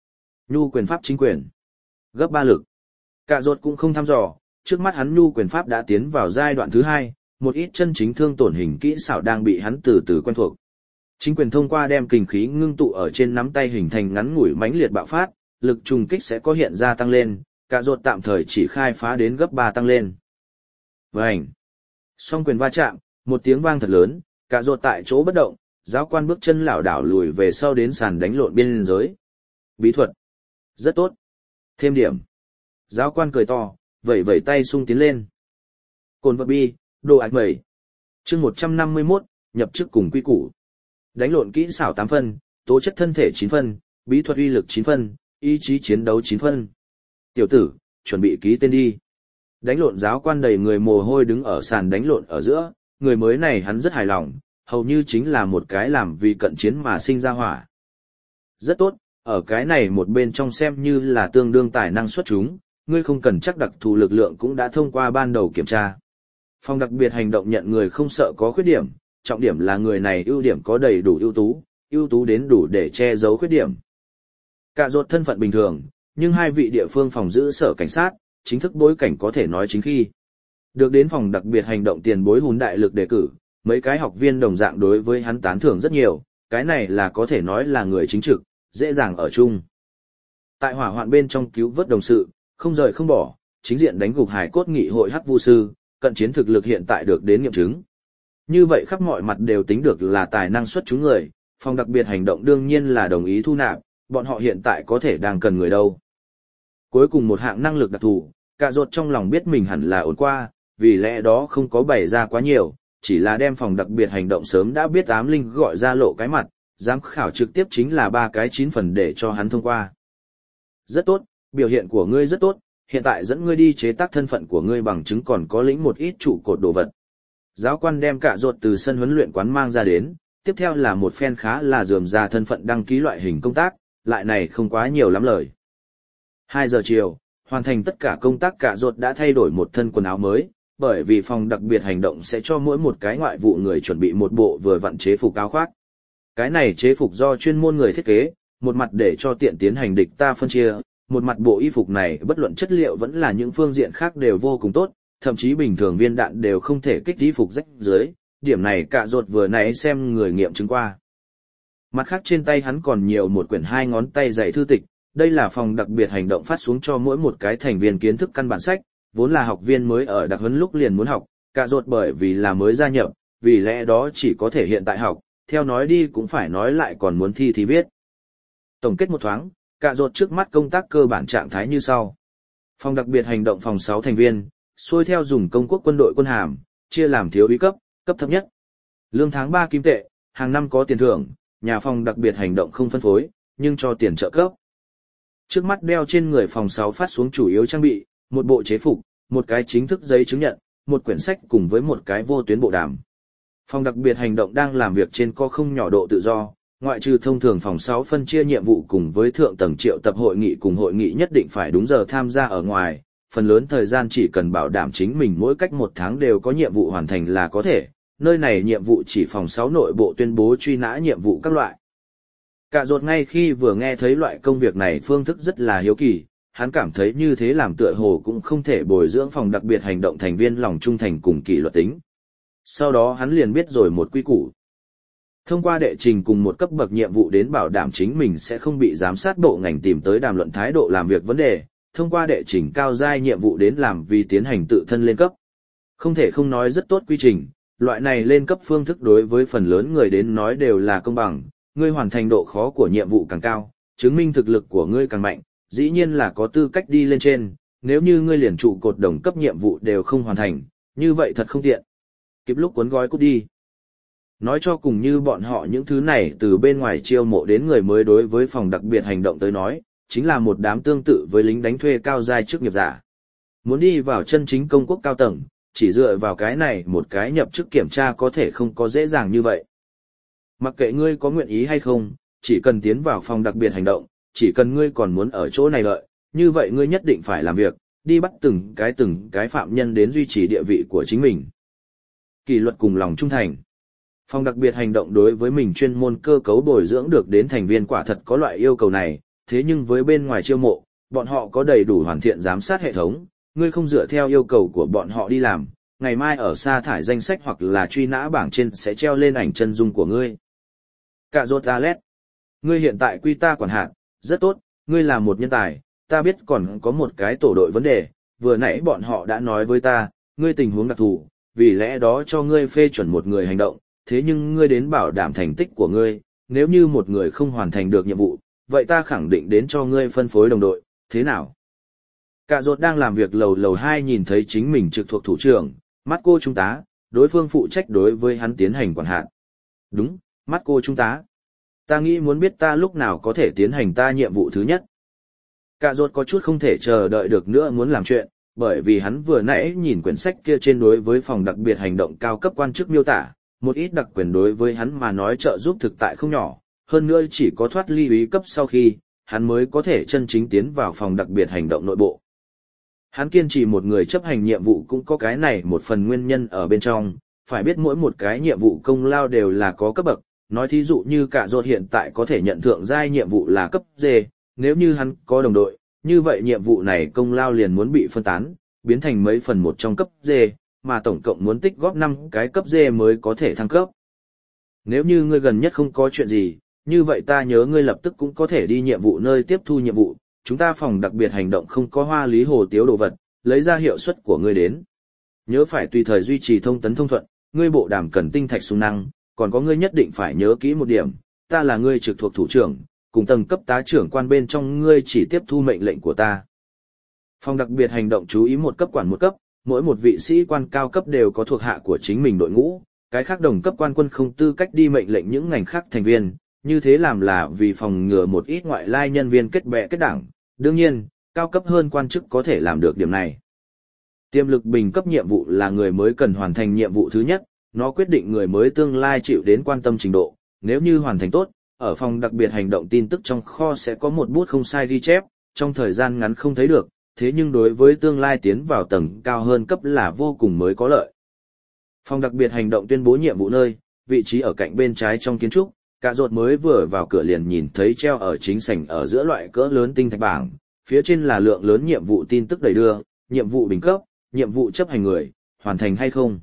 Speaker 1: Nhu quyền pháp chính quyền. Gấp 3 lực. Cạ Rốt cũng không thăm dò, trước mắt hắn nhu quyền pháp đã tiến vào giai đoạn thứ 2, một ít chân chính thương tổn hình kỹ xảo đang bị hắn từ từ quen thuộc. Chính quyền thông qua đem kình khí ngưng tụ ở trên nắm tay hình thành ngắn ngủi mãnh liệt bạo phát, lực trùng kích sẽ có hiện ra tăng lên, Cạ Rốt tạm thời chỉ khai phá đến gấp 3 tăng lên. Vành. Song quyền va chạm, một tiếng vang thật lớn, Cạ Rốt tại chỗ bất động, giáo quan bước chân lảo đảo lùi về sau đến sàn đánh lộn biên giới. Bí thuật. Rất tốt. Thêm điểm. Giáo quan cười to, vẩy vẩy tay sung tiến lên. Cồn vật bi, đồ ạch mẩy. Chương 151, nhập chức cùng quy củ. Đánh lộn kỹ xảo 8 phân, tố chất thân thể 9 phân, bí thuật uy lực 9 phân, ý chí chiến đấu 9 phân. Tiểu tử, chuẩn bị ký tên đi. Đánh lộn giáo quan đầy người mồ hôi đứng ở sàn đánh lộn ở giữa, người mới này hắn rất hài lòng, hầu như chính là một cái làm vì cận chiến mà sinh ra hỏa. Rất tốt, ở cái này một bên trong xem như là tương đương tài năng xuất chúng, ngươi không cần chắc đặc thù lực lượng cũng đã thông qua ban đầu kiểm tra. Phòng đặc biệt hành động nhận người không sợ có khuyết điểm, trọng điểm là người này ưu điểm có đầy đủ ưu tú đến đủ để che giấu khuyết điểm. Cạ Rốt thân phận bình thường, nhưng hai vị địa phương phòng giữ sở cảnh sát, chính thức bối cảnh có thể nói chính khi. Được đến phòng đặc biệt hành động tiền bối hùn đại lực đề cử, mấy cái học viên đồng dạng đối với hắn tán thưởng rất nhiều, cái này là có thể nói là người chính trực, dễ dàng ở chung. Tại hỏa hoạn bên trong cứu vớt đồng sự, không rời không bỏ, chính diện đánh gục hải cốt nghị hội hắc vu sư, cận chiến thực lực hiện tại được đến nghiệm chứng. Như vậy khắp mọi mặt đều tính được là tài năng xuất chúng người, phòng đặc biệt hành động đương nhiên là đồng ý thu nạp, bọn họ hiện tại có thể đang cần người đâu. Cuối cùng một hạng năng lực đặc thù, Cạ Rốt trong lòng biết mình hẳn là ổn qua, vì lẽ đó không có bày ra quá nhiều, chỉ là đem phòng đặc biệt hành động sớm đã biết ám linh gọi ra lộ cái mặt, giám khảo trực tiếp chính là 3 cái 9 phần để cho hắn thông qua. Rất tốt, biểu hiện của ngươi rất tốt, hiện tại dẫn ngươi đi chế tác thân phận của ngươi bằng chứng còn có lĩnh một ít trụ cột đồ vật. Giáo quan đem Cạ Rốt từ sân huấn luyện quán mang ra đến, tiếp theo là một phen khá là rườm rà thân phận đăng ký loại hình công tác, lại này không quá nhiều lắm lời. 2 giờ chiều, hoàn thành tất cả công tác Cạ Rốt đã thay đổi một thân quần áo mới, bởi vì phòng đặc biệt hành động sẽ cho mỗi một cái ngoại vụ người chuẩn bị một bộ vừa vặn chế phục áo khoác. Cái này chế phục do chuyên môn người thiết kế, một mặt để cho tiện tiến hành địch ta phân chia, một mặt bộ y phục này bất luận chất liệu vẫn là những phương diện khác đều vô cùng tốt, thậm chí bình thường viên đạn đều không thể kích y phục rách dưới, điểm này Cạ Rốt vừa nãy xem người nghiệm chứng qua. Mặt khác trên tay hắn còn nhiều một quyển 2 ngón tay dày thư tịch, đây là phòng đặc biệt hành động phát xuống cho mỗi một cái thành viên kiến thức căn bản sách, vốn là học viên mới ở đặc huấn lúc liền muốn học, Cạ Rốt bởi vì là mới gia nhập, vì lẽ đó chỉ có thể hiện tại học, theo nói đi cũng phải nói lại còn muốn thi thì viết. Tổng kết một thoáng, Cạ Rốt trước mắt công tác cơ bản trạng thái như sau. Phòng đặc biệt hành động phòng 6 thành viên, xuôi theo dùng công quốc quân đội quân hàm, chia làm thiếu úy cấp, cấp thấp nhất. Lương tháng 3 kim tệ, hàng năm có tiền thưởng, nhà phòng đặc biệt hành động không phân phối, nhưng cho tiền trợ cấp. Trước mắt đeo trên người phòng 6 phát xuống chủ yếu trang bị, một bộ chế phục, một cái chính thức giấy chứng nhận, một quyển sách cùng với một cái vô tuyến bộ đàm. Phòng đặc biệt hành động đang làm việc trên có không nhỏ độ tự do, ngoại trừ thông thường phòng 6 phân chia nhiệm vụ cùng với thượng tầng triệu tập hội nghị cùng hội nghị nhất định phải đúng giờ tham gia ở ngoài, phần lớn thời gian chỉ cần bảo đảm chính mình mỗi cách 1 tháng đều có nhiệm vụ hoàn thành là có thể, nơi này nhiệm vụ chỉ phòng 6 nội bộ tuyên bố truy nã nhiệm vụ các loại. Cạ Rốt ngay khi vừa nghe thấy loại công việc này phương thức rất là hiếu kỳ, hắn cảm thấy như thế làm tựa hồ cũng không thể bồi dưỡng phòng đặc biệt hành động thành viên lòng trung thành cùng kỷ luật tính. Sau đó hắn liền biết rồi một quy củ. Thông qua đệ trình cùng một cấp bậc nhiệm vụ đến bảo đảm chính mình sẽ không bị giám sát bộ ngành tìm tới đàm luận thái độ làm việc vấn đề, thông qua đệ trình cao giai nhiệm vụ đến làm vì tiến hành tự thân lên cấp. Không thể không nói rất tốt quy trình, loại này lên cấp phương thức đối với phần lớn người đến nói đều là công bằng, ngươi hoàn thành độ khó của nhiệm vụ càng cao, chứng minh thực lực của ngươi càng mạnh, dĩ nhiên là có tư cách đi lên trên, nếu như ngươi liền trụ cột đồng cấp nhiệm vụ đều không hoàn thành, như vậy thật không tiện. Kịp lúc cuốn gói cút đi. Nói cho cùng như bọn họ những thứ này từ bên ngoài chiêu mộ đến người mới đối với phòng đặc biệt hành động tới nói, chính là một đám tương tự với lính đánh thuê cao giai chức nghiệp giả. Muốn đi vào chân chính công quốc cao tầng, chỉ dựa vào cái này một cái nhập chức kiểm tra có thể không có dễ dàng như vậy. Mặc kệ ngươi có nguyện ý hay không, chỉ cần tiến vào phòng đặc biệt hành động, chỉ cần ngươi còn muốn ở chỗ này lợi, như vậy ngươi nhất định phải làm việc, đi bắt từng cái phạm nhân đến duy trì địa vị của chính mình. Kỷ luật cùng lòng trung thành. Phòng đặc biệt hành động đối với mình chuyên môn cơ cấu bồi dưỡng được đến thành viên quả thật có loại yêu cầu này, thế nhưng với bên ngoài chiêu mộ, bọn họ có đầy đủ hoàn thiện giám sát hệ thống, ngươi không dựa theo yêu cầu của bọn họ đi làm, ngày mai ở sa thải danh sách hoặc là truy nã bảng trên sẽ treo lên ảnh chân dung của ngươi. Cạ Rốt Alet, ngươi hiện tại quy ta quản hạt, rất tốt, ngươi là một nhân tài, ta biết còn có một cái tổ đội vấn đề, vừa nãy bọn họ đã nói với ta, ngươi tình huống đặc thù, vì lẽ đó cho ngươi phê chuẩn một người hành động, thế nhưng ngươi đến bảo đảm thành tích của ngươi, nếu như một người không hoàn thành được nhiệm vụ, vậy ta khẳng định đến cho ngươi phân phối đồng đội, thế nào? Cạ Rốt đang làm việc lầu 2 nhìn thấy chính mình trực thuộc thủ trưởng, mắt cô trung tá, đối phương phụ trách đối với hắn tiến hành quản hạt. Đúng, mắt cô trung tá. Ta nghĩ muốn biết ta lúc nào có thể tiến hành ta nhiệm vụ thứ nhất. Cạ Rốt có chút không thể chờ đợi được nữa muốn làm chuyện, bởi vì hắn vừa nãy nhìn quyển sách kia trên đối với phòng đặc biệt hành động cao cấp quan chức miêu tả, một ít đặc quyền đối với hắn mà nói trợ giúp thực tại không nhỏ, hơn nữa chỉ có thoát ly úy cấp sau khi, hắn mới có thể chân chính tiến vào phòng đặc biệt hành động nội bộ. Hắn kiên trì một người chấp hành nhiệm vụ cũng có cái này một phần nguyên nhân ở bên trong, phải biết mỗi một cái nhiệm vụ công lao đều là có cấp bậc, nói thí dụ như Cạ Rốt hiện tại có thể nhận thượng giai nhiệm vụ là cấp D, nếu như hắn có đồng đội, như vậy nhiệm vụ này công lao liền muốn bị phân tán, biến thành mấy phần một trong cấp D, mà tổng cộng muốn tích góp 5 cái cấp D mới có thể thăng cấp. Nếu như ngươi gần nhất không có chuyện gì, như vậy ta nhớ ngươi lập tức cũng có thể đi nhiệm vụ nơi tiếp thu nhiệm vụ, chúng ta phòng đặc biệt hành động không có hoa lý hồ tiếu đồ vật, lấy ra hiệu suất của ngươi đến. Nhớ phải tùy thời duy trì thông tấn thông thuận, ngươi bộ đàm cần tinh thạch sung năng, còn có ngươi nhất định phải nhớ kỹ một điểm, ta là ngươi trực thuộc thủ trưởng, cùng tầng cấp tá trưởng quan bên trong ngươi chỉ tiếp thu mệnh lệnh của ta. Phòng đặc biệt hành động chú ý một cấp quản một cấp, mỗi một vị sĩ quan cao cấp đều có thuộc hạ của chính mình đội ngũ, cái khác đồng cấp quan quân không tư cách đi mệnh lệnh những ngành khác thành viên, như thế làm là vì phòng ngừa một ít ngoại lai nhân viên kết bè kết đảng, đương nhiên, cao cấp hơn quan chức có thể làm được điểm này. Tiềm lực bình cấp nhiệm vụ là người mới cần hoàn thành nhiệm vụ thứ nhất, nó quyết định người mới tương lai chịu đến quan tâm trình độ, nếu như hoàn thành tốt, ở phòng đặc biệt hành động tin tức trong kho sẽ có một bút không sai ghi chép, trong thời gian ngắn không thấy được, thế nhưng đối với tương lai tiến vào tầng cao hơn cấp là vô cùng mới có lợi. Phòng đặc biệt hành động tuyên bố nhiệm vụ nơi, vị trí ở cạnh bên trái trong kiến trúc, Cả Rột mới vừa vào cửa liền nhìn thấy treo ở chính sảnh ở giữa loại cỡ lớn tinh thạch bảng, phía trên là lượng lớn nhiệm vụ tin tức đầy đưa, nhiệm vụ bình cấp, nhiệm vụ chấp hành người, hoàn thành hay không.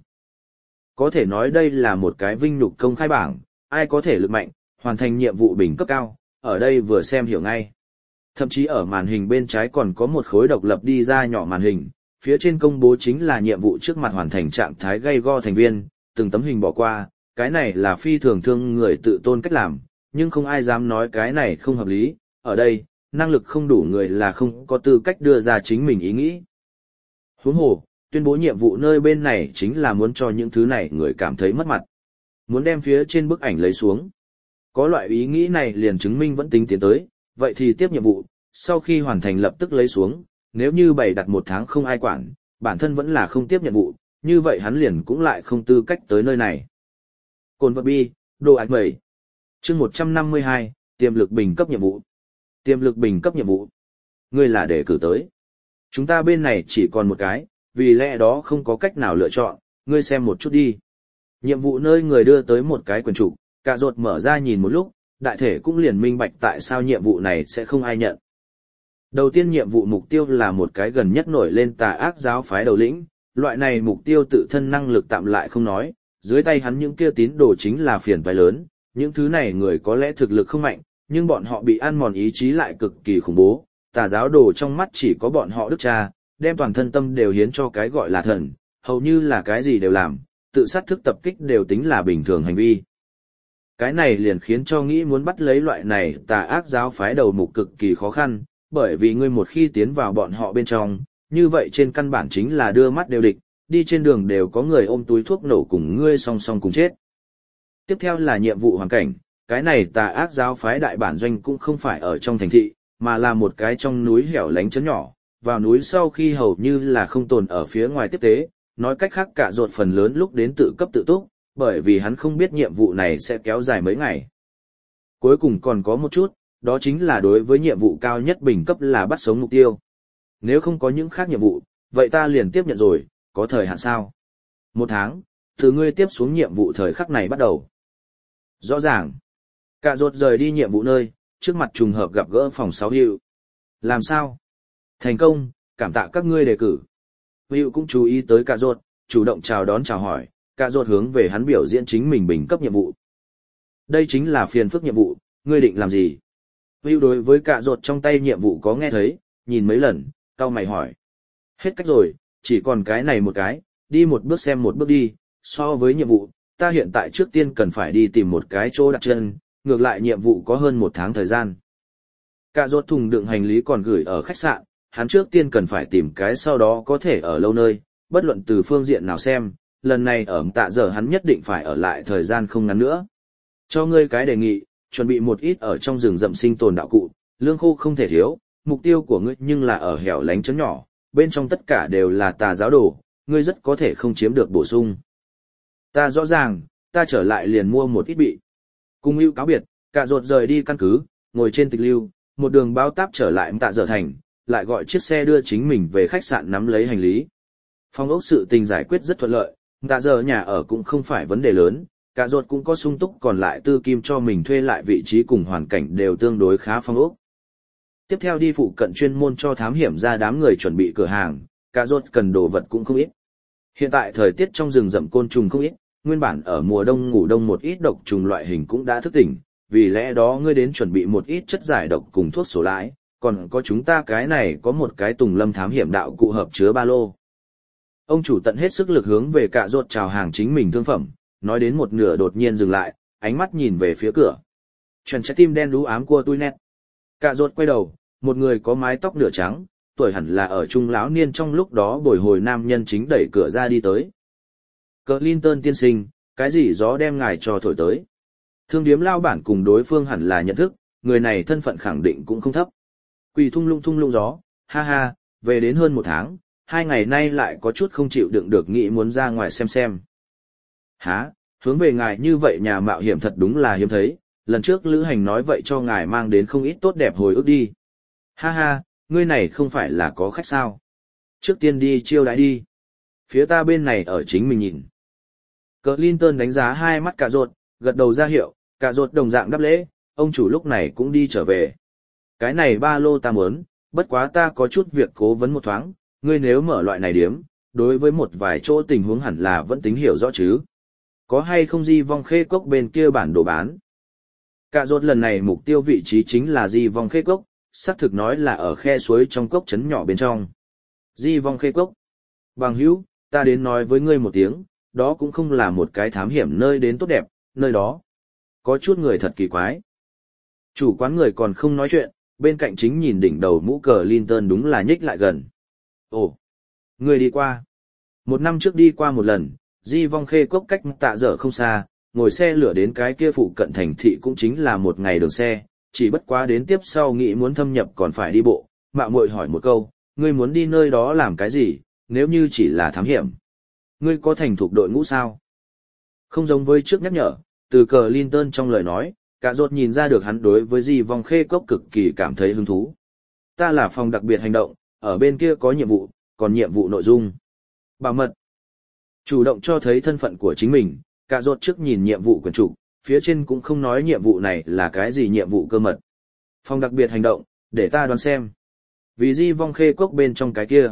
Speaker 1: Có thể nói đây là một cái vinh nhục công khai bảng, ai có thể lực mạnh, hoàn thành nhiệm vụ bình cấp cao, ở đây vừa xem hiểu ngay. Thậm chí ở màn hình bên trái còn có một khối độc lập đi ra nhỏ màn hình, phía trên công bố chính là nhiệm vụ trước mặt hoàn thành trạng thái gay go thành viên, từng tấm hình bỏ qua, cái này là phi thường thương người tự tôn cách làm, nhưng không ai dám nói cái này không hợp lý, ở đây, năng lực không đủ người là không có tư cách đưa ra chính mình ý nghĩ. Huống hồ, tuyên bố nhiệm vụ nơi bên này chính là muốn cho những thứ này người cảm thấy mất mặt. Muốn đem phía trên bức ảnh lấy xuống. Có loại ý nghĩ này liền chứng minh vẫn tính tiến tới, vậy thì tiếp nhiệm vụ, sau khi hoàn thành lập tức lấy xuống, nếu như bày đặt 1 tháng không ai quản, bản thân vẫn là không tiếp nhiệm vụ, như vậy hắn liền cũng lại không tư cách tới nơi này. Cồn vật bi, đồ ạch mẩy. Chương 152, tiềm lực bình cấp nhiệm vụ. Tiềm lực bình cấp nhiệm vụ. Ngươi là để cử tới. Chúng ta bên này chỉ còn một cái, vì lẽ đó không có cách nào lựa chọn, ngươi xem một chút đi. Nhiệm vụ nơi người đưa tới một cái quyển trục, Cả Rột mở ra nhìn một lúc, đại thể cũng liền minh bạch tại sao nhiệm vụ này sẽ không ai nhận. Đầu tiên nhiệm vụ mục tiêu là một cái gần nhất nổi lên tà ác giáo phái đầu lĩnh, loại này mục tiêu tự thân năng lực tạm lại không nói, dưới tay hắn những kia tín đồ chính là phiền toái lớn, những thứ này người có lẽ thực lực không mạnh, nhưng bọn họ bị ăn mòn ý chí lại cực kỳ khủng bố, tà giáo đồ trong mắt chỉ có bọn họ đức cha, đem toàn thân tâm đều hiến cho cái gọi là thần, hầu như là cái gì đều làm, tự sát thức tập kích đều tính là bình thường hành vi. Cái này liền khiến cho nghĩ muốn bắt lấy loại này tà ác giáo phái đầu mục cực kỳ khó khăn, bởi vì ngươi một khi tiến vào bọn họ bên trong, như vậy trên căn bản chính là đưa mắt đều địch, đi trên đường đều có người ôm túi thuốc nổ cùng ngươi song song cùng chết. Tiếp theo là nhiệm vụ hoàn cảnh, cái này tà ác giáo phái đại bản doanh cũng không phải ở trong thành thị, mà là một cái trong núi hẻo lánh trấn nhỏ, vào núi sau khi hầu như là không tồn ở phía ngoài tiếp tế, nói cách khác Cả Rột phần lớn lúc đến tự cấp tự túc, bởi vì hắn không biết nhiệm vụ này sẽ kéo dài mấy ngày. Cuối cùng còn có một chút, đó chính là đối với nhiệm vụ cao nhất bình cấp là bắt sống mục tiêu. Nếu không có những khác nhiệm vụ, vậy ta liền tiếp nhận rồi, có thời hạn sao? 1 tháng, từ ngươi tiếp xuống nhiệm vụ thời khắc này bắt đầu. Rõ ràng. Cả Rột rời đi nhiệm vụ nơi, trước mặt trùng hợp gặp gỡ phòng 6 Hữu. Làm sao? Thành công, cảm tạ các ngươi đề cử. Hữu cũng chú ý tới Cả Rột, chủ động chào đón chào hỏi, Cả Rột hướng về hắn biểu diễn chính mình bình cấp nhiệm vụ. Đây chính là phiền phức nhiệm vụ, ngươi định làm gì? Hữu đối với Cả Rột trong tay nhiệm vụ có nghe thấy, nhìn mấy lần, cau mày hỏi. Hết cách rồi, chỉ còn cái này một cái, đi một bước xem một bước đi, so với nhiệm vụ, ta hiện tại trước tiên cần phải đi tìm một cái chỗ đặt chân, ngược lại nhiệm vụ có hơn 1 tháng thời gian. Cả Rột thùng đựng hành lý còn gửi ở khách sạn, hắn trước tiên cần phải tìm cái sau đó có thể ở lâu nơi, bất luận từ phương diện nào xem, lần này ở Tạ Giờ hắn nhất định phải ở lại thời gian không ngắn nữa. Cho ngươi cái đề nghị, chuẩn bị một ít ở trong rừng rậm sinh tồn đạo cụ, lương khô không thể thiếu, mục tiêu của ngươi nhưng là ở hẻo lánh trấn nhỏ, bên trong tất cả đều là tà giáo đồ, ngươi rất có thể không chiếm được bổ sung. Ta rõ ràng, ta trở lại liền mua một ít bị. Cùng Hữu cáo biệt, Cả Rột rời đi căn cứ, ngồi trên tịch lưu, một đường bao táp trở lại Tạ Giờ thành, lại gọi chiếc xe đưa chính mình về khách sạn nắm lấy hành lý. Phòng ốc sự tình giải quyết rất thuận lợi, Tạ Giờ nhà ở cũng không phải vấn đề lớn, Cả Rột cũng có sung túc còn lại tư kim cho mình thuê lại vị trí cùng hoàn cảnh đều tương đối khá phong ốc. Tiếp theo đi phụ cận chuyên môn cho thám hiểm ra đám người chuẩn bị cửa hàng, Cả Rột cần đồ vật cũng không ít. Hiện tại thời tiết trong rừng rậm côn trùng không ít, nguyên bản ở mùa đông ngủ đông một ít độc trùng loại hình cũng đã thức tỉnh, vì lẽ đó ngươi đến chuẩn bị một ít chất giải độc cùng thuốc sổ lãi, còn có chúng ta cái này có một cái Tùng Lâm thám hiểm đạo cụ hợp chứa ba lô. Ông chủ tận hết sức lực hướng về Cả Rột chào hàng chính mình thương phẩm, nói đến một nửa đột nhiên dừng lại, ánh mắt nhìn về phía cửa. Chuẩn trái tim đen đú ám của tôi nét. Cả Rột quay đầu, một người có mái tóc nửa trắng, tuổi hẳn là ở trung lão niên trong lúc đó bồi hồi nam nhân chính đẩy cửa ra đi tới. Clinton tiên sinh, cái gì gió đem ngài cho thổi tới? Thương điếm lao bản cùng đối phương hẳn là nhận thức, người này thân phận khẳng định cũng không thấp. Quỳ thung lũng gió, ha ha, về đến hơn 1 tháng, 2 ngày nay lại có chút không chịu đựng được nghĩ muốn ra ngoài xem. Hả, hướng về ngài như vậy nhà mạo hiểm thật đúng là hiếm thấy, lần trước lữ hành nói vậy cho ngài mang đến không ít tốt đẹp hồi ức đi. Ha ha, ngươi này không phải là có khách sao? Trước tiên đi chiêu đãi đi. Phía ta bên này ở chính mình nhìn. Clinton đánh giá hai mắt Cạ Rốt, gật đầu ra hiệu, Cạ Rốt đồng dạng đáp lễ, ông chủ lúc này cũng đi trở về. Cái này ba lô ta muốn, bất quá ta có chút việc cố vấn một thoáng, ngươi nếu mở loại này điếm, đối với một vài chỗ tình huống hẳn là vẫn tính hiểu rõ chứ. Có hay không Di Vong Khê Cốc bên kia bản đồ bán? Cạ Rốt lần này mục tiêu vị trí chính là Di Vong Khê Cốc, xác thực nói là ở khe suối trong cốc trấn nhỏ bên trong. Di Vong Khê Cốc. Bằng hữu, ta đến nói với ngươi một tiếng, đó cũng không là một cái thám hiểm nơi đến tốt đẹp, nơi đó. Có chút người thật kỳ quái. Chủ quán người còn không nói chuyện, bên cạnh chính nhìn đỉnh đầu mũ cờ Linton đúng là nhích lại gần. Ồ, ngươi đi qua. Một năm trước đi qua một lần, Di Vong Khê Cốc cách Tạ Dở không xa, ngồi xe lửa đến cái kia phụ cận thành thị cũng chính là một ngày đường xe, chỉ bất quá đến tiếp sau nghĩ muốn thâm nhập còn phải đi bộ. Mạo muội hỏi một câu, ngươi muốn đi nơi đó làm cái gì, nếu như chỉ là thám hiểm? Ngươi có thành thục đội ngũ sao? Không giống với trước nhắc nhở, từ cờ Linton trong lời nói, Cạ Rốt nhìn ra được hắn đối với Di Vong Khê Cốc cực kỳ cảm thấy hứng thú. Ta là phòng đặc biệt hành động, ở bên kia có nhiệm vụ, còn nhiệm vụ nội dung. Bảo mật. Chủ động cho thấy thân phận của chính mình, Cạ Rốt trước nhìn nhiệm vụ quyển trục, phía trên cũng không nói nhiệm vụ này là cái gì nhiệm vụ cơ mật. Phòng đặc biệt hành động, để ta đoán xem. Vì Di Vong Khê Cốc bên trong cái kia.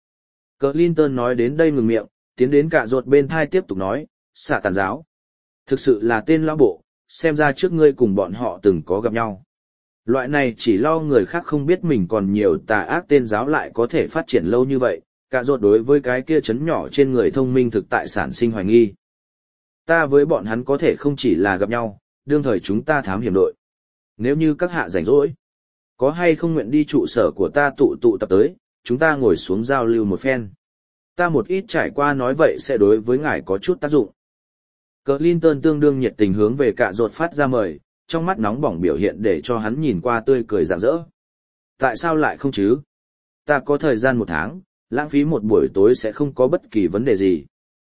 Speaker 1: Clinton nói đến đây ngừng miệng, tiến đến Cạ Rốt bên thai tiếp tục nói, xạ tàn giáo. Thực sự là tên lão bộ, xem ra trước ngươi cùng bọn họ từng có gặp nhau. Loại này chỉ lo người khác không biết mình còn nhiều tà ác tên giáo lại có thể phát triển lâu như vậy, Cạ Rốt đối với cái kia chấn nhỏ trên người thông minh thực tại sản sinh hoài nghi. Ta với bọn hắn có thể không chỉ là gặp nhau, đương thời chúng ta thám hiểm đội. Nếu như các hạ rảnh rỗi, có hay không nguyện đi trụ sở của ta tụ tập tới, chúng ta ngồi xuống giao lưu một phen. Ta một ít trải qua nói vậy sẽ đối với ngài có chút tác dụng. Clinton tương đương nhiệt tình hướng về Cạ Rốt phát ra mời, trong mắt nóng bỏng biểu hiện để cho hắn nhìn qua tươi cười rạng rỡ. Tại sao lại không chứ? Ta có thời gian một tháng, lãng phí một buổi tối sẽ không có bất kỳ vấn đề gì.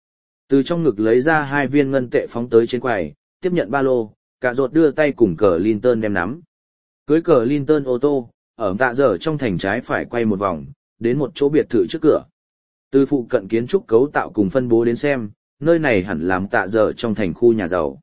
Speaker 1: Từ trong ngực lấy ra 2 viên ngân tệ phóng tới trên quầy, tiếp nhận ba lô, Cạ Rốt đưa tay cùng Clinton đem nắm. Cưới Clinton ô tô, ở Tạ Dở trong thành trái phải quay một vòng, đến một chỗ biệt thự trước cửa. Từ phụ cận kiến trúc cấu tạo cùng phân bố đến xem, nơi này hẳn làm Tạ Dở trong thành khu nhà giàu.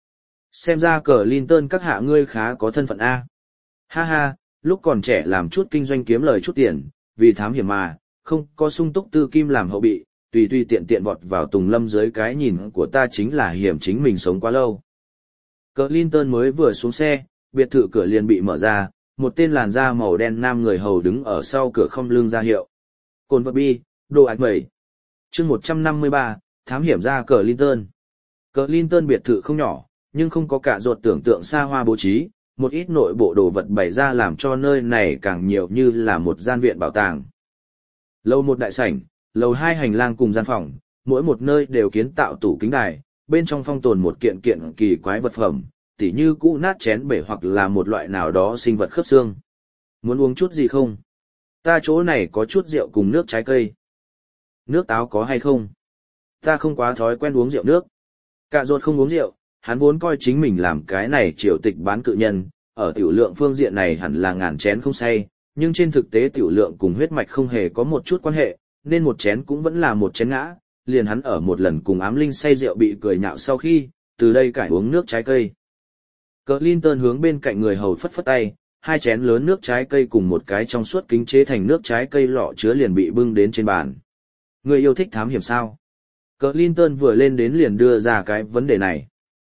Speaker 1: Xem ra Clinton các hạ ngươi khá có thân phận A. Ha ha, lúc còn trẻ làm chút kinh doanh kiếm lời chút tiền, vì thám hiểm mà, không có sung túc tư kim làm hậu bị, tùy tiện tiện vọt vào tùng lâm dưới cái nhìn của ta chính là hiểm chính mình sống quá lâu. Clinton mới vừa xuống xe, biệt thự cửa liền bị mở ra, một tên làn da màu đen nam người hầu đứng ở sau cửa không lưng ra hiệu. Cồn vật bi, đồ ạch mẩy. Chương 153, thám hiểm ra Clinton. Clinton biệt thự không nhỏ, nhưng không có Cạ Rốt tưởng tượng xa hoa bố trí, một ít nội bộ đồ vật bày ra làm cho nơi này càng nhiều như là một gian viện bảo tàng. Lầu 1 đại sảnh, lầu 2 hành lang cùng gian phòng, mỗi một nơi đều kiến tạo tủ kính đài, bên trong phong tồn một kiện kiện kỳ quái vật phẩm, tỉ như cũ nát chén bể hoặc là một loại nào đó sinh vật khớp xương. Muốn uống chút gì không? Ta chỗ này có chút rượu cùng nước trái cây. Nước táo có hay không? Ta không quá thói quen uống rượu nước. Cạ Rốt không uống rượu, hắn vốn coi chính mình làm cái này triều tịch bán cự nhân, ở tiểu lượng phương diện này hẳn là ngàn chén không say, nhưng trên thực tế tiểu lượng cùng huyết mạch không hề có một chút quan hệ, nên một chén cũng vẫn là một chén ngã, liền hắn ở một lần cùng ám linh say rượu bị cười nhạo sau khi, từ đây cải uống nước trái cây. Clinton hướng bên cạnh người hầu phất phất tay, 2 chén lớn nước trái cây cùng một cái trong suốt kính chế thành nước trái cây lọ chứa liền bị bưng đến trên bàn. Người yêu thích thám hiểm sao? Clinton vừa lên đến liền đưa ra cái vấn đề này.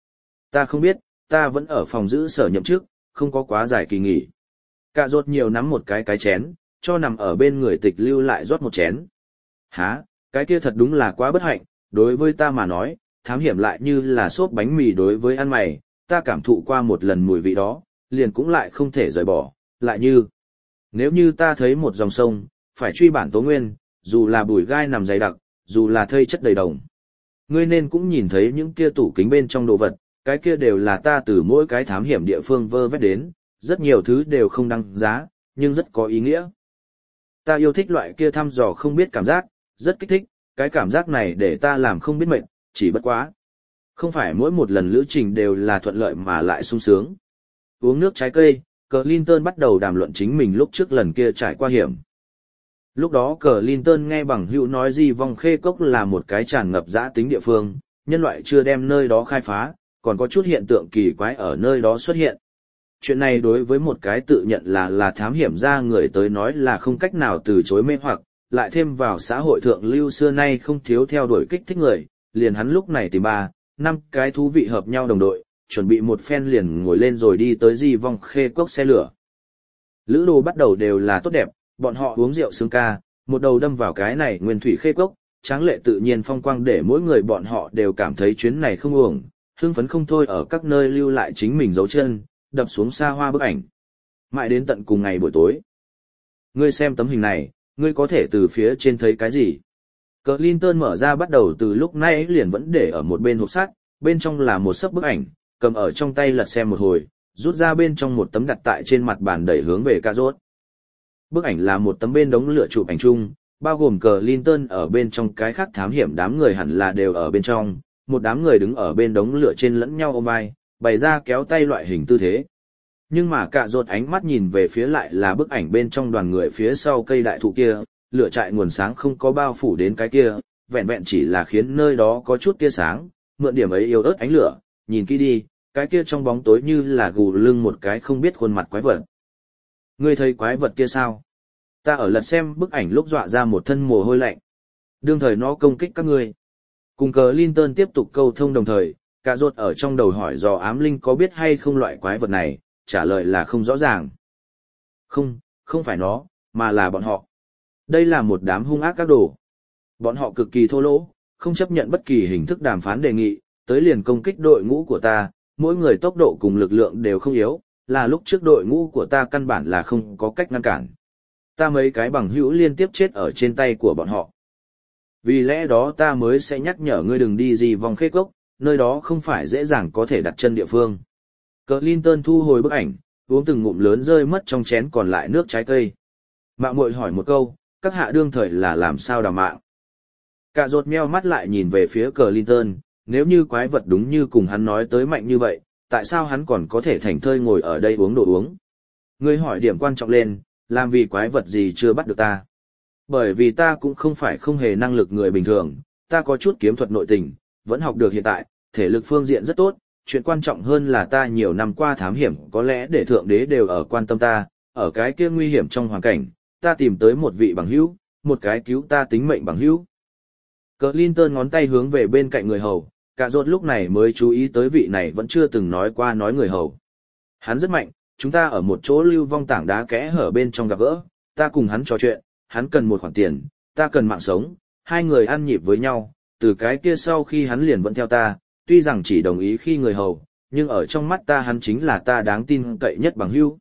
Speaker 1: Ta không biết, ta vẫn ở phòng giữ sở nhậm chức, không có quá dài kỳ nghỉ. Cạ Rốt nhiều nắm một cái chén, cho nằm ở bên người tịch lưu lại rót một chén. Hả, cái kia thật đúng là quá bất hạnh, đối với ta mà nói, thám hiểm lại như là xốp bánh mì đối với ăn mày, ta cảm thụ qua một lần mùi vị đó, liền cũng lại không thể rời bỏ, lại như. Nếu như ta thấy một dòng sông, phải truy bản tố nguyên, dù là bùi gai nằm dày đặc, dù là thây chất đầy đồng. Ngươi nên cũng nhìn thấy những kia tủ kính bên trong đồ vật, cái kia đều là ta từ mỗi cái thám hiểm địa phương vơ vét đến, rất nhiều thứ đều không đăng giá, nhưng rất có ý nghĩa. Ta yêu thích loại kia thăm dò không biết cảm giác, rất kích thích, cái cảm giác này để ta làm không biết mệt, chỉ bất quá. Không phải mỗi một lần lữ trình đều là thuận lợi mà lại sung sướng. Uống nước trái cây, Clinton bắt đầu đàm luận chính mình lúc trước lần kia trải qua hiểm. Lúc đó Clinton nghe bằng hữu nói Di Vong Khê Cốc là một cái tràn ngập dã tính địa phương, nhân loại chưa đem nơi đó khai phá, còn có chút hiện tượng kỳ quái ở nơi đó xuất hiện. Chuyện này đối với một cái tự nhận là thám hiểm gia người tới nói là không cách nào từ chối mê hoặc, lại thêm vào xã hội thượng lưu xưa nay không thiếu theo đuổi kích thích người, liền hắn lúc này tìm 3, 5 cái thú vị hợp nhau đồng đội, chuẩn bị một phen liền ngồi lên rồi đi tới Di Vong Khê Cốc xe lửa. Lữ đồ bắt đầu đều là tốt đẹp, bọn họ uống rượu sướng ca, một đầu đâm vào cái này nguyên thủy khê cốc, tráng lệ tự nhiên phong quang để mỗi người bọn họ đều cảm thấy chuyến này không uổng, hưng phấn không thôi ở các nơi lưu lại chính mình dấu chân, đập xuống xa hoa bức ảnh. Mãi đến tận cùng ngày buổi tối. Ngươi xem tấm hình này, ngươi có thể từ phía trên thấy cái gì? Clinton mở ra bắt đầu từ lúc nãy liền vẫn để ở một bên hộp sắt, bên trong là một sấp bức ảnh, cầm ở trong tay lật xem một hồi, rút ra bên trong một tấm đặt tại trên mặt bàn đẩy hướng về Cà Rốt. Bức ảnh là một tấm bên đống lửa chụp ảnh chung, bao gồm Clinton ở bên trong, cái khác thám hiểm đám người hẳn là đều ở bên trong, một đám người đứng ở bên đống lửa trên lẫn nhau ôm vai, bày ra kéo tay loại hình tư thế. Nhưng mà Cà Rốt ánh mắt nhìn về phía lại là bức ảnh bên trong đoàn người phía sau cây đại thụ kia, lửa trại nguồn sáng không có bao phủ đến cái kia, vẹn vẹn chỉ là khiến nơi đó có chút tia sáng, mượn điểm ấy yếu ớt ánh lửa, nhìn kỹ đi, cái kia trong bóng tối như là gù lưng một cái không biết khuôn mặt quái vật. Ngươi thấy quái vật kia sao? Ta ở lật xem bức ảnh lúc dọa ra một thân mồ hôi lạnh. Đương thời nó công kích các ngươi. Cùng Clinton tiếp tục câu thông đồng thời, Cà Rốt ở trong đầu hỏi dò ám linh có biết hay không loại quái vật này, trả lời là không rõ ràng. Không, không phải nó, mà là bọn họ. Đây là một đám hung ác các đồ. Bọn họ cực kỳ thô lỗ, không chấp nhận bất kỳ hình thức đàm phán đề nghị, tới liền công kích đội ngũ của ta, mỗi người tốc độ cùng lực lượng đều không yếu, là lúc trước đội ngũ của ta căn bản là không có cách ngăn cản. Ta mấy cái bằng hữu liên tiếp chết ở trên tay của bọn họ. Vì lẽ đó ta mới sẽ nhắc nhở ngươi đừng đi Di Vong Khê Cốc, nơi đó không phải dễ dàng có thể đặt chân địa phương. Clinton thu hồi bức ảnh, uống từng ngụm lớn rơi mất trong chén còn lại nước trái cây. Mạng muội hỏi một câu, các hạ đương thời là làm sao đào mạng? Cà Rốt meo mắt lại nhìn về phía Clinton, nếu như quái vật đúng như cùng hắn nói tới mạnh như vậy, tại sao hắn còn có thể thảnh thơi ngồi ở đây uống đồ uống? Ngươi hỏi điểm quan trọng lên, làm vì quái vật gì chưa bắt được ta? Bởi vì ta cũng không phải không hề năng lực người bình thường, ta có chút kiếm thuật nội tình, vẫn học được hiện tại, thể lực phương diện rất tốt, chuyện quan trọng hơn là ta nhiều năm qua thám hiểm có lẽ để thượng đế đều ở quan tâm ta, ở cái kia nguy hiểm trong hoàn cảnh, ta tìm tới một vị bằng hữu, một cái cứu ta tính mệnh bằng hữu. Clinton ngón tay hướng về bên cạnh người hầu, Cà Rốt lúc này mới chú ý tới vị này vẫn chưa từng nói qua nói người hầu. Hắn rất mạnh, chúng ta ở một chỗ lưu vong tảng đá kẽ hở bên trong gặp gỡ, ta cùng hắn trò chuyện, hắn cần một khoản tiền, ta cần mạng sống, hai người ăn nhịp với nhau, từ cái kia sau khi hắn liền vẫn theo ta, tuy rằng chỉ đồng ý khi người hầu, nhưng ở trong mắt ta hắn chính là ta đáng tin cậy nhất bằng hữu.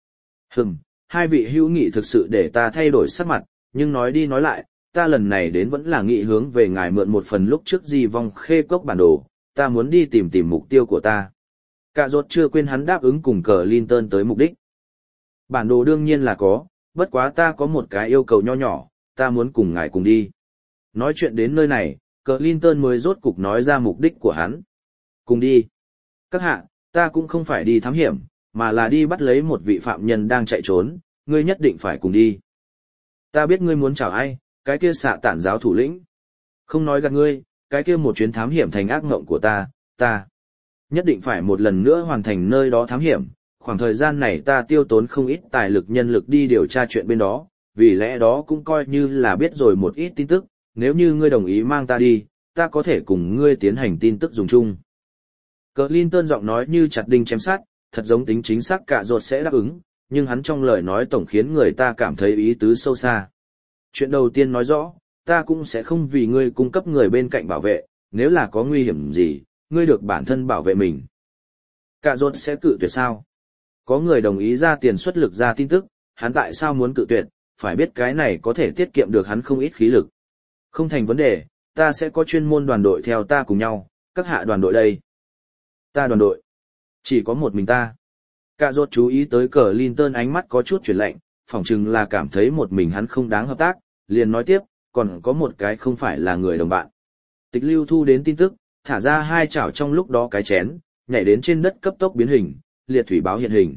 Speaker 1: Hai vị hữu nghị thực sự để ta thay đổi sắc mặt, nhưng nói đi nói lại, ta lần này đến vẫn là nghị hướng về ngài mượn một phần lúc trước Di Vong Khê Cốc bản đồ, ta muốn đi tìm mục tiêu của ta. Cà Rốt chưa quên hắn đáp ứng cùng Clinton tới mục đích. Bản đồ đương nhiên là có, bất quá ta có một cái yêu cầu nho nhỏ, ta muốn cùng ngài cùng đi. Nói chuyện đến nơi này, Clinton mới rốt cục nói ra mục đích của hắn. Cùng đi. Các hạ, ta cũng không phải đi thám hiểm, mà là đi bắt lấy một vị phạm nhân đang chạy trốn, ngươi nhất định phải cùng đi. Ta biết ngươi muốn chào ai, cái kia xạ tản giáo thủ lĩnh. Không nói gạt ngươi, cái kia một chuyến thám hiểm thành ác mộng của ta nhất định phải một lần nữa hoàn thành nơi đó thám hiểm. Khoảng thời gian này ta tiêu tốn không ít tài lực nhân lực đi điều tra chuyện bên đó, vì lẽ đó cũng coi như là biết rồi một ít tin tức, nếu như ngươi đồng ý mang ta đi, ta có thể cùng ngươi tiến hành tin tức dùng chung. Clinton giọng nói như chặt đinh chém sắt, thật giống tính chính xác Cà Rốt sẽ đáp ứng, nhưng hắn trong lời nói tổng khiến người ta cảm thấy ý tứ sâu xa. Chuyện đầu tiên nói rõ, ta cũng sẽ không vì ngươi cung cấp người bên cạnh bảo vệ, nếu là có nguy hiểm gì, ngươi được bản thân bảo vệ mình. Cà Rốt sẽ cự tuyệt sao? Có người đồng ý ra tiền xuất lực ra tin tức, hắn tại sao muốn cự tuyệt, phải biết cái này có thể tiết kiệm được hắn không ít khí lực. Không thành vấn đề, ta sẽ có chuyên môn đoàn đội theo ta cùng nhau, các hạ đoàn đội đây. Ta đoàn đội. Chỉ có một mình ta. Cà Rốt chú ý tới Clinton ánh mắt có chút chuyển lạnh, phỏng chừng là cảm thấy một mình hắn không đáng hợp tác, liền nói tiếp, còn có một cái không phải là người đồng bạn. Tịch lưu thu đến tin tức, thả ra hai chảo trong lúc đó cái chén, nhảy đến trên đất cấp tốc biến hình, liệt thủy báo hiện hình.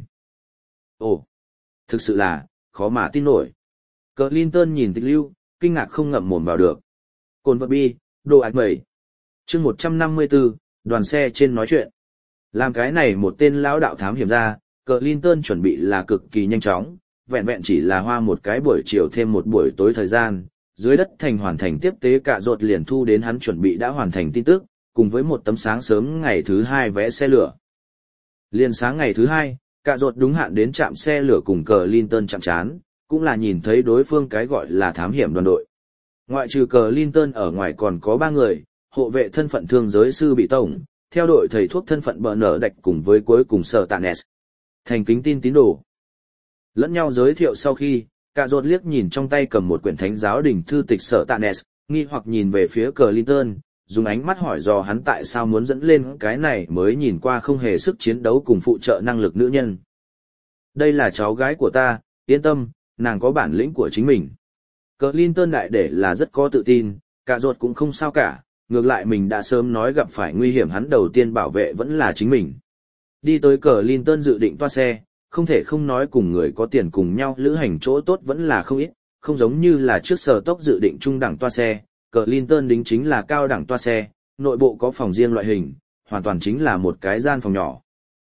Speaker 1: Ồ, thực sự là, khó mà tin nổi. Clinton nhìn Tịch Lưu, kinh ngạc không ngậm mồm vào được. Cồn vật bi, đồ ạch mẩy. Chương 154, đoàn xe trên nói chuyện. Làm cái này một tên lão đạo thám hiểm ra, Clinton chuẩn bị là cực kỳ nhanh chóng, vẹn vẹn chỉ là hoa một cái buổi chiều thêm một buổi tối thời gian, dưới đất thành hoàn thành tiếp tế Cạ Rốt liền thu đến hắn chuẩn bị đã hoàn thành tin tức, cùng với một tấm sáng sớm ngày thứ hai vé xe lửa. Liền sáng ngày thứ hai, Cạ Rốt đúng hạn đến trạm xe lửa cùng Clinton chạm trán, cũng là nhìn thấy đối phương cái gọi là thám hiểm đoàn đội. Ngoại trừ Clinton ở ngoài còn có 3 người, hộ vệ thân phận thương giới sư bị tổng, theo đội thầy thuốc thân phận bờ nở đạch cùng với cuối cùng sở tạ nes. Thành kính tin tín đồ. Lẫn nhau giới thiệu sau khi, Cạ Rốt liếc nhìn trong tay cầm một quyển thánh giáo đình thư tịch sở tạ nes, nghi hoặc nhìn về phía Clinton, dùng ánh mắt hỏi dò hắn tại sao muốn dẫn lên cái này mới nhìn qua không hề sức chiến đấu cùng phụ trợ năng lực nữ nhân. Đây là cháu gái của ta, yên tâm, nàng có bản lĩnh của chính mình. Clinton đại để là rất có tự tin, Cạ Rốt cũng không sao cả, ngược lại mình đã sớm nói gặp phải nguy hiểm hắn đầu tiên bảo vệ vẫn là chính mình. Đi tới Clinton dự định toa xe, không thể không nói cùng người có tiền cùng nhau lữ hành chỗ tốt vẫn là không ít, không giống như là trước Sở Tốc dự định trung đẳng toa xe, Clinton đính chính là cao đẳng toa xe, nội bộ có phòng riêng loại hình, hoàn toàn chính là một cái gian phòng nhỏ.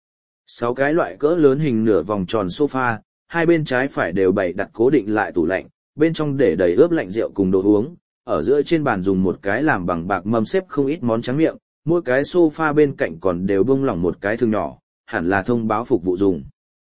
Speaker 1: 6 cái loại cỡ lớn hình nửa vòng tròn sofa, hai bên trái phải đều bày đặt cố định lại tủ lạnh, bên trong để đầy ướp lạnh rượu cùng đồ uống, ở giữa trên bàn dùng một cái làm bằng bạc mâm xếp không ít món tráng miệng, mỗi cái sofa bên cạnh còn đều bung lỏng một cái thùng nhỏ, hẳn là thông báo phục vụ dùng.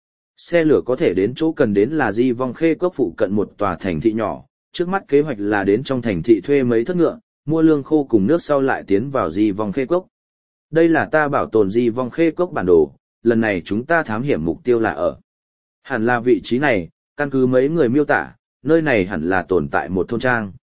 Speaker 1: Xe lửa có thể đến chỗ cần đến là Di Vong Khê Cốc phụ cận một tòa thành thị nhỏ, trước mắt kế hoạch là đến trong thành thị thuê mấy thất ngựa, mua lương khô cùng nước sau lại tiến vào Di Vong Khê Cốc. Đây là ta bảo tồn Di Vong Khê Cốc bản đồ, lần này chúng ta thám hiểm mục tiêu là ở. Hẳn là vị trí này, căn cứ mấy người miêu tả, nơi này hẳn là tồn tại một thôn trang.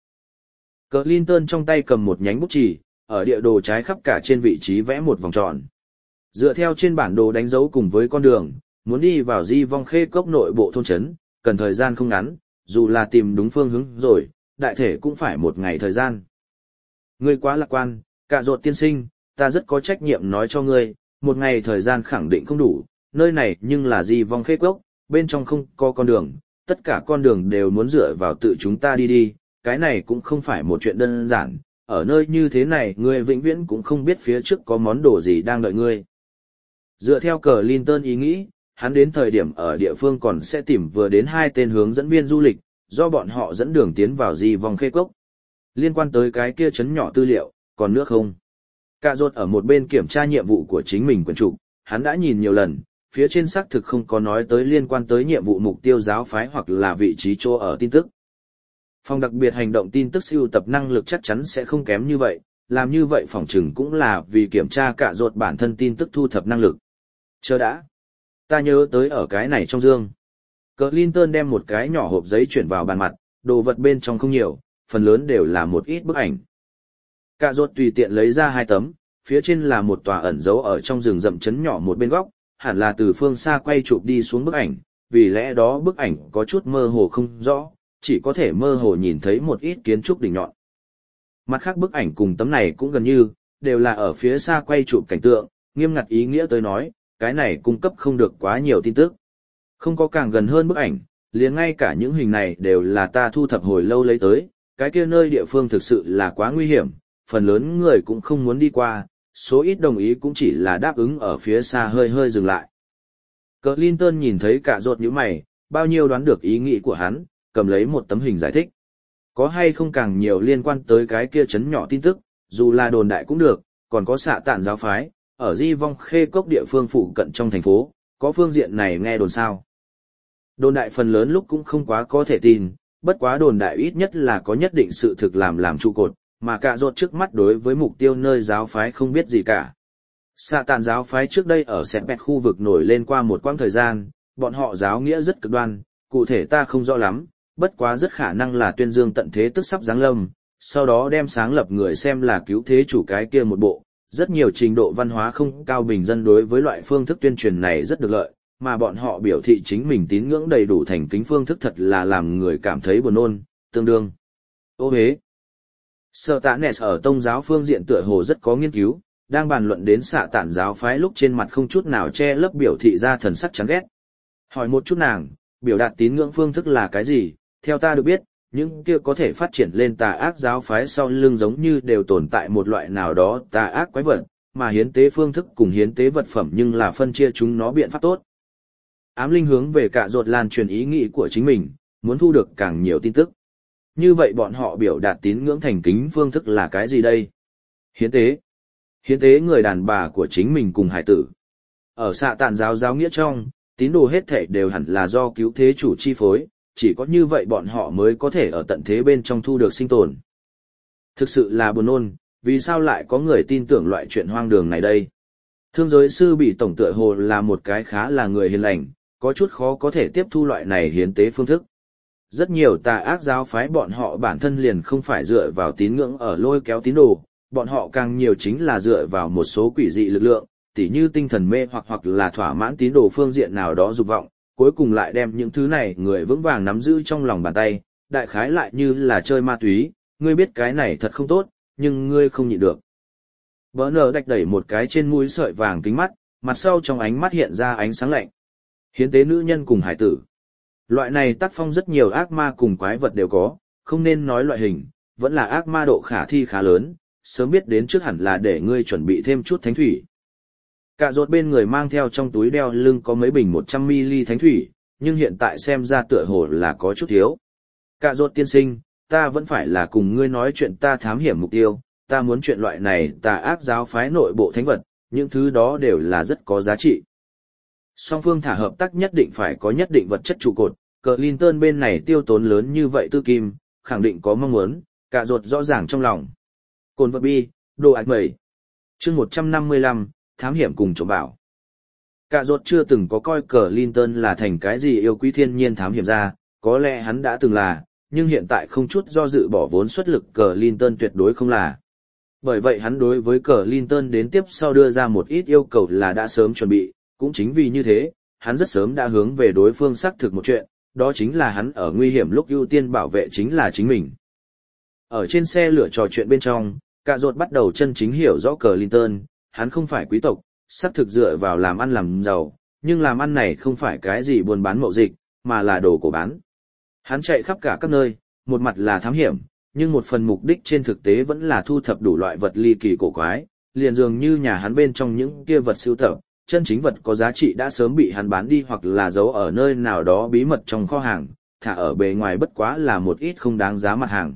Speaker 1: Clinton trong tay cầm một nhánh bút chì, ở địa đồ trái khắp cả trên vị trí vẽ một vòng tròn. Dựa theo trên bản đồ đánh dấu cùng với con đường, muốn đi vào Di Vong Khê Cốc nội bộ thôn trấn, cần thời gian không ngắn, dù là tìm đúng phương hướng rồi, đại thể cũng phải một ngày thời gian. Ngươi quá lạc quan, Cạ Rốt tiên sinh, ta rất có trách nhiệm nói cho ngươi, một ngày thời gian khẳng định không đủ, nơi này nhưng là Di Vong Khê Cốc, bên trong không có con đường, tất cả con đường đều muốn dựa vào tự chúng ta đi, cái này cũng không phải một chuyện đơn giản, ở nơi như thế này ngươi vĩnh viễn cũng không biết phía trước có món đồ gì đang đợi ngươi. Dựa theo Clinton ý nghĩ, hắn đến thời điểm ở địa phương còn sẽ tìm vừa đến 2 tên hướng dẫn viên du lịch, do bọn họ dẫn đường tiến vào Di Vong Khê Cốc. Liên quan tới cái kia trấn nhỏ tư liệu, còn nước không? Cạ Rốt ở một bên kiểm tra nhiệm vụ của chính mình quyển trục, hắn đã nhìn nhiều lần, phía trên xác thực không có nói tới liên quan tới nhiệm vụ mục tiêu giáo phái hoặc là vị trí chỗ ở tin tức. Phòng đặc biệt hành động tin tức sưu tập năng lực chắc chắn sẽ không kém như vậy, làm như vậy phỏng chừng cũng là vì kiểm tra Cạ Rốt bản thân tin tức thu thập năng lực. Chờ đã. Ta nhớ tới ở cái này trong dương. Clinton đem một cái nhỏ hộp giấy chuyển vào bàn mặt, đồ vật bên trong không nhiều, phần lớn đều là một ít bức ảnh. Cạ Rốt tùy tiện lấy ra 2 tấm, phía trên là một tòa ẩn giấu ở trong rừng rậm trấn nhỏ một bên góc, hẳn là từ phương xa quay chụp đi xuống bức ảnh, vì lẽ đó bức ảnh có chút mơ hồ không rõ, chỉ có thể mơ hồ nhìn thấy một ít kiến trúc đỉnh nhọn. Mặt khác bức ảnh cùng tấm này cũng gần như, đều là ở phía xa quay chụp cảnh tượng, nghiêm ngặt ý nghĩa tới nói, cái này cung cấp không được quá nhiều tin tức. Không có càng gần hơn bức ảnh, liền ngay cả những hình này đều là ta thu thập hồi lâu lấy tới, cái kia nơi địa phương thực sự là quá nguy hiểm, phần lớn người cũng không muốn đi qua, số ít đồng ý cũng chỉ là đáp ứng ở phía xa hơi hơi dừng lại. Clinton nhìn thấy Cạ Rốt nhíu mày, bao nhiêu đoán được ý nghĩ của hắn, cầm lấy một tấm hình giải thích. Có hay không càng nhiều liên quan tới cái kia trấn nhỏ tin tức, dù là đồn đại cũng được, còn có xạ tản giáo phái, ở Di Vong Khê Cốc địa phương phụ cận trong thành phố, có phương diện này nghe đồn sao. Đồn đại phần lớn lúc cũng không quá có thể tin, bất quá đồn đại ít nhất là có nhất định sự thực làm trụ cột, mà Cạ Rốt trước mắt đối với mục tiêu nơi giáo phái không biết gì cả. Xạ tản giáo phái trước đây ở Sepet khu vực nổi lên qua một quãng thời gian, bọn họ giáo nghĩa rất cực đoan, cụ thể ta không rõ lắm, bất quá rất khả năng là tuyên dương tận thế tức sắp giáng lâm, sau đó đem sáng lập người xem là cứu thế chủ cái kia một bộ. Rất nhiều trình độ văn hóa không cao bình dân đối với loại phương thức tuyên truyền này rất được lợi, mà bọn họ biểu thị chính mình tín ngưỡng đầy đủ thành kính phương thức thật là làm người cảm thấy buồn nôn, tương đương. Ô hế. Sở Tạ Ness ở tông giáo phương diện tựa hồ rất có nghiên cứu, đang bàn luận đến xạ tản giáo phái lúc trên mặt không chút nào che lấp biểu thị ra thần sắc chán ghét. Hỏi một chút nàng, biểu đạt tín ngưỡng phương thức là cái gì? Theo ta được biết, những kia có thể phát triển lên tà ác giáo phái sau lưng giống như đều tồn tại một loại nào đó tà ác quái vật, mà hiến tế phương thức cùng hiến tế vật phẩm nhưng là phân chia chúng nó biện pháp tốt. Ám linh hướng về Cạ Rốt lan truyền ý nghĩ của chính mình, muốn thu được càng nhiều tin tức. Như vậy bọn họ biểu đạt tín ngưỡng thành kính phương thức là cái gì đây? Hiến tế. Hiến tế người đàn bà của chính mình cùng hải tử. Ở xạ tản giáo giáo nghĩa trong, tín đồ hết thể đều hẳn là do cứu thế chủ chi phối, chỉ có như vậy bọn họ mới có thể ở tận thế bên trong thu được sinh tồn. Thực sự là buồn nôn, vì sao lại có người tin tưởng loại chuyện hoang đường này đây? Thương giới sư bị tổng tựa hồ là một cái khá là người hiền lành, có chút khó có thể tiếp thu loại này hiến tế phương thức. Rất nhiều tà ác giáo phái bọn họ bản thân liền không phải dựa vào tín ngưỡng ở lôi kéo tín đồ, bọn họ càng nhiều chính là dựa vào một số quỷ dị lực lượng, tỉ như tinh thần mê hoặc là thỏa mãn tín đồ phương diện nào đó dục vọng, cuối cùng lại đem những thứ này người vững vàng nắm giữ trong lòng bàn tay, đại khái lại như là chơi ma túy, ngươi biết cái này thật không tốt, nhưng ngươi không nhịn được. Bỡ nở đạch đẩy một cái trên mũi sợi vàng kính mắt, mặt sau trong ánh mắt hiện ra ánh sáng lạnh. Hiến tế nữ nhân cùng hải tử. Loại này tác phong rất nhiều ác ma cùng quái vật đều có, không nên nói loại hình, vẫn là ác ma độ khả thi khá lớn, sớm biết đến trước hẳn là để ngươi chuẩn bị thêm chút thánh thủy. Cạ Rốt bên người mang theo trong túi đeo lưng có mấy bình 100ml thánh thủy, nhưng hiện tại xem ra tựa hồ là có chút thiếu. Cạ Rốt tiên sinh, ta vẫn phải là cùng ngươi nói chuyện ta thám hiểm mục tiêu, ta muốn chuyện loại này tà ác giáo phái nội bộ thánh vật, những thứ đó đều là rất có giá trị. Song phương thả hợp tác nhất định phải có nhất định vật chất trụ cột, Clinton bên này tiêu tốn lớn như vậy tư kim, khẳng định có mong muốn, Cạ Rốt rõ ràng trong lòng. Cồn vật bi, đồ ạch mẩy. Chương 155, thám hiểm cùng trộm bảo. Cạ Rốt chưa từng có coi Clinton là thành cái gì yêu quý thiên nhiên thám hiểm ra, có lẽ hắn đã từng là, nhưng hiện tại không chút do dự bỏ vốn xuất lực Clinton tuyệt đối không là. Bởi vậy hắn đối với Clinton đến tiếp sau đưa ra một ít yêu cầu là đã sớm chuẩn bị, cũng chính vì như thế, hắn rất sớm đã hướng về đối phương xác thực một chuyện, đó chính là hắn ở nguy hiểm lúc ưu tiên bảo vệ chính là chính mình. Ở trên xe lửa trò chuyện bên trong, Cạ Rốt bắt đầu chân chính hiểu rõ Clinton, hắn không phải quý tộc, xác thực dựa vào làm ăn làm giàu, nhưng làm ăn này không phải cái gì buôn bán mậu dịch, mà là đồ cổ bán. Hắn chạy khắp cả các nơi, một mặt là thám hiểm, nhưng một phần mục đích trên thực tế vẫn là thu thập đủ loại vật ly kỳ cổ quái, liền dường như nhà hắn bên trong những kia vật sưu tập, chân chính vật có giá trị đã sớm bị hắn bán đi hoặc là giấu ở nơi nào đó bí mật trong kho hàng, thả ở bề ngoài bất quá là một ít không đáng giá mặt hàng.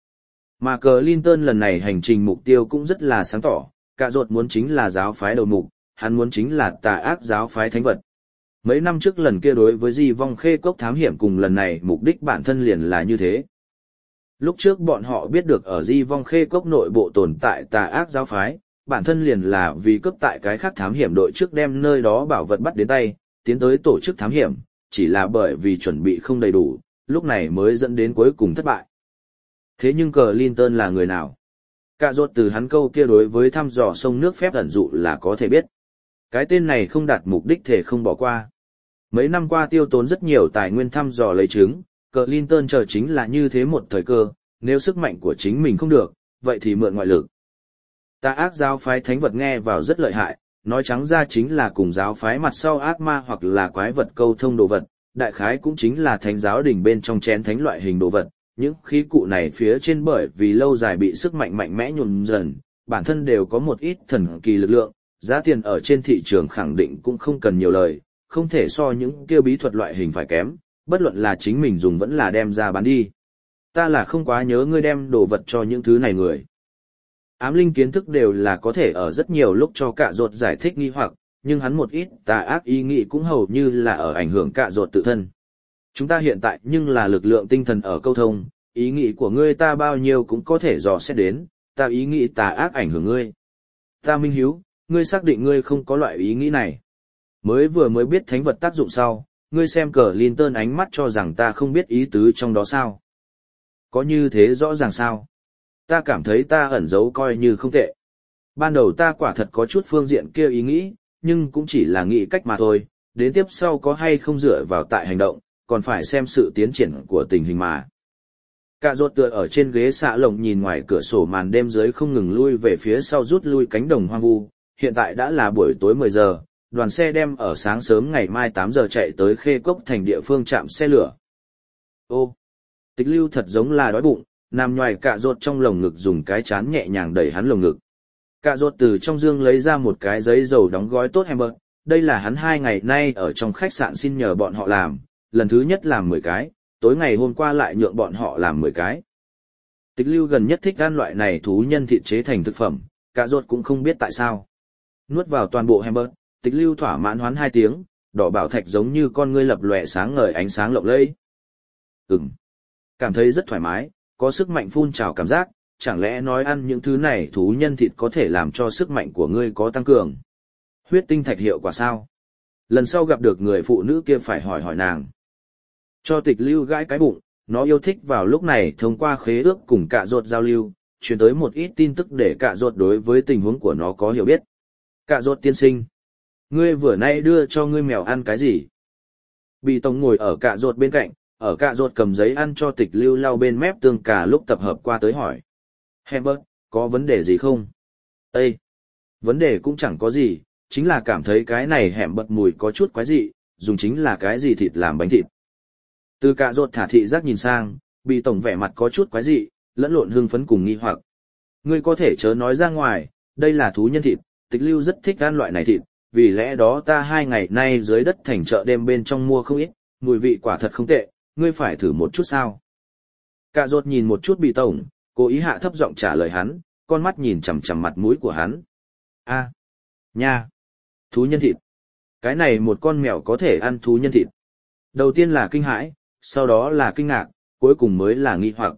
Speaker 1: Mà Clinton lần này hành trình mục tiêu cũng rất là sáng tỏ, Cạ Rốt muốn chính là giáo phái đầu mục, hắn muốn chính là tà ác giáo phái thánh vật. Mấy năm trước lần kia đối với Di Vong Khê Cốc thám hiểm cùng lần này mục đích bản thân liền là như thế. Lúc trước bọn họ biết được ở Di Vong Khê Cốc nội bộ tồn tại tà ác giáo phái, bản thân liền là vì cướp tại cái khác thám hiểm đội trước đem nơi đó bảo vật bắt đến tay, tiến tới tổ chức thám hiểm, chỉ là bởi vì chuẩn bị không đầy đủ, lúc này mới dẫn đến cuối cùng thất bại. Thế nhưng Clinton là người nào? Cạ Rốt từ hắn câu kia đối với thăm dò sông nước phép ẩn dụ là có thể biết. Cái tên này không đạt mục đích thể không bỏ qua. Mấy năm qua tiêu tốn rất nhiều tài nguyên thăm dò lấy chứng, Clinton chờ chính là như thế một thời cơ, nếu sức mạnh của chính mình không được, vậy thì mượn ngoại lực. Tà ác giáo phái thánh vật nghe vào rất lợi hại, nói trắng ra chính là cùng giáo phái mặt sau ác ma hoặc là quái vật câu thông đồ vật, đại khái cũng chính là thánh giáo đỉnh bên trong chén thánh loại hình đồ vật. Những khí cụ này phía trên bởi vì lâu dài bị sức mạnh mạnh mẽ nhuộm dần, bản thân đều có một ít thần kỳ lực lượng, giá tiền ở trên thị trường khẳng định cũng không cần nhiều lời, không thể so những kêu bí thuật loại hình phải kém, bất luận là chính mình dùng vẫn là đem ra bán đi. Ta là không quá nhớ ngươi đem đồ vật cho những thứ này người. Ám linh kiến thức đều là có thể ở rất nhiều lúc cho Cạ Rốt giải thích nghi hoặc, nhưng hắn một ít tà ác ý nghĩ cũng hầu như là ở ảnh hưởng Cạ Rốt tự thân. Chúng ta hiện tại nhưng là lực lượng tinh thần ở câu thông, ý nghĩ của ngươi ta bao nhiêu cũng có thể dò xét đến, ta ý nghĩ tà ác ảnh hưởng ngươi. Ta minh hiếu, ngươi xác định ngươi không có loại ý nghĩ này. Mới biết thánh vật tác dụng sau, ngươi xem Clinton ánh mắt cho rằng ta không biết ý tứ trong đó sao. Có như thế rõ ràng sao? Ta cảm thấy ta ẩn giấu coi như không tệ. Ban đầu ta quả thật có chút phương diện kia ý nghĩ, nhưng cũng chỉ là nghĩ cách mà thôi, đến tiếp sau có hay không dựa vào tại hành động, còn phải xem sự tiến triển của tình hình mà. Cạ rốt tựa ở trên ghế xạ lồng nhìn ngoài cửa sổ màn đêm dưới không ngừng lui về phía sau rút lui cánh đồng hoang vu. Hiện tại đã là buổi tối 10 giờ, đoàn xe đem ở sáng sớm ngày mai 8 giờ chạy tới Khê Cốc thành địa phương trạm xe lửa. Ô, Tịch Lưu thật giống là đói bụng, nằm nhoài Cạ rốt trong lồng ngực dùng cái chán nhẹ nhàng đẩy hắn lồng ngực. Cạ rốt từ trong dương lấy ra một cái giấy dầu đóng gói tốt hamburger, đây là hắn 2 ngày nay ở trong khách sạn xin nhờ bọn họ làm, lần thứ nhất làm 10 cái, tối ngày hôm qua lại nhượng bọn họ làm 10 cái. Tịch Lưu gần nhất thích ăn loại này thú nhân thịt chế thành thực phẩm, Cạ rốt cũng không biết tại sao. Nuốt vào toàn bộ hamburger, Tịch Lưu thỏa mãn hoán 2 tiếng, đỏ bảo thạch giống như con ngươi lập lòe sáng ngời ánh sáng lộng lẫy. Cảm thấy rất thoải mái, có sức mạnh phun trào cảm giác, chẳng lẽ nói ăn những thứ này thú nhân thịt có thể làm cho sức mạnh của ngươi có tăng cường. Huyết tinh thạch hiệu quả sao? Lần sau gặp được người phụ nữ kia phải hỏi hỏi nàng. Cho Tịch Lưu gãi cái bụng, nó yêu thích vào lúc này thông qua khế ước cùng Cạ rốt giao lưu, truyền tới một ít tin tức để Cạ rốt đối với tình huống của nó có hiểu biết. Cạ rốt tiên sinh, ngươi vừa nay đưa cho ngươi mèo ăn cái gì? Bị Tổng ngồi ở Cạ rốt bên cạnh, ở Cạ rốt cầm giấy ăn cho Tịch Lưu lau bên mép tương cà lúc tập hợp qua tới hỏi. Hamburger, có vấn đề gì không? Ê! Vấn đề cũng chẳng có gì, chính là cảm thấy cái này hamburger mùi có chút quái dị, dùng chính là cái gì thịt làm bánh thịt. Từ Cạ rốt thả thị giác nhìn sang, Bị Tổng vẻ mặt có chút quái dị, lẫn lộn hưng phấn cùng nghi hoặc. Ngươi có thể chớ nói ra ngoài, đây là thú nhân thịt, Tịch Lưu rất thích ăn loại này thịt, vì lẽ đó ta 2 ngày nay dưới đất thành chợ đêm bên trong mua không ít, mùi vị quả thật không tệ, ngươi phải thử một chút sao. Cạ rốt nhìn một chút Bị Tổng, cố ý hạ thấp giọng trả lời hắn, con mắt nhìn chằm chằm mặt mũi của hắn. Nha, thú nhân thịt. Cái này một con mèo có thể ăn thú nhân thịt. Đầu tiên là kinh hãi, sau đó là kinh ngạc, cuối cùng mới là nghi hoặc.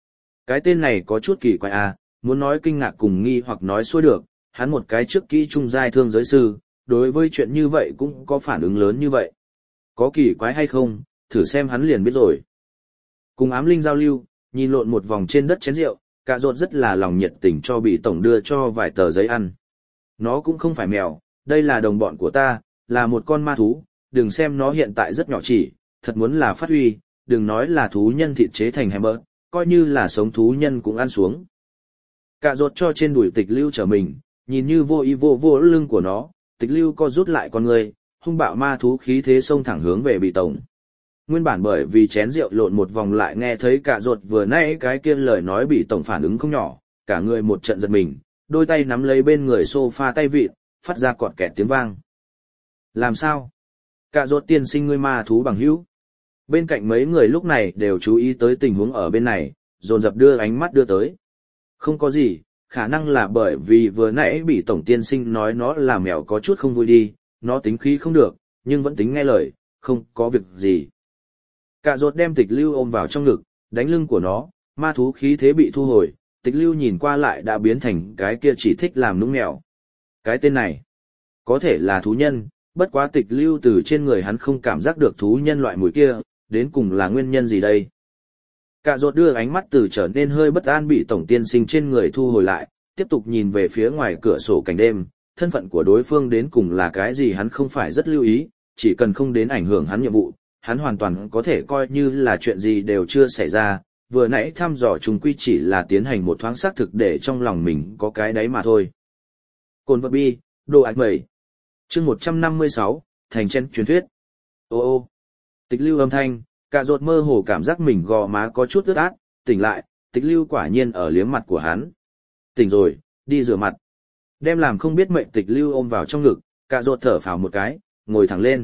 Speaker 1: Cái tên này có chút kỳ quái muốn nói kinh ngạc cùng nghi hoặc nói xuôi được, hắn một cái trước kỹ trung giai thương giới sư, đối với chuyện như vậy cũng có phản ứng lớn như vậy. Có kỳ quái hay không, thử xem hắn liền biết rồi. Cùng ám linh giao lưu, nhìn lộn một vòng trên đất chén rượu, Cạ rốt rất là lòng nhiệt tình cho Bị Tổng đưa cho vài tờ giấy ăn. Nó cũng không phải mèo, đây là đồng bọn của ta, là một con ma thú, đừng xem nó hiện tại rất nhỏ chỉ, thật muốn là phát huy, đừng nói là thú nhân thịt chế thành hamburger, coi như là sống thú nhân cũng ăn xuống. Cạ rốt cho trên đùi Tịch Lưu trở mình, nhìn như vô ý vô lưng của nó, Tịch Lưu co rút lại con người, hung bạo ma thú khí thế xông thẳng hướng về Bị Tổng. Nguyên bản bởi vì chén rượu lộn một vòng lại nghe thấy Cạ rốt vừa nãy cái kia lời nói Bị Tổng phản ứng không nhỏ, cả người một trận giật mình, đôi tay nắm lấy bên người sofa tay vịt, phát ra cọt kẹt tiếng vang. Làm sao? Cạ rốt tiên sinh ngươi ma thú bằng hữu. Bên cạnh mấy người lúc này đều chú ý tới tình huống ở bên này, dồn dập đưa ánh mắt đưa tới. Không có gì, khả năng là bởi vì vừa nãy Bị Tổng tiên sinh nói nó là mèo có chút không vui đi, nó tính khí không được, nhưng vẫn tính nghe lời, không có việc gì. Cạ rốt đem Tịch Lưu ôm vào trong ngực, đánh lưng của nó, ma thú khí thế bị thu hồi, Tịch Lưu nhìn qua lại đã biến thành cái kia chỉ thích làm nũng mèo. Cái tên này, có thể là thú nhân, bất quá Tịch Lưu từ trên người hắn không cảm giác được thú nhân loại mùi kia, đến cùng là nguyên nhân gì đây? Cạ rốt đưa ánh mắt từ trở nên hơi bất an Bị Tổng tiên sinh trên người thu hồi lại, tiếp tục nhìn về phía ngoài cửa sổ cảnh đêm, thân phận của đối phương đến cùng là cái gì hắn không phải rất lưu ý, chỉ cần không đến ảnh hưởng hắn nhiệm vụ, hắn hoàn toàn có thể coi như là chuyện gì đều chưa xảy ra, vừa nãy thăm dò trùng quy chỉ là tiến hành một thoáng xác thực để trong lòng mình có cái đấy mà thôi. Cồn vật bi, đồ ạch mẩy. Chương 156, thành chen truyền thuyết. Ô, Tịch Lưu âm thanh, Cạ rốt mơ hồ cảm giác mình gò má có chút ướt át, tỉnh lại, Tịch Lưu quả nhiên ở liếm mặt của hắn. Tỉnh rồi, đi rửa mặt. Đem làm không biết mệnh Tịch Lưu ôm vào trong ngực, Cạ rốt thở phào một cái, ngồi thẳng lên.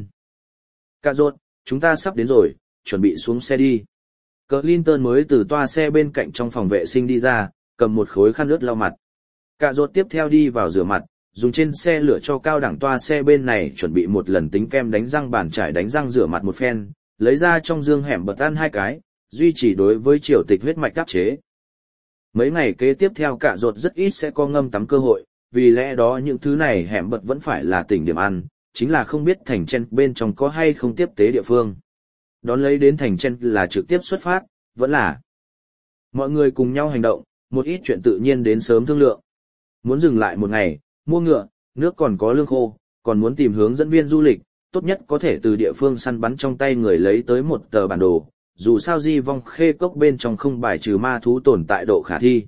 Speaker 1: Cạ rốt, chúng ta sắp đến rồi, chuẩn bị xuống xe đi. Clinton mới từ toa xe bên cạnh trong phòng vệ sinh đi ra, cầm một khối khăn ướt lau mặt. Cạ rốt tiếp theo đi vào rửa mặt, dùng trên xe lửa cho cao đẳng toa xe bên này chuẩn bị một lần tính kem đánh răng bàn chải đánh răng rửa mặt một phen, lấy ra trong dương hẻm bật ăn 2 cái, duy trì đối với triều tịch huyết mạch áp chế. Mấy ngày kế tiếp theo Cạ rốt rất ít sẽ có ngâm tắm cơ hội, vì lẽ đó những thứ này hẻm bật vẫn phải là tỉnh điểm ăn, chính là không biết thành chen bên trong có hay không tiếp tế địa phương. Đón lấy đến thành chen là trực tiếp xuất phát, vẫn là mọi người cùng nhau hành động, một ít chuyện tự nhiên đến sớm thương lượng. Muốn dừng lại một ngày, mua ngựa, nước còn có lương khô, còn muốn tìm hướng dẫn viên du lịch, tốt nhất có thể từ địa phương săn bắn trong tay người lấy tới một tờ bản đồ, dù sao di vong khê cốc bên trong không bài trừ ma thú tồn tại độ khả thi.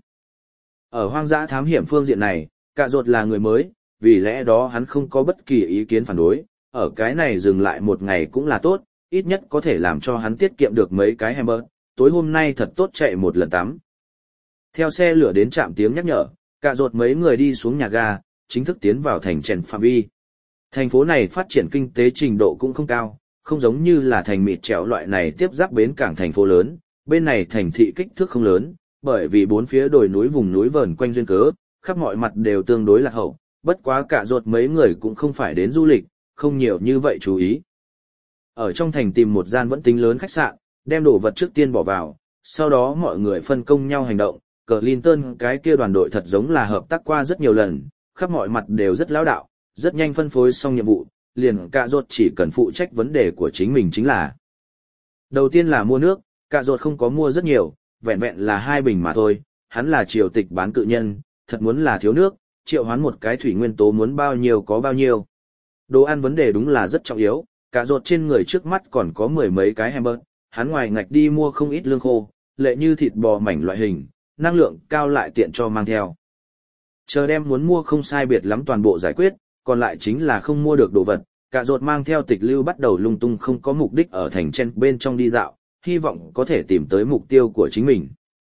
Speaker 1: Ở hoang dã thám hiểm phương diện này, Cạ Rốt là người mới, vì lẽ đó hắn không có bất kỳ ý kiến phản đối, ở cái này dừng lại một ngày cũng là tốt, ít nhất có thể làm cho hắn tiết kiệm được mấy cái hamburger, tối hôm nay thật tốt chạy một lần tắm. Theo xe lửa đến trạm tiếng nhắc nhở, Cạ Rốt mấy người đi xuống nhà ga, chính thức tiến vào thành Trần Phạm Vi. Thành phố này phát triển kinh tế trình độ cũng không cao, không giống như là thành mịt trẻo loại này tiếp giáp bến cảng thành phố lớn, bên này thành thị kích thước không lớn, bởi vì bốn phía đồi núi vùng núi vờn quanh duyên cớ, khắp mọi mặt đều tương đối lạc hậu, bất quá Cạ Rốt mấy người cũng không phải đến du lịch, không nhiều như vậy chú ý. Ở trong thành tìm một gian vẫn tính lớn khách sạn, đem đồ vật trước tiên bỏ vào, sau đó mọi người phân công nhau hành động, Clinton cái kia đoàn đội thật giống là hợp tác qua rất nhiều lần, khắp mọi mặt đều rất lão đạo, rất nhanh phân phối xong nhiệm vụ, liền Cạ Rốt chỉ cần phụ trách vấn đề của chính mình chính là. Đầu tiên là mua nước, Cạ Rốt không có mua rất nhiều, vẹn vẹn là 2 bình mà thôi, hắn là triều tịch bán cự nhân, thật muốn là thiếu nước, triệu hoán một cái thủy nguyên tố muốn bao nhiêu có bao nhiêu. Đồ ăn vấn đề đúng là rất trọng yếu, Cạ Rốt trên người trước mắt còn có 10 mấy cái hamburger, hắn ngoài ngạch đi mua không ít lương khô, lệ như thịt bò mảnh loại hình, năng lượng cao lại tiện cho mang theo. Chờ đem muốn mua không sai biệt lắm toàn bộ giải quyết, còn lại chính là không mua được đồ vật, Cạ Rốt mang theo tịch lưu bắt đầu lung tung không có mục đích ở thành Chen bên trong đi dạo, hy vọng có thể tìm tới mục tiêu của chính mình.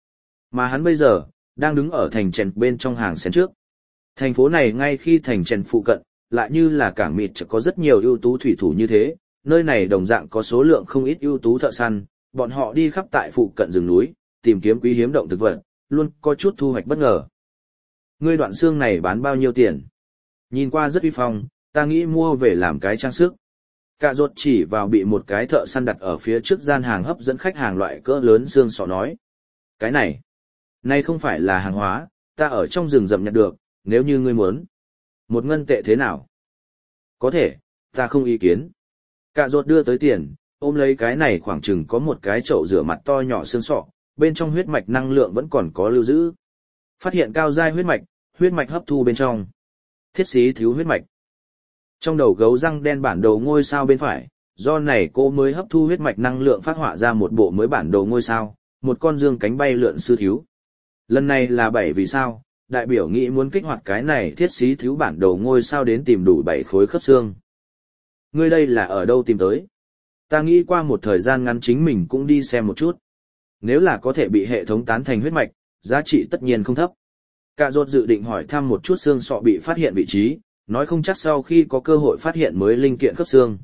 Speaker 1: Mà hắn bây giờ, đang đứng ở thành Chen bên trong hàng xén trước. Thành phố này ngay khi thành Chen phụ cận, lại như là cảng mịt có rất nhiều ưu tú thủy thủ như thế, nơi này đồng dạng có số lượng không ít ưu tú thợ săn, bọn họ đi khắp tại phụ cận rừng núi, tìm kiếm quý hiếm động thực vật, luôn có chút thu hoạch bất ngờ. Ngươi đoạn xương này bán bao nhiêu tiền? Nhìn qua rất uy phong, ta nghĩ mua về làm cái trang sức. Cạ Rốt chỉ vào bị một cái thợ săn đặt ở phía trước gian hàng hấp dẫn khách hàng loại cỡ lớn xương sọ nói. Cái này không phải là hàng hóa, ta ở trong rừng rậm nhặt được, nếu như ngươi muốn. 1 ngân tệ thế nào? Có thể, ta không ý kiến. Cạ Rốt đưa tới tiền, ôm lấy cái này khoảng chừng có một cái chậu rửa mặt to nhỏ xương sọ, bên trong huyết mạch năng lượng vẫn còn có lưu giữ. Phát hiện cao giai huyết mạch hấp thu bên trong. Thiết xí thiếu huyết mạch. Trong đầu gấu răng đen bản đồ ngôi sao bên phải, do này cô mới hấp thu huyết mạch năng lượng phát họa ra một bộ mới bản đồ ngôi sao, một con dương cánh bay lượn sư thiếu. Lần này là 7 vì sao, đại biểu nghĩ muốn kích hoạt cái này thiết xí thiếu bản đồ ngôi sao đến tìm đủ 7 khối khớp xương. Ngươi đây là ở đâu tìm tới? Ta nghĩ qua một thời gian ngắn chính mình cũng đi xem một chút. Nếu là có thể bị hệ thống tán thành huyết mạch, giá trị tất nhiên không thấp. Cạ Rốt dự định hỏi thăm một chút xương sọ bị phát hiện vị trí, nói không chắc sau khi có cơ hội phát hiện mới linh kiện khớp xương.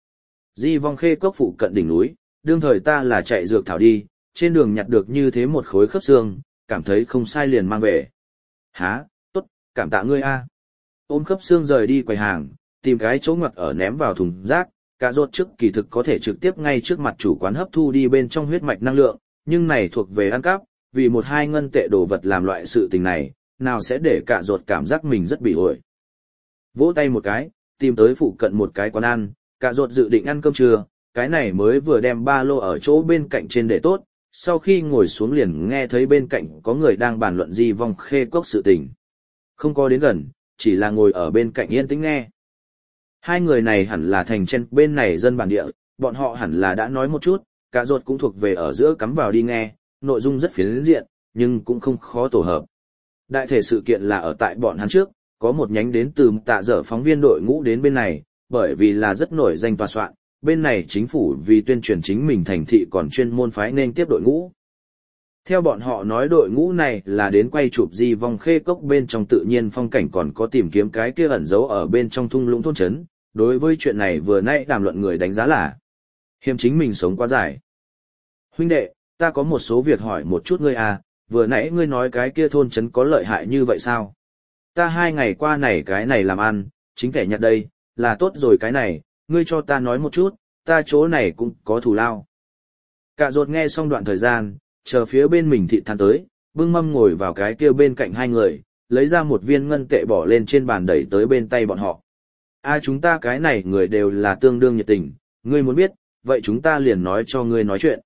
Speaker 1: Di vong khê cốc phụ cận đỉnh núi, đương thời ta là chạy dược thảo đi, trên đường nhặt được như thế một khối khớp xương, cảm thấy không sai liền mang về. Hả, tốt, cảm tạ ngươi a. Ôm khớp xương rời đi quầy hàng, tìm cái chỗ ngoặt ở ném vào thùng rác, Cạ Rốt trước kỳ thực có thể trực tiếp ngay trước mặt chủ quán hấp thu đi bên trong huyết mạch năng lượng, nhưng này thuộc về ăn cắp, vì 1-2 ngân tệ đồ vật làm loại sự tình này, nào sẽ để Cạ Rốt cảm giác mình rất bị ổi. Vỗ tay một cái, tìm tới phụ cận một cái quán ăn, Cạ Rốt dự định ăn cơm trưa, cái này mới vừa đem ba lô ở chỗ bên cạnh trên để tốt, sau khi ngồi xuống liền nghe thấy bên cạnh có người đang bàn luận di vong khê cốc sự tình. Không có đến gần, chỉ là ngồi ở bên cạnh yên tĩnh nghe. Hai người này hẳn là thành trên bên này dân bản địa, bọn họ hẳn là đã nói một chút, Cạ Rốt cũng thuộc về ở giữa cắm vào đi nghe, nội dung rất phiến diện, nhưng cũng không khó tổ hợp. Đại thể sự kiện là ở tại bọn hắn trước, có một nhánh đến từ tạ dở phóng viên đội ngũ đến bên này, bởi vì là rất nổi danh tòa soạn, bên này chính phủ vì tuyên truyền chính mình thành thị còn chuyên môn phái nên tiếp đội ngũ. Theo bọn họ nói đội ngũ này là đến quay chụp di vong khê cốc bên trong tự nhiên phong cảnh còn có tìm kiếm cái kia ẩn giấu ở bên trong thung lũng thôn trấn. Đối với chuyện này vừa nãy đàm luận người đánh giá là hiếm chính mình sống quá dài. Huynh đệ, ta có một số việc hỏi một chút ngươi à, vừa nãy ngươi nói cái kia thôn trấn có lợi hại như vậy sao? Ta 2 ngày qua này cái này làm ăn, chính kẻ nhặt đây, là tốt rồi cái này, ngươi cho ta nói một chút, ta chỗ này cũng có thù lao. Cạ Rốt nghe xong đoạn thời gian, chờ phía bên mình thị than tới, bưng mâm ngồi vào cái kia bên cạnh hai người, lấy ra một viên ngân tệ bỏ lên trên bàn đẩy tới bên tay bọn họ. Chúng ta cái này người đều là tương đương nhiệt tình, ngươi muốn biết, vậy chúng ta liền nói cho ngươi nói chuyện.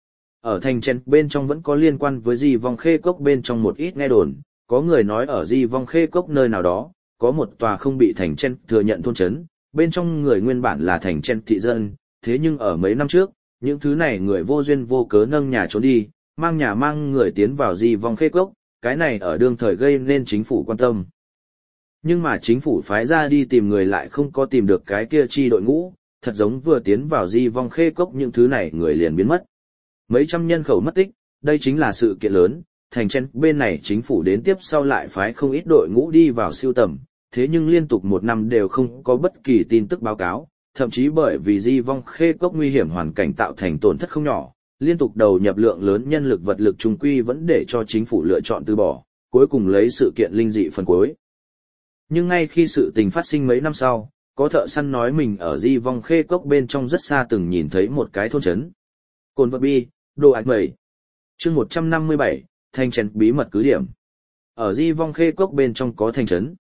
Speaker 1: Ở thành Chen bên trong vẫn có liên quan với di vong khê cốc bên trong một ít nghe đồn, có người nói ở di vong khê cốc nơi nào đó, có một tòa không bị thành Chen thừa nhận thôn trấn, bên trong người nguyên bản là thành Chen thị dân, thế nhưng ở mấy năm trước, những thứ này người vô duyên vô cớ nâng nhà trốn đi, mang nhà mang người tiến vào di vong khê cốc, cái này ở đương thời gây nên chính phủ quan tâm. Nhưng mà chính phủ phái ra đi tìm người lại không có tìm được cái kia chi đội ngũ, thật giống vừa tiến vào di vong khê cốc những thứ này người liền biến mất. Mấy trăm nhân khẩu mất tích, đây chính là sự kiện lớn, thành chen bên này chính phủ đến tiếp sau lại phái không ít đội ngũ đi vào siêu tầm, thế nhưng liên tục một năm đều không có bất kỳ tin tức báo cáo, thậm chí bởi vì di vong khê cốc nguy hiểm hoàn cảnh tạo thành tổn thất không nhỏ, liên tục đầu nhập lượng lớn nhân lực vật lực trung quy vẫn để cho chính phủ lựa chọn từ bỏ, cuối cùng lấy sự kiện linh dị phần cuối. Nhưng ngay khi sự tình phát sinh mấy năm sau, có thợ săn nói mình ở di vong khê cốc bên trong rất xa từng nhìn thấy một cái thôn trấn. Cồn vật bi, đồ ạch mẩy. Chương 157, thành trấn bí mật cứ điểm. Ở di vong khê cốc bên trong có thành trấn.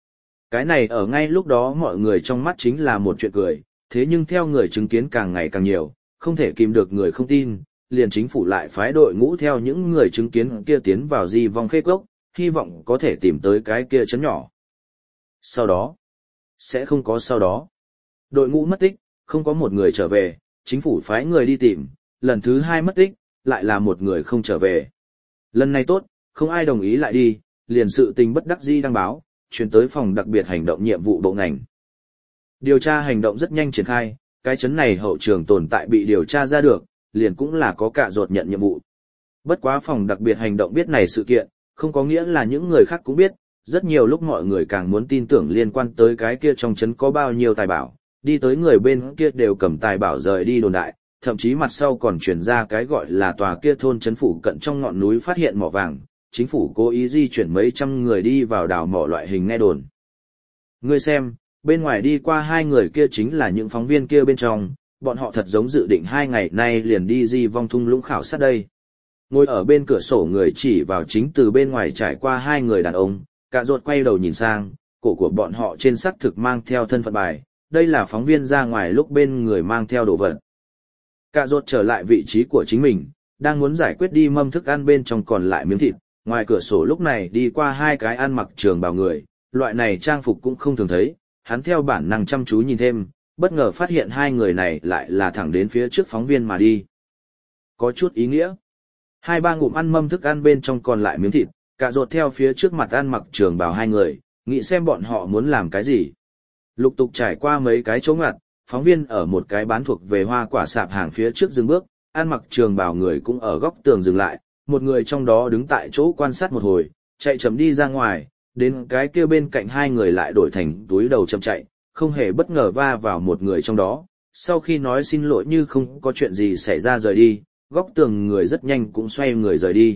Speaker 1: Cái này ở ngay lúc đó mọi người trong mắt chính là một chuyện cười, thế nhưng theo người chứng kiến càng ngày càng nhiều, không thể kìm được người không tin, liền chính phủ lại phái đội ngũ theo những người chứng kiến kia tiến vào di vong khê cốc, hy vọng có thể tìm tới cái kia trấn nhỏ. Sau đó, sẽ không có sau đó. Đội ngũ mất tích, không có một người trở về, chính phủ phái người đi tìm, lần thứ 2 mất tích, lại là một người không trở về. Lần này tốt, không ai đồng ý lại đi, liền sự tình bất đắc dĩ đăng báo, chuyển tới phòng đặc biệt hành động nhiệm vụ bộ ngành. Điều tra hành động rất nhanh triển khai, cái chấn này hậu trường tồn tại bị điều tra ra được, liền cũng là có cả ruột nhận nhiệm vụ. Bất quá phòng đặc biệt hành động biết này sự kiện, không có nghĩa là những người khác cũng biết, rất nhiều lúc mọi người càng muốn tin tưởng liên quan tới cái kia trong chấn có bao nhiêu tài bảo, đi tới người bên kia đều cầm tài bảo rời đi đồn đại, thậm chí mặt sau còn truyền ra cái gọi là tòa kia thôn chấn phủ cận trong ngọn núi phát hiện mỏ vàng, chính phủ cố ý di chuyển mấy trăm người đi vào đào mỏ loại hình nghe đồn. Ngươi xem, bên ngoài đi qua 2 người kia chính là những phóng viên kia bên trong, bọn họ thật giống dự định 2 ngày nay liền đi di vong thung lũng khảo sát đây. Ngồi ở bên cửa sổ người chỉ vào chính từ bên ngoài trải qua 2 người đàn ông, cả ruột quay đầu nhìn sang, cổ của bọn họ trên xác thực mang theo thân phận bài, đây là phóng viên ra ngoài lúc bên người mang theo đồ vật. Cả ruột trở lại vị trí của chính mình, đang muốn giải quyết đi mâm thức ăn bên trong còn lại miếng thịt, ngoài cửa sổ lúc này đi qua 2 cái ăn mặc trường bào người, loại này trang phục cũng không thường thấy, hắn theo bản năng chăm chú nhìn thêm, bất ngờ phát hiện 2 người này lại là thẳng đến phía trước phóng viên mà đi. Có chút ý nghĩa. 2-3 ngụm ăn mâm thức ăn bên trong còn lại miếng thịt, cả ruột theo phía trước mặt ăn mặc trường bào 2 người, nghĩ xem bọn họ muốn làm cái gì. Lục tục trải qua mấy cái chỗ ngặt, phóng viên ở một cái bán thuộc về hoa quả sạp hàng phía trước dừng bước, ăn mặc trường bào người cũng ở góc tường dừng lại, một người trong đó đứng tại chỗ quan sát một hồi, chạy chậm đi ra ngoài, đến cái kia bên cạnh 2 người lại đổi thành túi đầu chậm chạy, không hề bất ngờ va vào một người trong đó, sau khi nói xin lỗi như không có chuyện gì xảy ra rời đi, góc tường người rất nhanh cũng xoay người rời đi.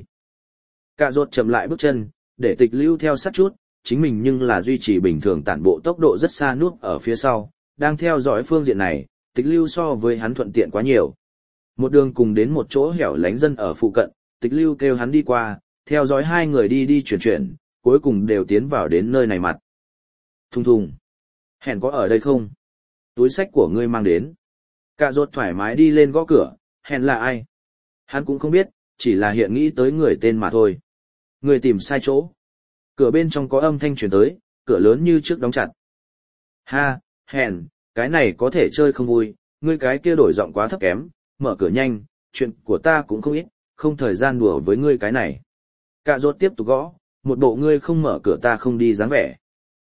Speaker 1: Cả ruột chậm lại bước chân, để Tịch Lưu theo sát chút, chính mình nhưng là duy trì bình thường tản bộ tốc độ rất xa núp ở phía sau, đang theo dõi phương diện này, Tịch Lưu so với hắn thuận tiện quá nhiều. Một đường cùng đến một chỗ hẻo lánh dân ở phụ cận, Tịch Lưu kêu hắn đi qua, theo dõi 2 người đi đi chuyển, cuối cùng đều tiến vào đến nơi này mặt. Thùng thùng. Hẹn có ở đây không? Túi sách của ngươi mang đến. Cả ruột thoải mái đi lên gõ cửa, hẹn là ai? Hắn cũng không biết, chỉ là hiện nghĩ tới người tên mà thôi. Người tìm sai chỗ. Cửa bên trong có âm thanh truyền tới, cửa lớn như trước đóng chặt. Ha, hẹn, cái này có thể chơi không vui, ngươi cái kia đổi giọng quá thấp kém, mở cửa nhanh, chuyện của ta cũng không ít, không thời gian đùa với ngươi cái này. Cả ruột tiếp tục gõ, một bộ ngươi không mở cửa ta không đi dáng vẻ.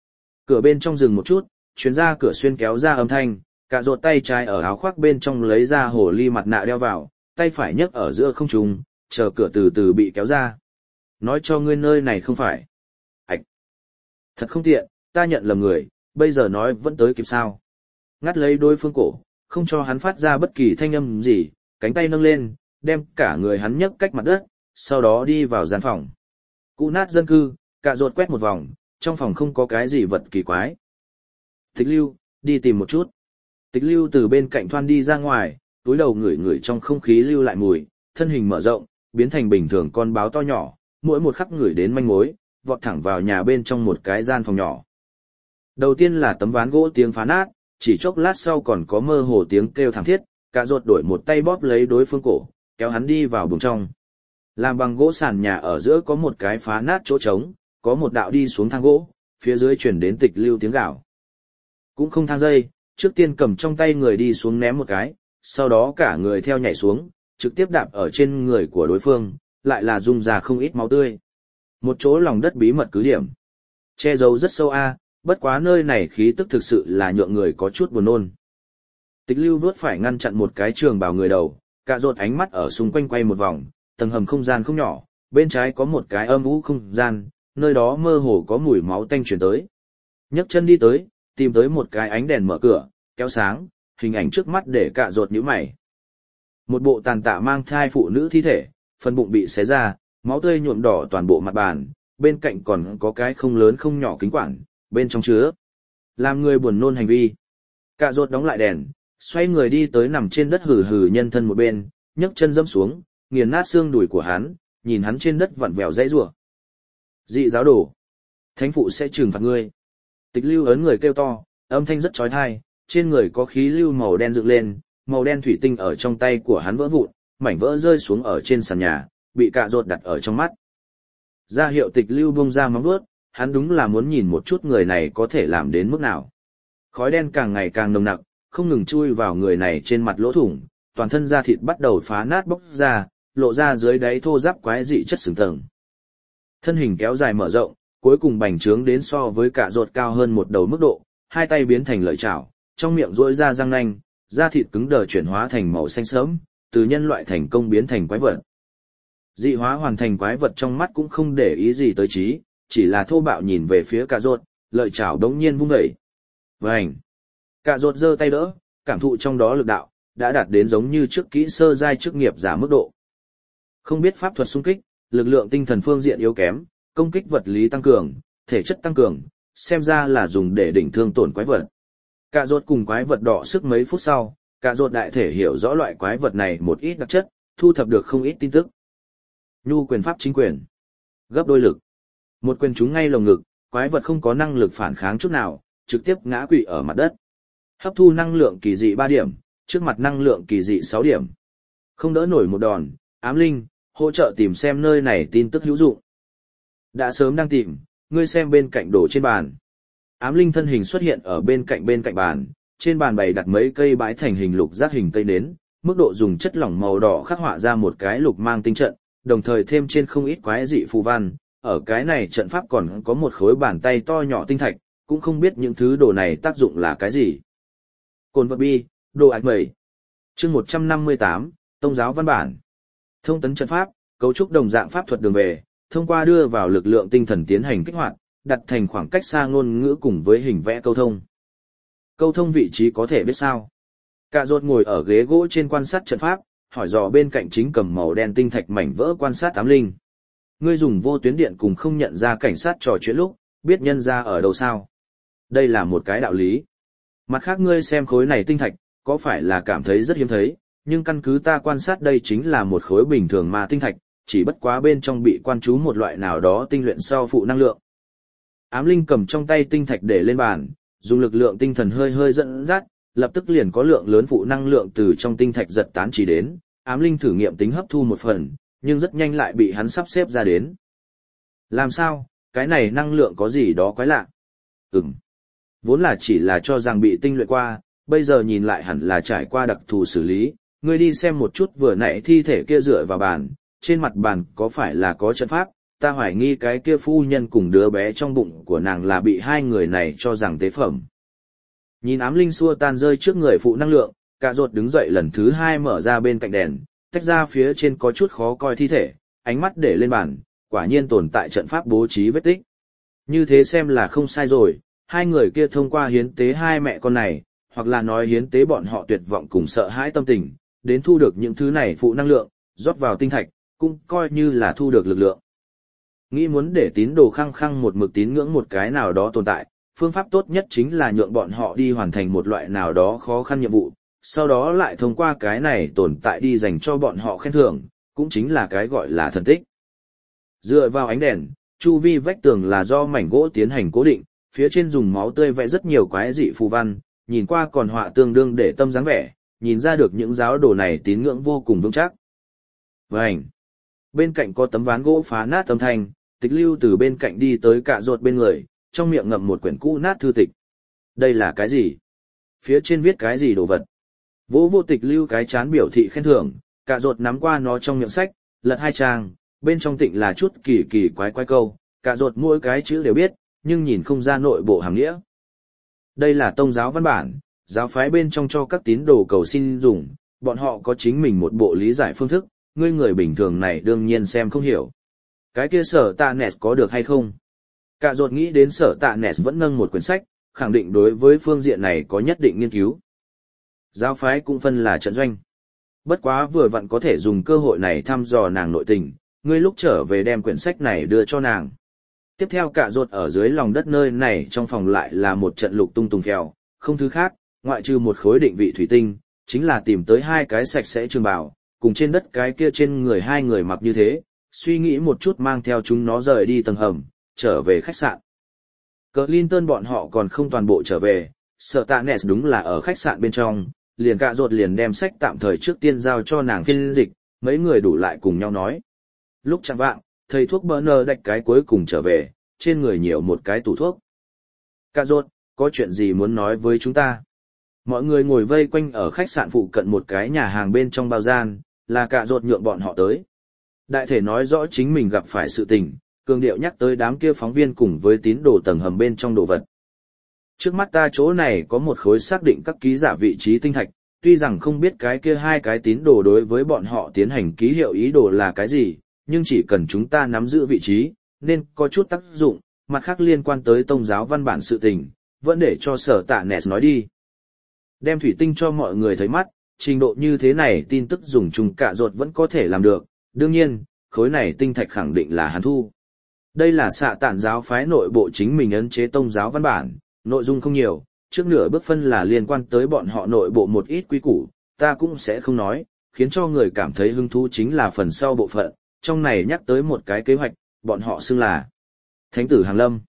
Speaker 1: Cửa bên trong dừng một chút, chuyến ra cửa xuyên kéo ra âm thanh, cả ruột tay trái ở áo khoác bên trong lấy ra hồ ly mặt nạ đeo vào, tay phải nhấc ở giữa không trung, chờ cửa từ từ bị kéo ra. Nói cho ngươi nơi này không phải. Ảch! Thật không tiện, ta nhận lầm người, bây giờ nói vẫn tới kịp sao. Ngắt lấy đối phương cổ, không cho hắn phát ra bất kỳ thanh âm gì, cánh tay nâng lên, đem cả người hắn nhấc cách mặt đất, sau đó đi vào gian phòng. Cũ nát dân cư, cả ruột quét một vòng, trong phòng không có cái gì vật kỳ quái. Tịch Lưu, đi tìm một chút. Tịch Lưu từ bên cạnh thoăn đi ra ngoài, túi đầu ngửi ngửi trong không khí lưu lại mùi, thân hình mở rộng, biến thành bình thường con báo to nhỏ, mỗi một khắc ngửi đến manh mối, vọt thẳng vào nhà bên trong một cái gian phòng nhỏ. Đầu tiên là tấm ván gỗ tiếng phá nát, chỉ chốc lát sau còn có mơ hồ tiếng kêu thảm thiết, cả ruột đổi một tay bóp lấy đối phương cổ, kéo hắn đi vào buồng trong. Làm bằng gỗ sàn nhà ở giữa có một cái phá nát chỗ trống, có một đạo đi xuống thang gỗ, phía dưới truyền đến Tịch Lưu tiếng gào. Cũng không thang dây, trước tiên cầm trong tay người đi xuống ném một cái, sau đó cả người theo nhảy xuống, trực tiếp đạp ở trên người của đối phương, lại là rung ra không ít máu tươi. Một chỗ lòng đất bí mật cứ điểm. Che giấu rất sâu bất quá nơi này khí tức thực sự là nhượng người có chút buồn nôn. Tịch Lưu vuốt phải ngăn chặn một cái trường bào người đầu, Cạ Rốt ánh mắt ở xung quanh quay một vòng, tầng hầm không gian không nhỏ, bên trái có một cái âm u không gian, nơi đó mơ hồ có mùi máu tanh truyền tới. Nhấc chân đi tới, tìm tới một cái ánh đèn mở cửa, kéo sáng, hình ảnh trước mắt để Cạ Rốt nhíu mày. Một bộ tàn tạ mang thai phụ nữ thi thể, phần bụng bị xé ra, máu tươi nhuộm đỏ toàn bộ mặt bàn, bên cạnh còn có cái không lớn không nhỏ kính quản, bên trong chứa làm người buồn nôn hành vi. Cạ Rốt đóng lại đèn, xoay người đi tới nằm trên đất hừ hừ nhân thân một bên, nhấc chân dẫm xuống, nghiền nát xương đùi của hắn, nhìn hắn trên đất vặn vẹo dãy rủa. Dị giáo đồ, thánh phụ sẽ trừng phạt ngươi. Tịch Lưu ấn người kêu to, âm thanh rất chói tai, trên người có khí lưu màu đen dựng lên, màu đen thủy tinh ở trong tay của hắn vỡ vụn, mảnh vỡ rơi xuống ở trên sàn nhà, bị Cạ Rốt đặt ở trong mắt. Ra hiệu Tịch Lưu buông ra móng vuốt, hắn đúng là muốn nhìn một chút người này có thể làm đến mức nào. Khói đen càng ngày càng nồng nặc, không ngừng chui vào người này trên mặt lỗ thủng, toàn thân da thịt bắt đầu phá nát bốc ra, lộ ra dưới đáy thô ráp quái dị chất sừng tầng. Thân hình kéo dài mở rộng, cuối cùng bành trướng đến so với Cạ Rốt cao hơn một đầu mức độ, hai tay biến thành lợi chảo, trong miệng rỗi ra răng nanh, da thịt cứng đờ chuyển hóa thành màu xanh sẫm, từ nhân loại thành công biến thành quái vật. Dị hóa hoàn thành quái vật trong mắt cũng không để ý gì tới trí, chỉ là thô bạo nhìn về phía Cạ Rốt, lợi chảo đống nhiên vung dậy. Vành! Cạ Rốt giơ tay đỡ, cảm thụ trong đó lực đạo, đã đạt đến giống như trước kỹ sơ giai chức nghiệp giả mức độ. Không biết pháp thuật xung kích, lực lượng tinh thần phương diện yếu kém, công kích vật lý tăng cường, thể chất tăng cường, xem ra là dùng để đỉnh thương tổn quái vật. Cạ Rốt cùng quái vật đọ sức mấy phút sau, Cạ Rốt đại thể hiểu rõ loại quái vật này một ít đặc chất, thu thập được không ít tin tức. Nhu quyền pháp chính quyền, gấp đôi lực. Một quyền trúng ngay lồng ngực, quái vật không có năng lực phản kháng chút nào, trực tiếp ngã quỵ ở mặt đất. Hấp thu năng lượng kỳ dị 3 điểm, trước mặt năng lượng kỳ dị 6 điểm. Không đỡ nổi một đòn, ám linh, hỗ trợ tìm xem nơi này tin tức hữu dụng. Đã sớm đang tìm, ngươi xem bên cạnh đồ trên bàn. Ám linh thân hình xuất hiện ở bên cạnh bàn, trên bàn bày đặt mấy cây bãi thành hình lục giác hình cây nến, mức độ dùng chất lỏng màu đỏ khắc họa ra một cái lục mang tinh trận, đồng thời thêm trên không ít quái dị phù văn, ở cái này trận pháp còn có một khối bàn tay to nhỏ tinh thạch, cũng không biết những thứ đồ này tác dụng là cái gì. Cồn vật bi, đồ ạch mẩy. Chương 158, Tông giáo văn bản. Thông tấn trận pháp, cấu trúc đồng dạng pháp thuật đường về, thông qua đưa vào lực lượng tinh thần tiến hành kích hoạt, đặt thành khoảng cách xa ngôn ngữ cùng với hình vẽ câu thông. Câu thông vị trí có thể biết sao? Cạ Rốt ngồi ở ghế gỗ trên quan sát trận pháp, hỏi dò bên cạnh chính cầm màu đen tinh thạch mảnh vỡ quan sát ám linh. Ngươi dùng vô tuyến điện cùng không nhận ra cảnh sát trò chuyện lúc, biết nhân ra ở đâu sao? Đây là một cái đạo lý. Mặt khác ngươi xem khối này tinh thạch, có phải là cảm thấy rất hiếm thấy, nhưng căn cứ ta quan sát đây chính là một khối bình thường ma tinh thạch, chỉ bất quá bên trong bị quan trú một loại nào đó tinh luyện sau phụ năng lượng. Ám linh cầm trong tay tinh thạch để lên bàn, dùng lực lượng tinh thần hơi hơi dẫn dắt, lập tức liền có lượng lớn phụ năng lượng từ trong tinh thạch giật tán chỉ đến, ám linh thử nghiệm tính hấp thu một phần, nhưng rất nhanh lại bị hắn sắp xếp ra đến. Làm sao, cái này năng lượng có gì đó quái lạ? Vốn là chỉ là cho rằng bị tinh luyện qua, bây giờ nhìn lại hẳn là trải qua đặc thù xử lý, ngươi đi xem một chút vừa nãy thi thể kia dựa vào bàn, trên mặt bàn có phải là có trận pháp, ta hoài nghi cái kia phu nhân cùng đứa bé trong bụng của nàng là bị hai người này cho rằng tế phẩm. Nhìn ám linh xua tan rơi trước người phụ năng lượng, Cạ Rốt đứng dậy lần thứ 2 mở ra bên cạnh đèn, tách ra phía trên có chút khó coi thi thể, ánh mắt để lên bàn, quả nhiên tồn tại trận pháp bố trí vết tích. Như thế xem là không sai rồi, hai người kia thông qua hiến tế hai mẹ con này, hoặc là nói hiến tế bọn họ tuyệt vọng cùng sợ hãi tâm tình, đến thu được những thứ này phụ năng lượng, rót vào tinh thạch, cũng coi như là thu được lực lượng. Nghĩ muốn để tín đồ khăng khăng một mực tín ngưỡng một cái nào đó tồn tại, phương pháp tốt nhất chính là nhượng bọn họ đi hoàn thành một loại nào đó khó khăn nhiệm vụ, sau đó lại thông qua cái này tồn tại đi dành cho bọn họ khen thưởng, cũng chính là cái gọi là thần tích. Dựa vào ánh đèn, chu vi vách tường là do mảnh gỗ tiến hành cố định, phía trên dùng máu tươi vẽ rất nhiều quái dị phù văn, nhìn qua còn họa tương đương để tâm dáng vẻ, nhìn ra được những giáo đồ này tín ngưỡng vô cùng vững chắc. Vành. Bên cạnh có tấm ván gỗ phá nát âm thanh, Tịch Lưu từ bên cạnh đi tới Cạ Rốt bên người, trong miệng ngậm một quyển cũ nát thư tịch. Đây là cái gì? Phía trên viết cái gì đồ vật? Vô vô tịch lưu cái chán biểu thị khen thưởng, Cả Rột nắm qua nó trong miệng sách, lật 2 trang, bên trong tịnh là chút kỳ kỳ quái quái câu, Cả Rột mỗi cái chữ đều biết, nhưng nhìn không ra nội bộ hàm nghĩa. Đây là tông giáo văn bản, giáo phái bên trong cho các tín đồ cầu xin dùng, bọn họ có chính mình một bộ lý giải phương thức, ngươi người bình thường này đương nhiên xem không hiểu. Cái kia Sở Tạ Nẹt có được hay không? Cả Rột nghĩ đến Sở Tạ Nẹt vẫn nâng một quyển sách, khẳng định đối với phương diện này có nhất định nghiên cứu. Giáo phái cũng phân là trận doanh. Bất quá vừa vặn có thể dùng cơ hội này thăm dò nàng nội tình, ngươi lúc trở về đem quyển sách này đưa cho nàng. Tiếp theo Cả Rột ở dưới lòng đất nơi này trong phòng lại là một trận lục tung tùng phèo, không thứ khác, ngoại trừ một khối định vị thủy tinh, chính là tìm tới 2 cái sạch sẽ trường bào, cùng trên đất cái kia trên người 2 người mặc như thế, suy nghĩ một chút mang theo chúng nó rời đi tầng hầm, trở về khách sạn. Clinton bọn họ còn không toàn bộ trở về, Sở Tạ Nẹt đúng là ở khách sạn bên trong, liền Cả Rột liền đem sách tạm thời trước tiên giao cho nàng phiên dịch, mấy người đủ lại cùng nhau nói. Lúc chẳng vạng, thầy thuốc Bernard đạch cái cuối cùng trở về, trên người nhiều một cái tủ thuốc. Cả Rột, có chuyện gì muốn nói với chúng ta? Mọi người ngồi vây quanh ở khách sạn phụ cận một cái nhà hàng bên trong bao gian, là Cả Rột nhượng bọn họ tới. Đại thể nói rõ chính mình gặp phải sự tình, cường điệu nhắc tới đám kia phóng viên cùng với tín đồ tầng hầm bên trong đồ vật. Trước mắt ta chỗ này có một khối xác định các ký giả vị trí tinh thạch, tuy rằng không biết cái kia 2 cái tín đồ đối với bọn họ tiến hành ký hiệu ý đồ là cái gì, nhưng chỉ cần chúng ta nắm giữ vị trí, nên có chút tác dụng, mặt khác liên quan tới tông giáo văn bản sự tình, vẫn để cho Sở Tạ Nẹt nói đi. Đem thủy tinh cho mọi người thấy mắt, trình độ như thế này tin tức dùng chung Cả Rột vẫn có thể làm được, đương nhiên, khối này tinh thạch khẳng định là hắn thu. Đây là Xạ Tản giáo phái nội bộ chính mình ấn chế tông giáo văn bản, nội dung không nhiều, trước nửa bước phân là liên quan tới bọn họ nội bộ một ít quy củ, ta cũng sẽ không nói, khiến cho người cảm thấy hứng thú chính là phần sau bộ phận, trong này nhắc tới một cái kế hoạch, bọn họ xưng là Thánh tử Hàng Lâm.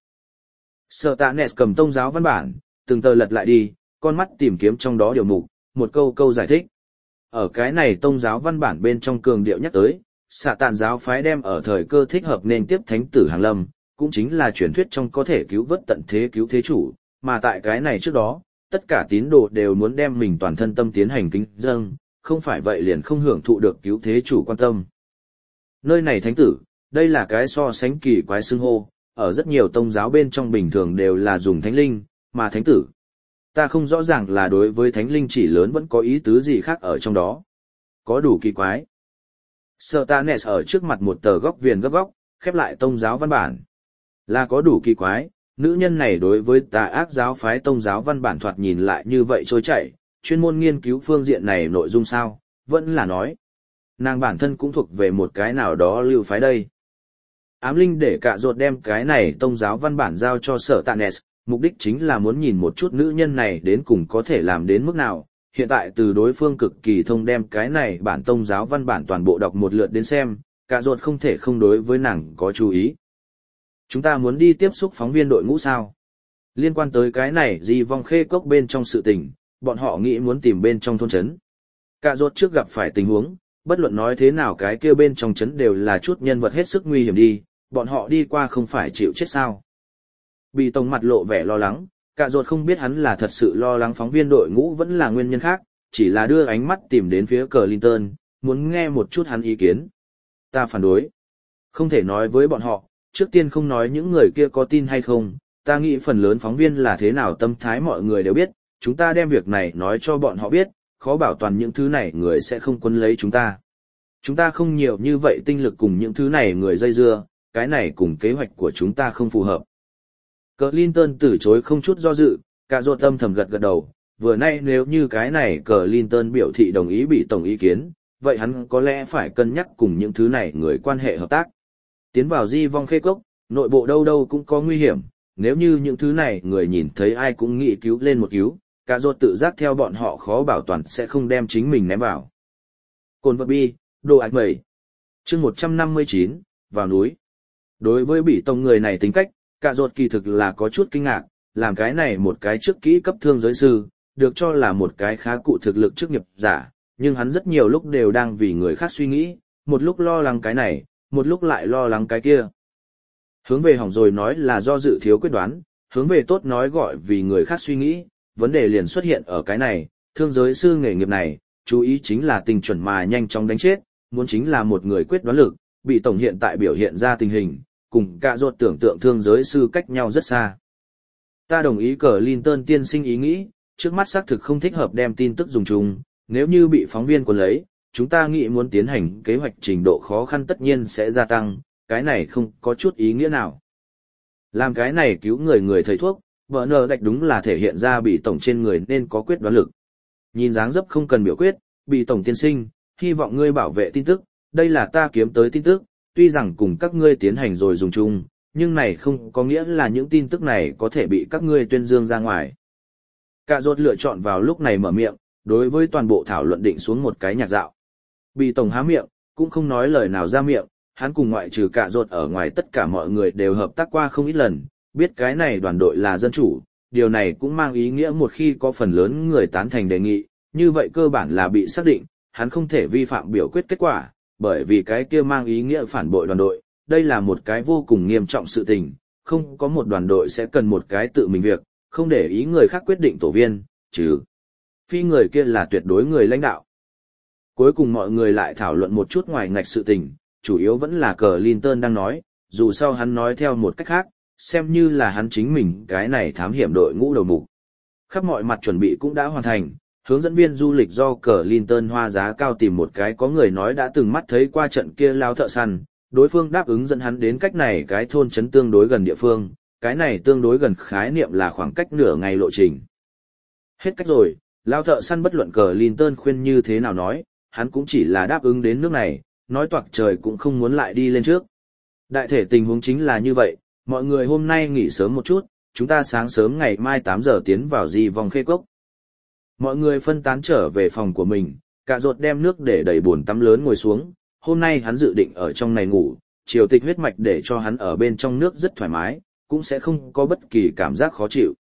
Speaker 1: Sở Tạ Nẹt cầm tông giáo văn bản, từng tờ lật lại đi, con mắt tìm kiếm trong đó điều mục, một câu giải thích. Ở cái này tông giáo văn bản bên trong cường điệu nhắc tới, Xạ Tản giáo phái đem ở thời cơ thích hợp nên tiếp Thánh tử Hàng Lâm, cũng chính là truyền thuyết trong có thể cứu vớt tận thế cứu thế chủ, mà tại cái này trước đó, tất cả tín đồ đều muốn đem mình toàn thân tâm tiến hành kính dâng, không phải vậy liền không hưởng thụ được cứu thế chủ quan tâm. Nơi này thánh tử, đây là cái so sánh kỳ quái xưng hô, ở rất nhiều tông giáo bên trong bình thường đều là dùng thánh linh, mà thánh tử. Ta không rõ ràng là đối với thánh linh chỉ lớn vẫn có ý tứ gì khác ở trong đó. Có đủ kỳ quái. Sở Tạ Nẹt ở trước mặt một tờ góc viền gấp góc, khép lại tông giáo văn bản. Là có đủ kỳ quái, nữ nhân này đối với tà ác giáo phái tông giáo văn bản thoạt nhìn lại như vậy trôi chảy, chuyên môn nghiên cứu phương diện này nội dung sao, vẫn là nói. Nàng bản thân cũng thuộc về một cái nào đó lưu phái đây. Ám linh để Cả Rột đem cái này tông giáo văn bản giao cho Sở Tạ Nẹt, mục đích chính là muốn nhìn một chút nữ nhân này đến cùng có thể làm đến mức nào. Hiện tại từ đối phương cực kỳ thông đem cái này bản tông giáo văn bản toàn bộ đọc một lượt đến xem, Cả Rột không thể không đối với nàng có chú ý. Chúng ta muốn đi tiếp xúc phóng viên đội ngũ sao? Liên quan tới cái này Di Vong Khê Cốc bên trong sự tình, bọn họ nghĩ muốn tìm bên trong thôn trấn. Cả Rột trước gặp phải tình huống, bất luận nói thế nào cái kia bên trong trấn đều là chút nhân vật hết sức nguy hiểm đi, bọn họ đi qua không phải chịu chết sao? Bị Tông mặt lộ vẻ lo lắng, Cả Rột không biết hắn là thật sự lo lắng phóng viên đội ngũ vẫn là nguyên nhân khác, chỉ là đưa ánh mắt tìm đến phía Clinton, muốn nghe một chút hắn ý kiến. Ta phản đối. Không thể nói với bọn họ, trước tiên không nói những người kia có tin hay không, ta nghĩ phần lớn phóng viên là thế nào tâm thái mọi người đều biết, chúng ta đem việc này nói cho bọn họ biết, khó bảo toàn những thứ này người sẽ không quấn lấy chúng ta. Chúng ta không nhiều như vậy tinh lực cùng những thứ này người dây dưa, cái này cùng kế hoạch của chúng ta không phù hợp. Clinton từ chối không chút do dự, Cả Rột âm thầm gật gật đầu, vừa nay nếu như cái này Clinton biểu thị đồng ý bị tổng ý kiến, vậy hắn có lẽ phải cân nhắc cùng những thứ này người quan hệ hợp tác. Tiến vào Di Vong Khê Cốc, nội bộ đâu đâu cũng có nguy hiểm, nếu như những thứ này người nhìn thấy ai cũng nghĩ cứu lên một cứu, Cả Rột tự giác theo bọn họ khó bảo toàn sẽ không đem chính mình ném vào. Cồn vật bi, đồ ạch mẩy. Chương 159, vào núi. Đối với bị tông người này tính cách, Cả Rột kỳ thực là có chút kinh ngạc, làm cái này một cái trước kỹ cấp thương giới sư, được cho là một cái khá cụ thực lực chức nghiệp giả, nhưng hắn rất nhiều lúc đều đang vì người khác suy nghĩ, một lúc lo lắng cái này, một lúc lại lo lắng cái kia. Hướng về hỏng rồi nói là do dự thiếu quyết đoán, hướng về tốt nói gọi vì người khác suy nghĩ, vấn đề liền xuất hiện ở cái này, thương giới sư nghề nghiệp này, chú ý chính là tình chuẩn mà nhanh chóng đánh chết, muốn chính là một người quyết đoán lực, bị tổng hiện tại biểu hiện ra tình hình, cùng cả ruột tưởng tượng thương giới sư cách nhau rất xa. Ta đồng ý Clinton tiên sinh ý nghĩ, trước mắt xác thực không thích hợp đem tin tức dùng chung, nếu như bị phóng viên cuốn lấy, chúng ta nghĩ muốn tiến hành kế hoạch trình độ khó khăn tất nhiên sẽ gia tăng, cái này không có chút ý nghĩa nào. Làm cái này cứu người thầy thuốc, vợ nờ đạch đúng là thể hiện ra bị tổng trên người nên có quyết đoán lực. Nhìn dáng dấp không cần biểu quyết, bị tổng tiên sinh, hy vọng ngươi bảo vệ tin tức, đây là ta kiếm tới tin tức, tuy rằng cùng các ngươi tiến hành rồi dùng chung, nhưng này không có nghĩa là những tin tức này có thể bị các ngươi tuyên dương ra ngoài. Cả rốt lựa chọn vào lúc này mở miệng, đối với toàn bộ thảo luận định xuống một cái nhạc dạo. Bị tổng há miệng, cũng không nói lời nào ra miệng, hắn cùng ngoại trừ cả rốt ở ngoài tất cả mọi người đều hợp tác qua không ít lần, biết cái này đoàn đội là dân chủ, điều này cũng mang ý nghĩa một khi có phần lớn người tán thành đề nghị, như vậy cơ bản là bị xác định, hắn không thể vi phạm biểu quyết kết quả, bởi vì cái kia mang ý nghĩa phản bội đoàn đội, đây là một cái vô cùng nghiêm trọng sự tình, không có một đoàn đội sẽ cần một cái tự mình việc, không để ý người khác quyết định tổ viên, chứ phi người kia là tuyệt đối người lãnh đạo. Cuối cùng mọi người lại thảo luận một chút ngoài ngạch sự tình, chủ yếu vẫn là Clinton đang nói, dù sao hắn nói theo một cách khác, xem như là hắn chính mình cái này thám hiểm đội ngũ đầu mục. Khắp mọi mặt chuẩn bị cũng đã hoàn thành, hướng dẫn viên du lịch do Clinton hoa giá cao tìm một cái có người nói đã từng mắt thấy qua trận kia lao thợ săn, đối phương đáp ứng dẫn hắn đến cách này cái thôn trấn tương đối gần địa phương, cái này tương đối gần khái niệm là khoảng cách nửa ngày lộ trình. Hết cách rồi, lao thợ săn bất luận Clinton khuyên như thế nào nói, hắn cũng chỉ là đáp ứng đến nước này, nói toạc trời cũng không muốn lại đi lên trước. Đại thể tình huống chính là như vậy, mọi người hôm nay nghỉ sớm một chút, chúng ta sáng sớm ngày mai 8 giờ tiến vào di vòng khê cốc. Mọi người phân tán trở về phòng của mình, cả rột đem nước để đầy bồn tắm lớn ngồi xuống, hôm nay hắn dự định ở trong này ngủ, triều tịch huyết mạch để cho hắn ở bên trong nước rất thoải mái, cũng sẽ không có bất kỳ cảm giác khó chịu.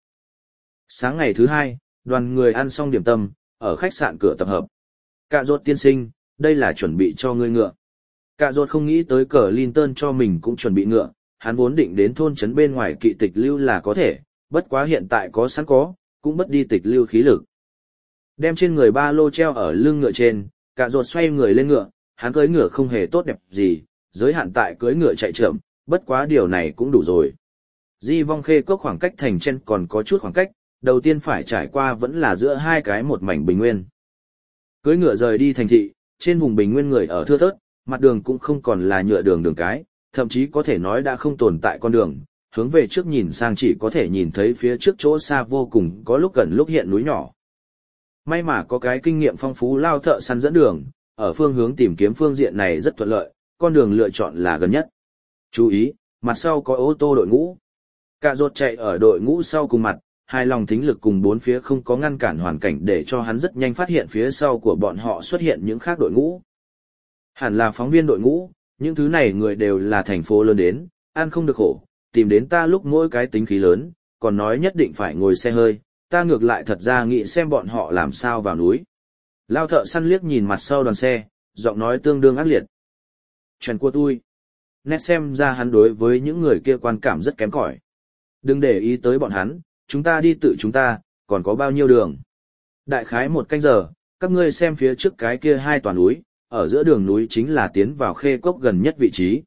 Speaker 1: Sáng ngày thứ hai, đoàn người ăn xong điểm tâm, ở khách sạn cửa tập hợp. Cả rột tiên sinh, đây là chuẩn bị cho ngươi ngựa. Cả rột không nghĩ tới Clinton cho mình cũng chuẩn bị ngựa, hắn vốn định đến thôn trấn bên ngoài kỵ tịch lưu là có thể, bất quá hiện tại có sẵn có, cũng bất đi tịch lưu khí lực. Đem trên người ba lô treo ở lưng ngựa trên, cả rột xoay người lên ngựa, hắn cưỡi ngựa không hề tốt đẹp gì, giới hạn tại cưỡi ngựa chạy chậm, bất quá điều này cũng đủ rồi. Di vong khê cốc khoảng cách thành trên còn có chút khoảng cách, đầu tiên phải trải qua vẫn là giữa hai cái một mảnh bình nguyên. Cưỡi ngựa rời đi thành thị, trên vùng bình nguyên người ở thưa thớt, mặt đường cũng không còn là nhựa đường cái, thậm chí có thể nói đã không tồn tại con đường, hướng về trước nhìn sang chỉ có thể nhìn thấy phía trước chỗ xa vô cùng có lúc gần lúc hiện núi nhỏ. May mà có cái kinh nghiệm phong phú lao thợ săn dẫn đường, ở phương hướng tìm kiếm phương diện này rất thuận lợi, con đường lựa chọn là gần nhất. Chú ý, mặt sau có ô tô đội ngũ. Cả rột chạy ở đội ngũ sau cùng mặt, hài lòng thính lực cùng bốn phía không có ngăn cản hoàn cảnh để cho hắn rất nhanh phát hiện phía sau của bọn họ xuất hiện những khác đội ngũ. Hẳn là phóng viên đội ngũ, những thứ này người đều là thành phố lớn đến, ăn không được khổ, tìm đến ta lúc mỗi cái tính khí lớn, còn nói nhất định phải ngồi xe hơi, ta ngược lại thật ra nghĩ xem bọn họ làm sao vào núi. Lao thợ săn liếc nhìn mặt sau đoàn xe, giọng nói tương đương ác liệt. Chuyện của tôi. Nét xem ra hắn đối với những người kia quan cảm rất kém cỏi. Đừng để ý tới bọn hắn, chúng ta đi tự chúng ta, còn có bao nhiêu đường. Đại khái 1 canh giờ, các ngươi xem phía trước cái kia 2 tòa núi, ở giữa đường núi chính là tiến vào khê cốc gần nhất vị trí.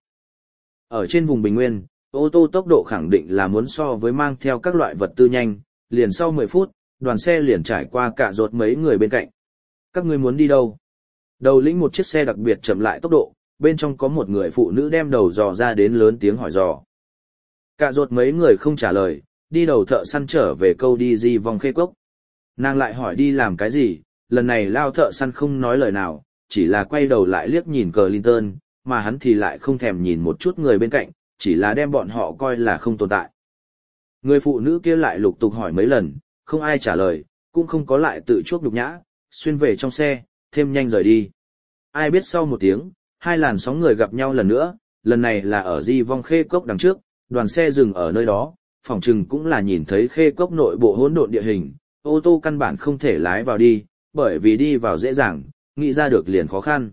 Speaker 1: Ở trên vùng bình nguyên, ô tô tốc độ khẳng định là muốn so với mang theo các loại vật tư nhanh, liền sau 10 phút, đoàn xe liền trải qua cả rột mấy người bên cạnh. Các ngươi muốn đi đâu? Đầu lĩnh một chiếc xe đặc biệt chậm lại tốc độ, bên trong có một người phụ nữ đem đầu dò ra đến lớn tiếng hỏi dò. Cả rột mấy người không trả lời, đi đầu thợ săn trở về câu đi di vòng khê cốc. Nàng lại hỏi đi làm cái gì, lần này lao thợ săn không nói lời nào, chỉ là quay đầu lại liếc nhìn Clinton, mà hắn thì lại không thèm nhìn một chút người bên cạnh, chỉ là đem bọn họ coi là không tồn tại. Người phụ nữ kia lại lục tục hỏi mấy lần, không ai trả lời, cũng không có lại tự chuốc nhục nhã, xuyên về trong xe, thêm nhanh rời đi. Ai biết sau 1 tiếng, 2 làn sóng người gặp nhau lần nữa, lần này là ở di vong khê cốc đằng trước, đoàn xe dừng ở nơi đó, phỏng chừng cũng là nhìn thấy khê cốc nội bộ hỗn độn địa hình, ô tô căn bản không thể lái vào đi, bởi vì đi vào dễ dàng, nghĩ ra được liền khó khăn.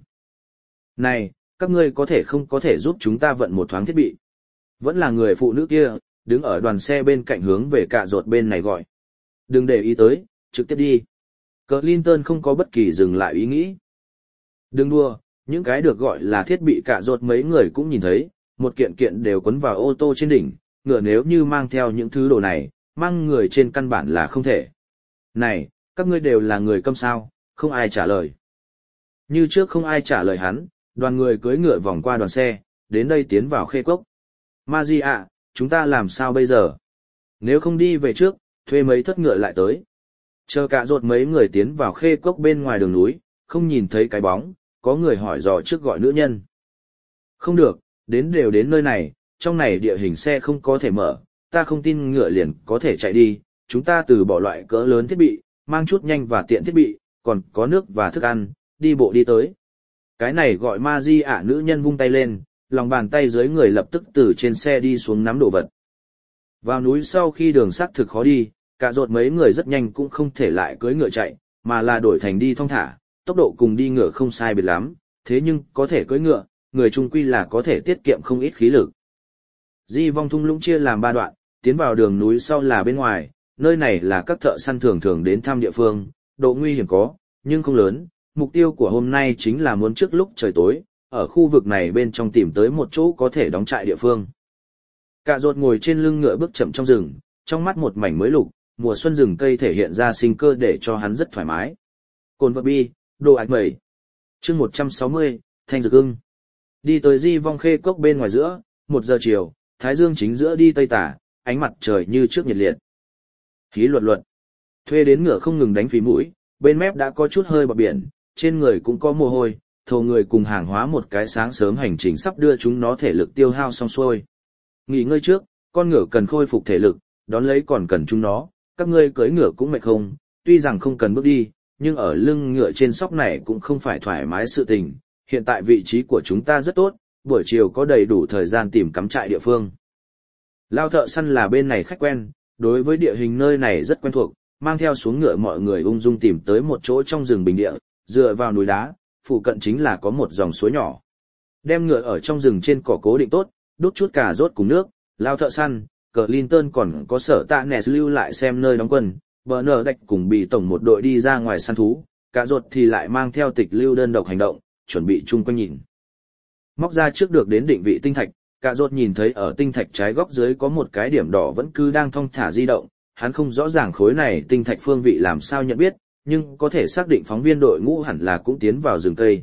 Speaker 1: Này, các ngươi có thể không có thể giúp chúng ta vận một thoáng thiết bị. Vẫn là người phụ nữ kia, đứng ở đoàn xe bên cạnh hướng về cả rột bên này gọi. Đừng để ý tới, trực tiếp đi. Clinton không có bất kỳ dừng lại ý nghĩ. Đừng đua, những cái được gọi là thiết bị cạ rột mấy người cũng nhìn thấy, một kiện kiện đều quấn vào ô tô trên đỉnh, ngựa nếu như mang theo những thứ đồ này, mang người trên căn bản là không thể. Này, các ngươi đều là người câm sao, không ai trả lời. Như trước không ai trả lời hắn, đoàn người cưỡi ngựa vòng qua đoàn xe, đến đây tiến vào khê cốc. Magia, chúng ta làm sao bây giờ? Nếu không đi về trước, thuê mấy thất ngựa lại tới. Chờ cả rột mấy người tiến vào khê cốc bên ngoài đường núi, không nhìn thấy cái bóng, có người hỏi dò trước gọi nữ nhân. Không được, đều đến nơi này, trong này địa hình xe không có thể mở, ta không tin ngựa liền có thể chạy đi, chúng ta từ bỏ loại cỡ lớn thiết bị, mang chút nhanh và tiện thiết bị, còn có nước và thức ăn, đi bộ đi tới. Cái này gọi Magia, nữ nhân vung tay lên, lòng bàn tay dưới người lập tức từ trên xe đi xuống nắm đồ vật. Vào núi sau khi đường sắt thực khó đi, cả rột mấy người rất nhanh cũng không thể lại cưỡi ngựa chạy, mà là đổi thành đi thong thả, tốc độ cùng đi ngựa không sai biệt lắm, thế nhưng có thể cưỡi ngựa, người trung quy là có thể tiết kiệm không ít khí lực. Di vong thung lũng chia làm 3 đoạn, tiến vào đường núi sau là bên ngoài, nơi này là các thợ săn thường thường đến thăm địa phương, độ nguy hiểm có, nhưng không lớn, mục tiêu của hôm nay chính là muốn trước lúc trời tối, ở khu vực này bên trong tìm tới một chỗ có thể đóng trại địa phương. Cả rột ngồi trên lưng ngựa bước chậm trong rừng, trong mắt một mảnh mới lục, mùa xuân rừng cây thể hiện ra sinh cơ để cho hắn rất thoải mái. Cồn vật bi, đồ ạch mẩy. Chương 160, Thanh Dược Ưng. Đi tới Di vong khê cốc bên ngoài giữa, 1 giờ chiều, thái dương chính giữa đi tây tả, ánh mặt trời như trước nhiệt liệt. Khí luật luật. Thuê đến ngựa không ngừng đánh phí mũi, bên mép đã có chút hơi bọt biển, trên người cũng có mồ hôi, thầu người cùng hàng hóa một cái sáng sớm hành trình sắp đưa chúng nó thể lực tiêu hao xong xuôi. Nghỉ ngơi trước, con ngựa cần khôi phục thể lực, đón lấy còn cần chúng nó, các ngươi cưỡi ngựa cũng mệt không, tuy rằng không cần bước đi, nhưng ở lưng ngựa trên sóc này cũng không phải thoải mái sự tình, hiện tại vị trí của chúng ta rất tốt, buổi chiều có đầy đủ thời gian tìm cắm trại địa phương. Lao thợ săn là bên này khách quen, đối với địa hình nơi này rất quen thuộc, mang theo xuống ngựa mọi người ung dung tìm tới một chỗ trong rừng bình địa, dựa vào núi đá, phụ cận chính là có một dòng suối nhỏ. Đem ngựa ở trong rừng trên cỏ cố định tốt, đút chút cà rốt cùng nước, Lao thợ săn, Clinton còn có sở tạ nẻ lưu lại xem nơi đóng quân, bờ nở đạch cùng bị tổng một đội đi ra ngoài săn thú, cả rốt thì lại mang theo tịch lưu đơn độc hành động, chuẩn bị chung quanh nhìn. Móc ra trước được đến định vị tinh thạch, cả rốt nhìn thấy ở tinh thạch trái góc dưới có một cái điểm đỏ vẫn cứ đang thong thả di động, hắn không rõ ràng khối này tinh thạch phương vị làm sao nhận biết, nhưng có thể xác định phóng viên đội ngũ hẳn là cũng tiến vào rừng cây.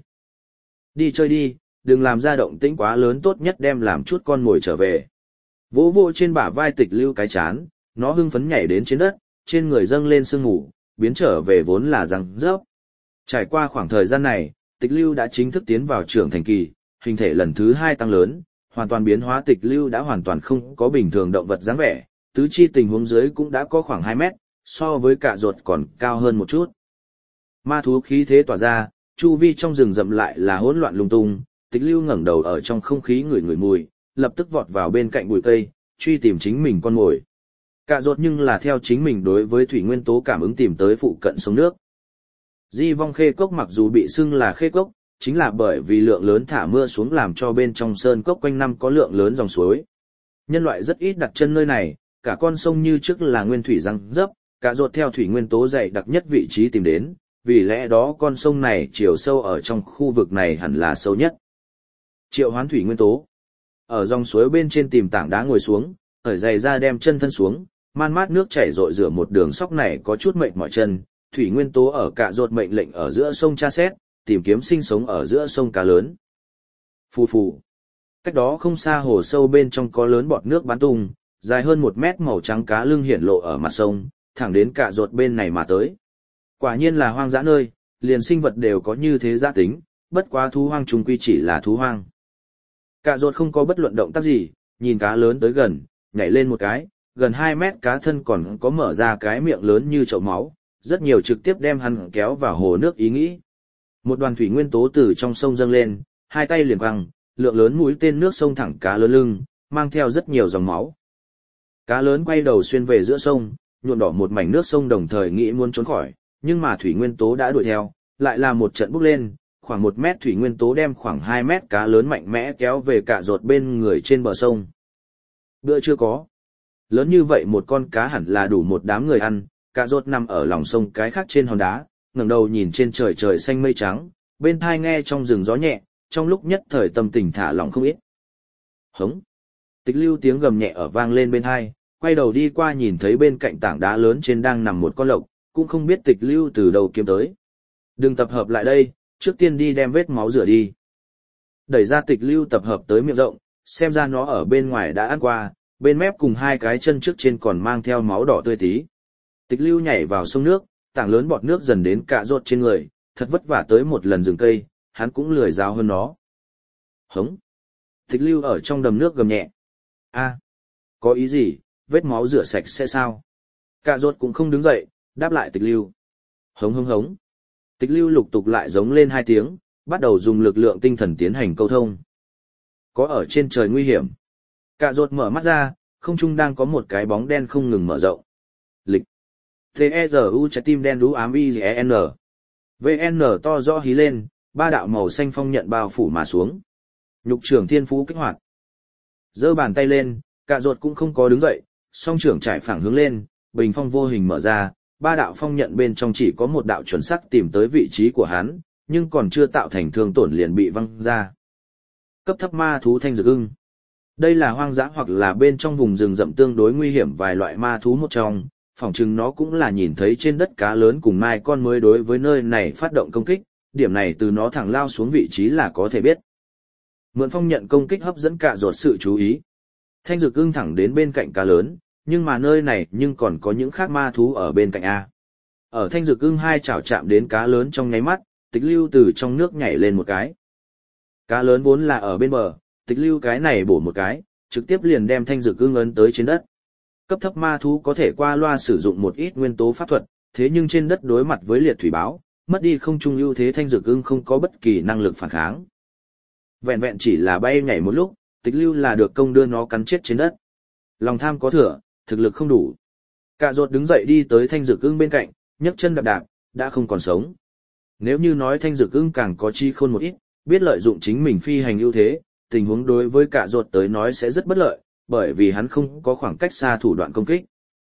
Speaker 1: Đi chơi đi, đừng làm ra động tĩnh quá lớn, tốt nhất đem làm chút con mồi trở về. Vỗ vỗ trên bả vai tịch lưu cái chán, nó hưng phấn nhảy đến trên đất, trên người dâng lên sương mù, biến trở về vốn là răng rớp. Trải qua khoảng thời gian này, tịch lưu đã chính thức tiến vào trưởng thành kỳ, hình thể lần thứ 2 tăng lớn, hoàn toàn biến hóa. Tịch lưu đã hoàn toàn không có bình thường động vật dáng vẻ, tứ chi tình huống dưới cũng đã có khoảng 2 mét, so với cả ruột còn cao hơn một chút. Ma thú khí thế tỏa ra, chu vi trong rừng rậm lại là hỗn loạn lung tung, tịch lưu ngẩng đầu ở trong không khí ngửi mùi, lập tức vọt vào bên cạnh bụi cây, truy tìm chính mình con mồi. Cả ruột nhưng là theo chính mình đối với thủy nguyên tố cảm ứng tìm tới phụ cận sông nước. Di vong khê cốc mặc dù bị xưng là khê cốc, chính là bởi vì lượng lớn thả mưa xuống làm cho bên trong sơn cốc quanh năm có lượng lớn dòng suối. Nhân loại rất ít đặt chân nơi này, cả con sông như trước là nguyên thủy răng dấp, cả ruột theo thủy nguyên tố dày đặc nhất vị trí tìm đến, vì lẽ đó con sông này chiều sâu ở trong khu vực này hẳn là sâu nhất. Triệu hoán thủy nguyên tố. Ở dòng suối bên trên tìm tảng đá ngồi xuống, thởi giày ra đem chân thân xuống, man mát nước chảy rội rửa một đường sóc này có chút mệt mỏi chân, thủy nguyên tố ở cả ruột mệnh lệnh ở giữa sông tra xét, tìm kiếm sinh sống ở giữa sông cá lớn. Phù phù. Cách đó không xa hồ sâu bên trong có lớn bọt nước bắn tung, dài hơn 1 mét màu trắng cá lưng hiển lộ ở mặt sông, thẳng đến cả ruột bên này mà tới. Quả nhiên là hoang dã nơi, liền sinh vật đều có như thế dã tính, bất quá thú hoang chung quy chỉ là thú hoang. Cả ruột không có bất luận động tác gì, nhìn cá lớn tới gần, nhảy lên một cái, gần 2 mét cá thân còn có mở ra cái miệng lớn như chậu máu, rất nhiều trực tiếp đem hắn kéo vào hồ nước ý nghĩ. Một đoàn thủy nguyên tố từ trong sông dâng lên, hai tay liền quăng, lượng lớn mũi tên nước sông thẳng cá lớn lưng, mang theo rất nhiều dòng máu. Cá lớn quay đầu xuyên về giữa sông, nhuộm đỏ một mảnh nước sông, đồng thời nghĩ muốn trốn khỏi, nhưng mà thủy nguyên tố đã đuổi theo, lại là một trận bốc lên, khoảng 1 mét thủy nguyên tố đem khoảng 2 mét cá lớn mạnh mẽ kéo về cả ruột bên người trên bờ sông. Bữa chưa có. Lớn như vậy một con cá hẳn là đủ một đám người ăn, cả ruột nằm ở lòng sông cái khác trên hòn đá, ngẩng đầu nhìn trên trời trời xanh mây trắng, bên thai nghe trong rừng gió nhẹ, trong lúc nhất thời tâm tình thả lỏng không ít. Hống! Tịch Lưu tiếng gầm nhẹ ở vang lên bên thai, quay đầu đi qua nhìn thấy bên cạnh tảng đá lớn trên đang nằm một con lộc, cũng không biết Tịch Lưu từ đâu kiếm tới. Đừng tập hợp lại đây, trước tiên đi đem vết máu rửa đi. Đẩy ra Tịch Lưu tập hợp tới miệng rộng, xem ra nó ở bên ngoài đã ăn qua, bên mép cùng hai cái chân trước trên còn mang theo máu đỏ tươi tí. Tịch Lưu nhảy vào sông nước, tảng lớn bọt nước dần đến cạ rốt trên người, thật vất vả tới một lần rừng cây, hắn cũng lười giáo hơn nó. Hống! Tịch Lưu ở trong đầm nước gầm nhẹ. A, có ý gì, vết máu rửa sạch sẽ sao? Cạ rốt cũng không đứng dậy, đáp lại Tịch Lưu. Hống hống hống. Tịch Lưu lục tục lại giống lên hai tiếng, bắt đầu dùng lực lượng tinh thần tiến hành câu thông. Có ở trên trời nguy hiểm. Cạ rốt mở mắt ra, không trung đang có một cái bóng đen không ngừng mở rộng. Lịch. T-E-Z-U trái tim đen đú ám I-G-E-N. VN to rõ hí lên, ba đạo màu xanh phong nhận bao phủ mà xuống. Nhục trưởng thiên phú kích hoạt. Giơ bàn tay lên, Cạ rốt cũng không có đứng dậy, song trưởng trải phẳng hướng lên, bình phong vô hình mở ra, ba đạo phong nhận bên trong chỉ có một đạo chuẩn xác tìm tới vị trí của hắn, nhưng còn chưa tạo thành thương tổn liền bị văng ra. Cấp thấp ma thú thanh dược ưng. Đây là hoang dã hoặc là bên trong vùng rừng rậm tương đối nguy hiểm vài loại ma thú một trong, phỏng chừng nó cũng là nhìn thấy trên đất cá lớn cùng mai con mới đối với nơi này phát động công kích, điểm này từ nó thẳng lao xuống vị trí là có thể biết. Mượn phong nhận công kích hấp dẫn Cạ rốt sự chú ý. Thanh dược ưng thẳng đến bên cạnh cá lớn, nhưng mà nơi này nhưng còn có những khác ma thú ở bên cạnh A. Ở thanh dược ưng hai chảo chạm đến cá lớn trong nháy mắt, Tịch Lưu từ trong nước nhảy lên một cái. Cá lớn vốn là ở bên bờ, Tịch Lưu cái này bổ một cái, trực tiếp liền đem thanh dược ưng ấn tới trên đất. Cấp thấp ma thú có thể qua loa sử dụng một ít nguyên tố pháp thuật, thế nhưng trên đất đối mặt với liệt thủy báo, mất đi không trung ưu thế thanh dược ưng không có bất kỳ năng lực phản kháng. Vẹn vẹn chỉ là bay nhảy một lúc, Tịch Lưu là được công đưa nó cắn chết trên đất. Lòng tham có thừa, thực lực không đủ. Cạ rốt đứng dậy đi tới thanh dược ưng bên cạnh, nhấc chân đạp đạp, đã không còn sống. Nếu như nói thanh dược ưng càng có chi khôn một ít, biết lợi dụng chính mình phi hành ưu thế, tình huống đối với Cạ rốt tới nói sẽ rất bất lợi, bởi vì hắn không có khoảng cách xa thủ đoạn công kích.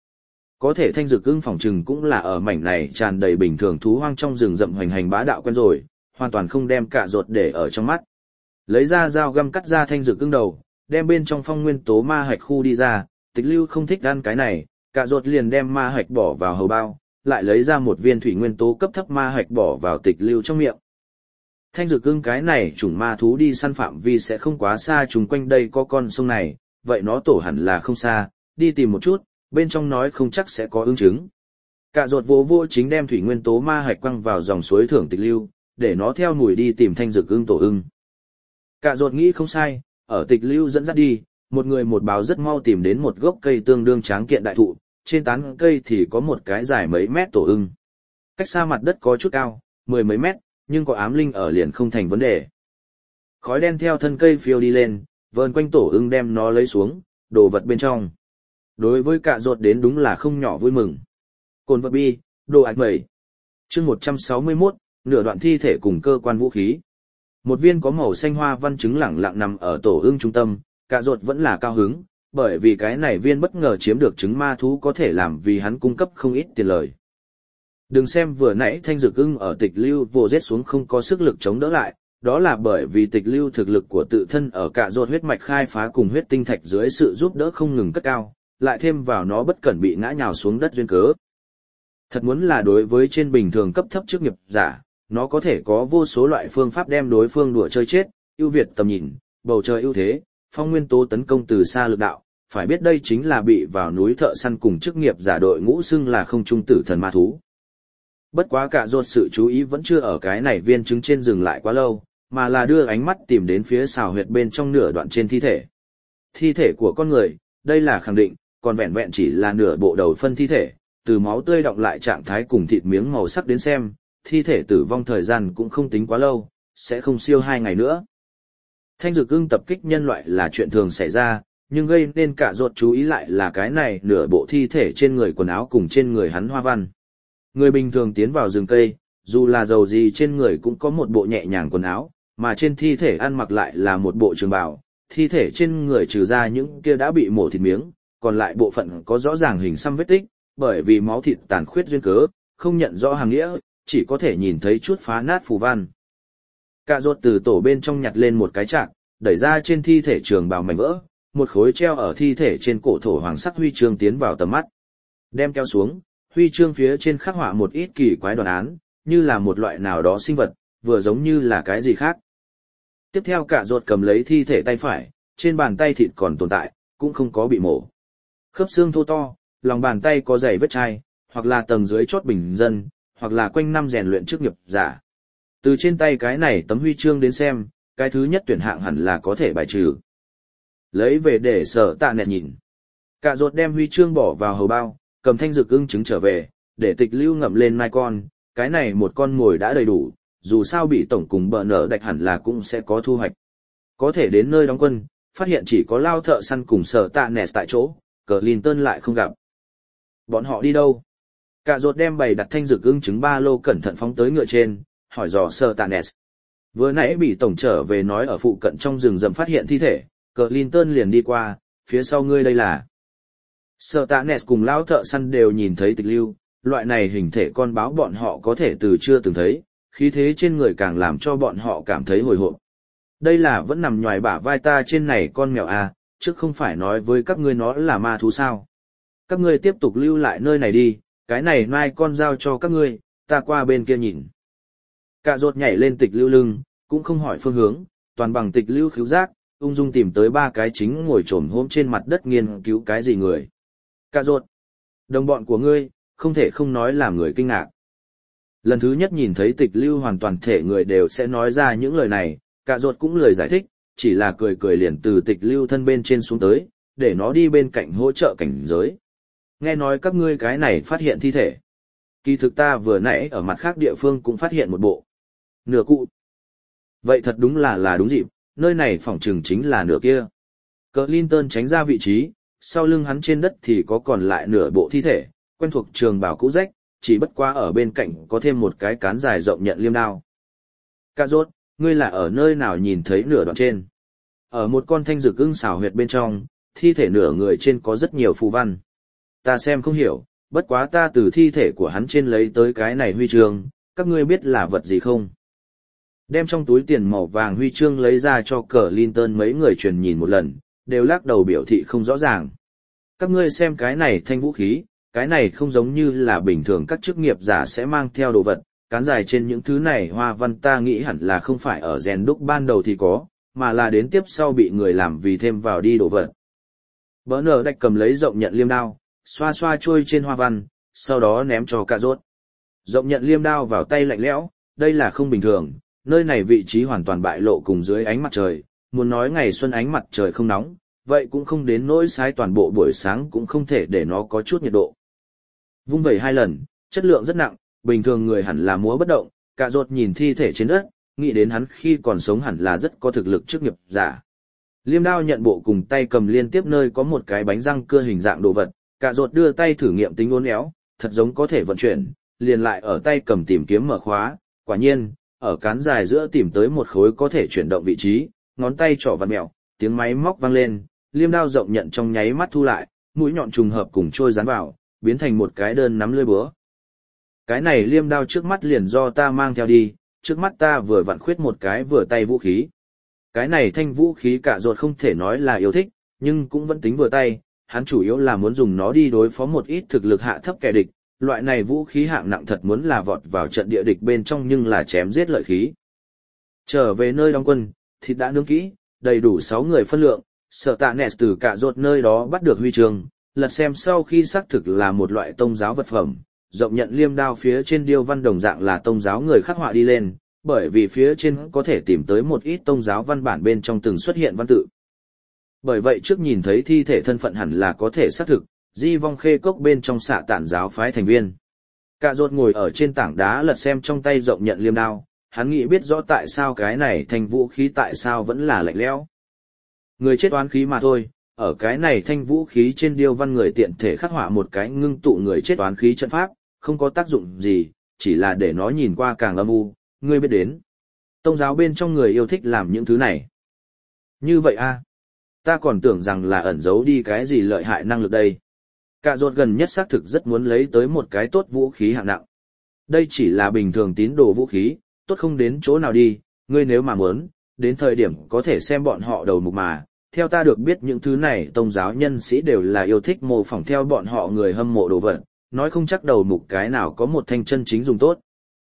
Speaker 1: Có thể thanh dược ưng phỏng chừng cũng là ở mảnh này tràn đầy bình thường thú hoang trong rừng rậm hoành hành bá đạo quen rồi, hoàn toàn không đem Cạ rốt để ở trong mắt. Lấy ra dao găm cắt ra thanh dược ưng đầu, đem bên trong phong nguyên tố ma hạch khu đi ra, Tịch Lưu không thích ăn cái này, Cạ rốt liền đem ma hạch bỏ vào hầu bao, lại lấy ra một viên thủy nguyên tố cấp thấp ma hạch bỏ vào Tịch Lưu trong miệng. Thanh dược ưng cái này chủng ma thú đi săn phạm vi sẽ không quá xa, chúng quanh đây có con sông này, vậy nó tổ hẳn là không xa, đi tìm một chút, bên trong nói không chắc sẽ có ưng trứng. Cạ rốt vô chính đem thủy nguyên tố ma hạch quăng vào dòng suối thưởng Tịch Lưu, để nó theo mùi đi tìm thanh dược ưng tổ ưng. Cạ rốt nghĩ không sai, ở Tịch Lưu dẫn dắt đi, một người một báo rất mau tìm đến một gốc cây tương đương tráng kiện đại thụ, trên tán cây thì có một cái dài mấy mét tổ ưng. Cách xa mặt đất có chút cao, mười mấy mét, nhưng có ám linh ở liền không thành vấn đề. Khói đen theo thân cây phiêu đi lên, vờn quanh tổ ưng đem nó lấy xuống, đồ vật bên trong. Đối với Cạ rốt đến đúng là không nhỏ vui mừng. Cồn vật bi, đồ ạch mẩy. Chương 161, nửa đoạn thi thể cùng cơ quan vũ khí. Một viên có màu xanh hoa văn trứng lẳng lặng nằm ở tổ ưng trung tâm, Cạ rốt vẫn là cao hứng, bởi vì cái này viên bất ngờ chiếm được trứng ma thú có thể làm vì hắn cung cấp không ít tiền lời. Đừng xem vừa nãy thanh dược ưng ở Tịch Lưu vô giết xuống không có sức lực chống đỡ lại, đó là bởi vì Tịch Lưu thực lực của tự thân ở Cạ rốt huyết mạch khai phá cùng huyết tinh thạch dưới sự giúp đỡ không ngừng cất cao, lại thêm vào nó bất cẩn bị ngã nhào xuống đất duyên cớ. Thật muốn là đối với trên bình thường cấp thấp chức nghiệp giả, nó có thể có vô số loại phương pháp đem đối phương đùa chơi chết, ưu việt tầm nhìn, bầu trời ưu thế, phong nguyên tố tấn công từ xa lực đạo, phải biết đây chính là bị vào núi thợ săn cùng chức nghiệp giả đội ngũ xưng là không trung tử thần ma thú. Bất quá Cạ rốt sự chú ý vẫn chưa ở cái này viên trứng trên dừng lại quá lâu, mà là đưa ánh mắt tìm đến phía xào huyệt bên trong nửa đoạn trên thi thể. Thi thể của con người, đây là khẳng định, còn vẹn vẹn chỉ là nửa bộ đầu phân thi thể, từ máu tươi đọng lại trạng thái cùng thịt miếng màu sắc đến xem, thi thể tử vong thời gian cũng không tính quá lâu, sẽ không siêu 2 ngày nữa. Thanh dược ưng tập kích nhân loại là chuyện thường xảy ra, nhưng gây nên Cạ rốt chú ý lại là cái này nửa bộ thi thể trên người quần áo cùng trên người hắn hoa văn. Người bình thường tiến vào rừng cây, dù là giàu gì trên người cũng có một bộ nhẹ nhàng quần áo, mà trên thi thể ăn mặc lại là một bộ trường bào, thi thể trên người trừ ra những kia đã bị mổ thịt miếng, còn lại bộ phận có rõ ràng hình xăm vết tích, bởi vì máu thịt tàn khuyết duyên cớ, không nhận rõ hàng nghĩa, chỉ có thể nhìn thấy chút phá nát phù văn. Cạ rốt từ tổ bên trong nhặt lên một cái chạc, đẩy ra trên thi thể trường bào mảnh vỡ, một khối treo ở thi thể trên cổ thổ hoàng sắc huy chương tiến vào tầm mắt. Đem kéo xuống, huy chương phía trên khắc họa một ít kỳ quái đoán án, như là một loại nào đó sinh vật, vừa giống như là cái gì khác. Tiếp theo Cạ rốt cầm lấy thi thể tay phải, trên bàn tay thịt còn tồn tại, cũng không có bị mổ. Khớp xương thô to, lòng bàn tay có dày vết chai, hoặc là tầng dưới chót bình dân, hoặc là quanh năm rèn luyện chức nghiệp giả. Từ trên tay cái này tấm huy chương đến xem, cái thứ nhất tuyển hạng hẳn là có thể bài trừ. Lấy về để Sở Tạ Nẹt nhìn. Cạ rốt đem huy chương bỏ vào hầu bao, cầm thanh dược ưng trứng trở về, để Tịch Lưu ngậm lên mai con, cái này một con mồi đã đầy đủ, dù sao bị tổng cùng bờ nở đạch hẳn là cũng sẽ có thu hoạch. Có thể đến nơi đóng quân, phát hiện chỉ có Lao thợ săn cùng Sở Tạ Nẹt tại chỗ, Clinton lại không gặp. Bọn họ đi đâu? Cạ rốt đem bày đặt thanh dược ưng trứng ba lô cẩn thận phóng tới ngựa trên, hỏi dò Sở Tạ Nẹt. Vừa nãy bị tổng trở về nói ở phụ cận trong rừng rậm phát hiện thi thể, Clinton liền đi qua, phía sau ngươi đây là. Sở Tạ Nẹt cùng lão thợ săn đều nhìn thấy Tịch Lưu, loại này hình thể con báo bọn họ có thể từ chưa từng thấy, khí thế trên người càng làm cho bọn họ cảm thấy hồi hộp. Đây là vẫn nằm nhòi bả vai ta trên này con mèo à, chứ không phải nói với các ngươi nó là ma thú sao. Các ngươi tiếp tục lưu lại nơi này đi, cái này mai con giao cho các ngươi, ta qua bên kia nhìn. Cạ rốt nhảy lên Tịch Lưu lưng, cũng không hỏi phương hướng, toàn bằng Tịch Lưu khứu giác, ung dung tìm tới ba cái chính ngồi trồm hôm trên mặt đất nghiên cứu cái gì người. Cạ rốt, đồng bọn của ngươi, không thể không nói làm người kinh ngạc. Lần thứ nhất nhìn thấy Tịch Lưu hoàn toàn thể người đều sẽ nói ra những lời này, Cạ rốt cũng lười giải thích, chỉ là cười cười liền từ Tịch Lưu thân bên trên xuống tới, để nó đi bên cạnh hỗ trợ cảnh giới. Nghe nói các ngươi cái này phát hiện thi thể. Kỳ thực ta vừa nãy ở mặt khác địa phương cũng phát hiện một bộ. Nửa cụ. Vậy thật đúng là đúng dịp, nơi này phỏng chừng chính là nửa kia. Clinton tránh ra vị trí, sau lưng hắn trên đất thì có còn lại nửa bộ thi thể, quen thuộc trường bào cũ rách, chỉ bất quá ở bên cạnh có thêm một cái cán dài rộng nhận liêm đao. Cạ rốt, ngươi là ở nơi nào nhìn thấy nửa đoạn trên? Ở một con thanh dược ưng xào huyệt bên trong, thi thể nửa người trên có rất nhiều phù văn. Ta xem không hiểu, bất quá ta từ thi thể của hắn trên lấy tới cái này huy chương, các ngươi biết là vật gì không? Đem trong túi tiền màu vàng huy chương lấy ra cho Clinton mấy người truyền nhìn một lần, đều lắc đầu biểu thị không rõ ràng. Các ngươi xem cái này thanh vũ khí, cái này không giống như là bình thường các chức nghiệp giả sẽ mang theo đồ vật, cán dài trên những thứ này hoa văn ta nghĩ hẳn là không phải ở rèn đúc ban đầu thì có, mà là đến tiếp sau bị người làm vì thêm vào đi đồ vật. Bỡ nở đạch cầm lấy rộng nhận liêm đao, xoa xoa trôi trên hoa văn, sau đó ném cho Cạ rốt. Rộng nhận liêm đao vào tay lạnh lẽo, đây là không bình thường, nơi này vị trí hoàn toàn bại lộ cùng dưới ánh mặt trời, muốn nói ngày xuân ánh mặt trời không nóng, vậy cũng không đến nỗi sai toàn bộ buổi sáng cũng không thể để nó có chút nhiệt độ. Vung vẩy 2 lần, chất lượng rất nặng, bình thường người hẳn là múa bất động, Cạ rốt nhìn thi thể trên đất, nghĩ đến hắn khi còn sống hẳn là rất có thực lực chức nghiệp giả. Liêm đao nhận bộ cùng tay cầm liên tiếp nơi có một cái bánh răng cưa hình dạng đồ vật, Cạ rốt đưa tay thử nghiệm tính uốn éo, thật giống có thể vận chuyển, liền lại ở tay cầm tìm kiếm mở khóa, quả nhiên, ở cán dài giữa tìm tới một khối có thể chuyển động vị trí, ngón tay trỏ vặn mèo, tiếng máy móc vang lên, liêm đao rộng nhận trong nháy mắt thu lại, mũi nhọn trùng hợp cùng trôi dán vào, biến thành một cái đơn nắm lưỡi búa. Cái này liêm đao trước mắt liền do ta mang theo đi, trước mắt ta vừa vặn khuyết một cái vừa tay vũ khí. Cái này thanh vũ khí Cạ rốt không thể nói là yêu thích, nhưng cũng vẫn tính vừa tay, hắn chủ yếu là muốn dùng nó đi đối phó một ít thực lực hạ thấp kẻ địch, loại này vũ khí hạng nặng thật muốn là vọt vào trận địa địch bên trong nhưng là chém giết lợi khí. Trở về nơi đóng quân, thịt đã nướng kỹ, đầy đủ 6 người phân lượng, Sở Tạ Nẹt từ Cạ rốt nơi đó bắt được huy chương, lật xem sau khi xác thực là một loại tông giáo vật phẩm, rộng nhận liêm đao phía trên điêu văn đồng dạng là tông giáo người khắc họa đi lên, bởi vì phía trên có thể tìm tới một ít tông giáo văn bản bên trong từng xuất hiện văn tự. Bởi vậy trước nhìn thấy thi thể thân phận hẳn là có thể xác thực, Di Vong Khê Cốc bên trong xạ tản giáo phái thành viên. Cạ rốt ngồi ở trên tảng đá lật xem trong tay rộng nhận liêm đao, hắn nghĩ biết rõ tại sao cái này thanh vũ khí tại sao vẫn là lạnh lẽo. Người chết oán khí mà thôi, ở cái này thanh vũ khí trên điêu văn người tiện thể khắc họa một cái ngưng tụ người chết oán khí trận pháp, không có tác dụng gì, chỉ là để nó nhìn qua càng âm u, ngươi biết đến. Tông giáo bên trong người yêu thích làm những thứ này. Như vậy a, ta còn tưởng rằng là ẩn giấu đi cái gì lợi hại năng lực đây. Cạ rốt gần nhất xác thực rất muốn lấy tới một cái tốt vũ khí hạng nặng. đây chỉ là bình thường tín đồ vũ khí, tốt không đến chỗ nào đi, ngươi nếu mà muốn, đến thời điểm có thể xem bọn họ đầu mục mà. Theo ta được biết những thứ này tôn giáo nhân sĩ đều là yêu thích mô phỏng theo bọn họ người hâm mộ đồ vật, nói không chắc đầu mục cái nào có một thanh chân chính dùng tốt.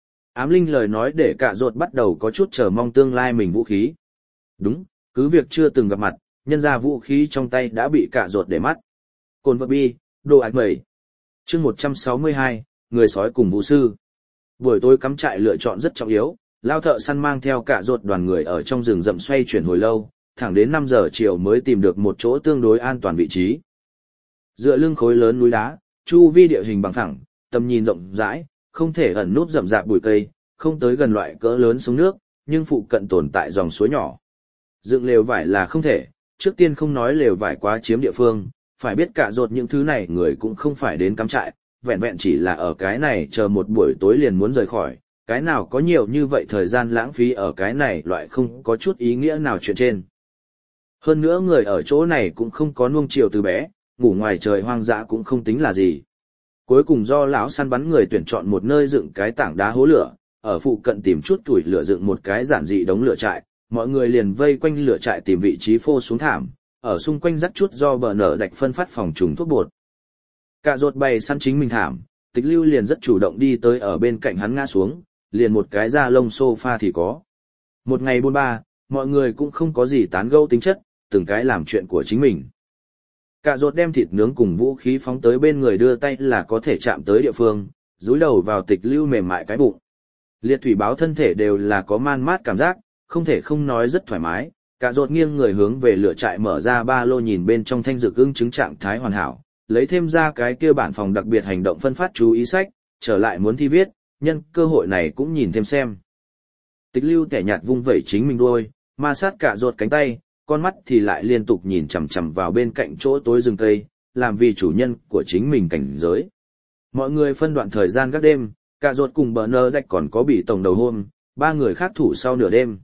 Speaker 1: Ám linh lời nói để cả ruột bắt đầu có chút chờ mong tương lai mình vũ khí. Đúng, cứ việc chưa từng gặp mặt, nhân ra vũ khí trong tay đã bị cả ruột để mắt. Cồn vật bi, đồ ạch mẩy. Chương 162, người sói cùng vũ sư. Buổi tối cắm trại lựa chọn rất trọng yếu, lao thợ săn mang theo cả ruột đoàn người ở trong rừng rậm xoay chuyển hồi lâu, thẳng đến 5 giờ chiều mới tìm được một chỗ tương đối an toàn vị trí. Dựa lưng khối lớn núi đá, chu vi địa hình bằng phẳng, tầm nhìn rộng rãi, không thể ẩn núp rậm rạp bụi cây, không tới gần loại cỡ lớn sông nước, nhưng phụ cận tồn tại dòng suối nhỏ. Dựng lều vải là không thể, trước tiên không nói lều vải quá chiếm địa phương, phải biết cả ruột những thứ này người cũng không phải đến cắm trại, vẹn vẹn chỉ là ở cái này chờ một buổi tối liền muốn rời khỏi, cái nào có nhiều như vậy thời gian lãng phí ở cái này loại không có chút ý nghĩa nào chuyện trên. Hơn nữa người ở chỗ này cũng không có nuông chiều từ bé, ngủ ngoài trời hoang dã cũng không tính là gì. Cuối cùng do lão săn bắn người tuyển chọn một nơi dựng cái tảng đá hố lửa, ở phụ cận tìm chút củi lửa dựng một cái giản dị đống lửa trại, mọi người liền vây quanh lửa trại tìm vị trí phô xuống thảm, ở xung quanh rắc chút do bờ nở đạch phân phát phòng trùng thuốc bột. Cả ruột bày săn chính mình thảm, Tịch Lưu liền rất chủ động đi tới ở bên cạnh hắn ngã xuống, liền một cái da lông sofa thì có. Một ngày buôn ba, mọi người cũng không có gì tán gẫu tính chất, từng cái làm chuyện của chính mình. Cả ruột đem thịt nướng cùng vũ khí phóng tới bên người đưa tay là có thể chạm tới địa phương, dúi đầu vào Tịch Lưu mềm mại cái bụng. Liệt thủy báo thân thể đều là có man mát cảm giác, không thể không nói rất thoải mái. Cả ruột nghiêng người hướng về lửa trại mở ra ba lô nhìn bên trong thanh dược ưng chứng trạng thái hoàn hảo, lấy thêm ra cái kia bản phòng đặc biệt hành động phân phát chú ý sách, trở lại muốn thi viết, nhân cơ hội này cũng nhìn thêm xem. Tịch Lưu tẻ nhạt vung vẩy chính mình đuôi, ma sát cả ruột cánh tay, con mắt thì lại liên tục nhìn chằm chằm vào bên cạnh chỗ tối rừng cây, làm vì chủ nhân của chính mình cảnh giới. Mọi người phân đoạn thời gian các đêm, cả ruột cùng bờ nơ đạch còn có bị tổng đầu hôm, ba người khác thủ sau nửa đêm.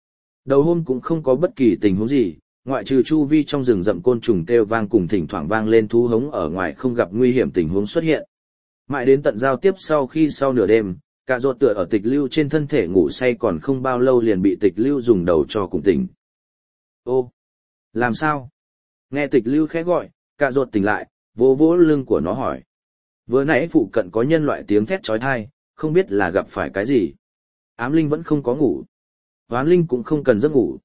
Speaker 1: Đầu hôm cũng không có bất kỳ tình huống gì, ngoại trừ chu vi trong rừng rậm côn trùng kêu vang cùng thỉnh thoảng vang lên thú hống ở ngoài không gặp nguy hiểm tình huống xuất hiện. Mãi đến tận giao tiếp sau nửa đêm, cả ruột tựa ở Tịch Lưu trên thân thể ngủ say còn không bao lâu liền bị Tịch Lưu dùng đầu cho cùng tỉnh. Ô, làm sao? Nghe Tịch Lưu khẽ gọi, cả ruột tỉnh lại, vỗ vỗ lưng của nó hỏi. Vừa nãy phụ cận có nhân loại tiếng thét chói tai, không biết là gặp phải cái gì. Ám linh vẫn không có ngủ. Hoán linh cũng không cần giấc ngủ.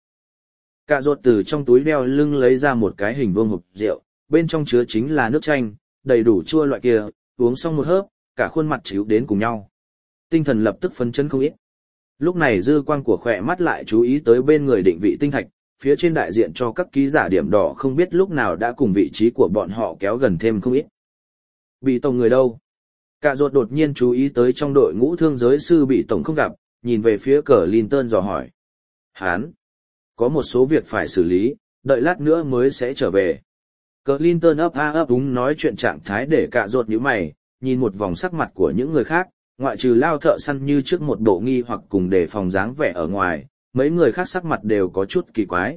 Speaker 1: Cả ruột từ trong túi đeo lưng lấy ra một cái hình vuông hộp rượu, bên trong chứa chính là nước chanh, đầy đủ chua loại kia, uống xong một hớp, cả khuôn mặt chíu đến cùng nhau. Tinh thần lập tức phấn chấn không ít. Lúc này dư quang của khỏe mắt lại chú ý tới bên người định vị tinh thạch, phía trên đại diện cho các ký giả điểm đỏ không biết lúc nào đã cùng vị trí của bọn họ kéo gần thêm không ít. Bị tổng người đâu? Cả ruột đột nhiên chú ý tới trong đội ngũ thương giới sư bị tổng không gặp, nhìn về phía cờ Linton dò hỏi. Hán! Có một số việc phải xử lý, đợi lát nữa mới sẽ trở về. Cờ Linton ấp a ấp úng nói chuyện trạng thái để cả ruột nhíu mày, nhìn một vòng sắc mặt của những người khác, ngoại trừ lao thợ săn như trước một bộ nghi hoặc cùng đề phòng dáng vẻ ở ngoài, mấy người khác sắc mặt đều có chút kỳ quái.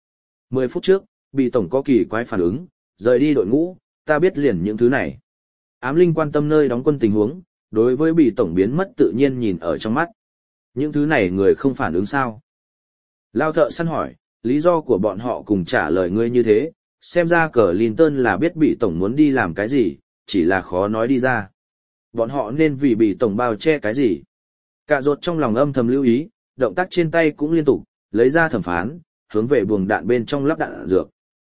Speaker 1: 10 phút trước, bị tổng có kỳ quái phản ứng, rời đi đội ngũ, ta biết liền những thứ này. Ám linh quan tâm nơi đóng quân tình huống, đối với bị tổng biến mất tự nhiên nhìn ở trong mắt. Những thứ này người không phản ứng sao? Lao thợ săn hỏi, lý do của bọn họ cùng trả lời ngươi như thế, xem ra cờ Linton là biết bị tổng muốn đi làm cái gì, chỉ là khó nói đi ra. Bọn họ nên vì bị tổng bao che cái gì? Cả ruột trong lòng âm thầm lưu ý, động tác trên tay cũng liên tục, lấy ra thẩm phán, hướng về buồng đạn bên trong lắp đạn dược.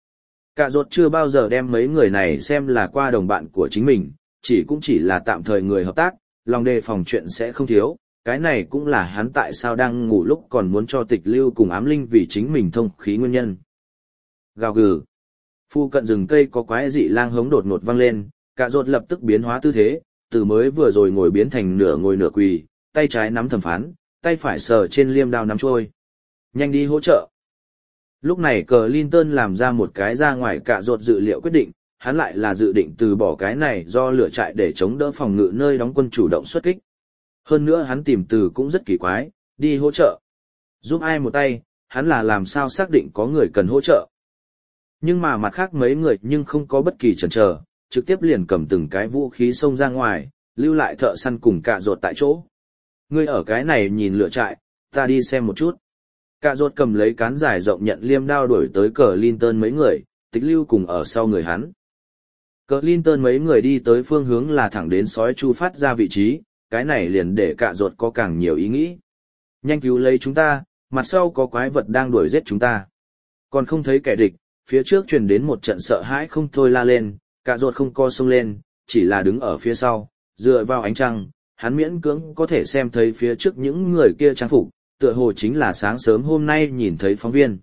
Speaker 1: Cả ruột chưa bao giờ đem mấy người này xem là qua đồng bạn của chính mình, cũng chỉ là tạm thời người hợp tác, lòng đề phòng chuyện sẽ không thiếu, cái này cũng là hắn tại sao đang ngủ lúc còn muốn cho Tịch Lưu cùng ám linh vì chính mình thông khí nguyên nhân. Gào gừ. Phu cận rừng cây có quái dị lang hống đột ngột vang lên, cả ruột lập tức biến hóa tư thế, từ mới vừa rồi ngồi biến thành nửa ngồi nửa quỳ, tay trái nắm thẩm phán, tay phải sờ trên liêm đao nắm trôi. Nhanh đi hỗ trợ. Lúc này cờ Linton làm ra một cái ra ngoài cả ruột dự liệu quyết định, hắn lại là dự định từ bỏ cái này do lửa trại để chống đỡ phòng ngự nơi đóng quân chủ động xuất kích. Hơn nữa hắn tìm từ cũng rất kỳ quái, đi hỗ trợ. Giúp ai một tay, hắn là làm sao xác định có người cần hỗ trợ. Nhưng mà mặt khác mấy người nhưng không có bất kỳ chần chờ, trực tiếp liền cầm từng cái vũ khí xông ra ngoài, lưu lại thợ săn cùng cạ rột tại chỗ. Ngươi ở cái này nhìn lửa trại, ta đi xem một chút. Cạ rột cầm lấy cán dài rộng nhận liêm đao đuổi tới Clinton mấy người, Tịch Lưu cùng ở sau người hắn. Clinton mấy người đi tới phương hướng là thẳng đến sói chu phát ra vị trí, cái này liền để cạ rột có càng nhiều ý nghĩ. Nhanh cứu lấy chúng ta, mặt sau có quái vật đang đuổi giết chúng ta. Còn không thấy kẻ địch, phía trước truyền đến một trận sợ hãi không thôi la lên, cạ rột không co xông lên, chỉ là đứng ở phía sau, dựa vào ánh trăng, hắn miễn cưỡng có thể xem thấy phía trước những người kia trang phục, tựa hồ chính là sáng sớm hôm nay nhìn thấy phóng viên.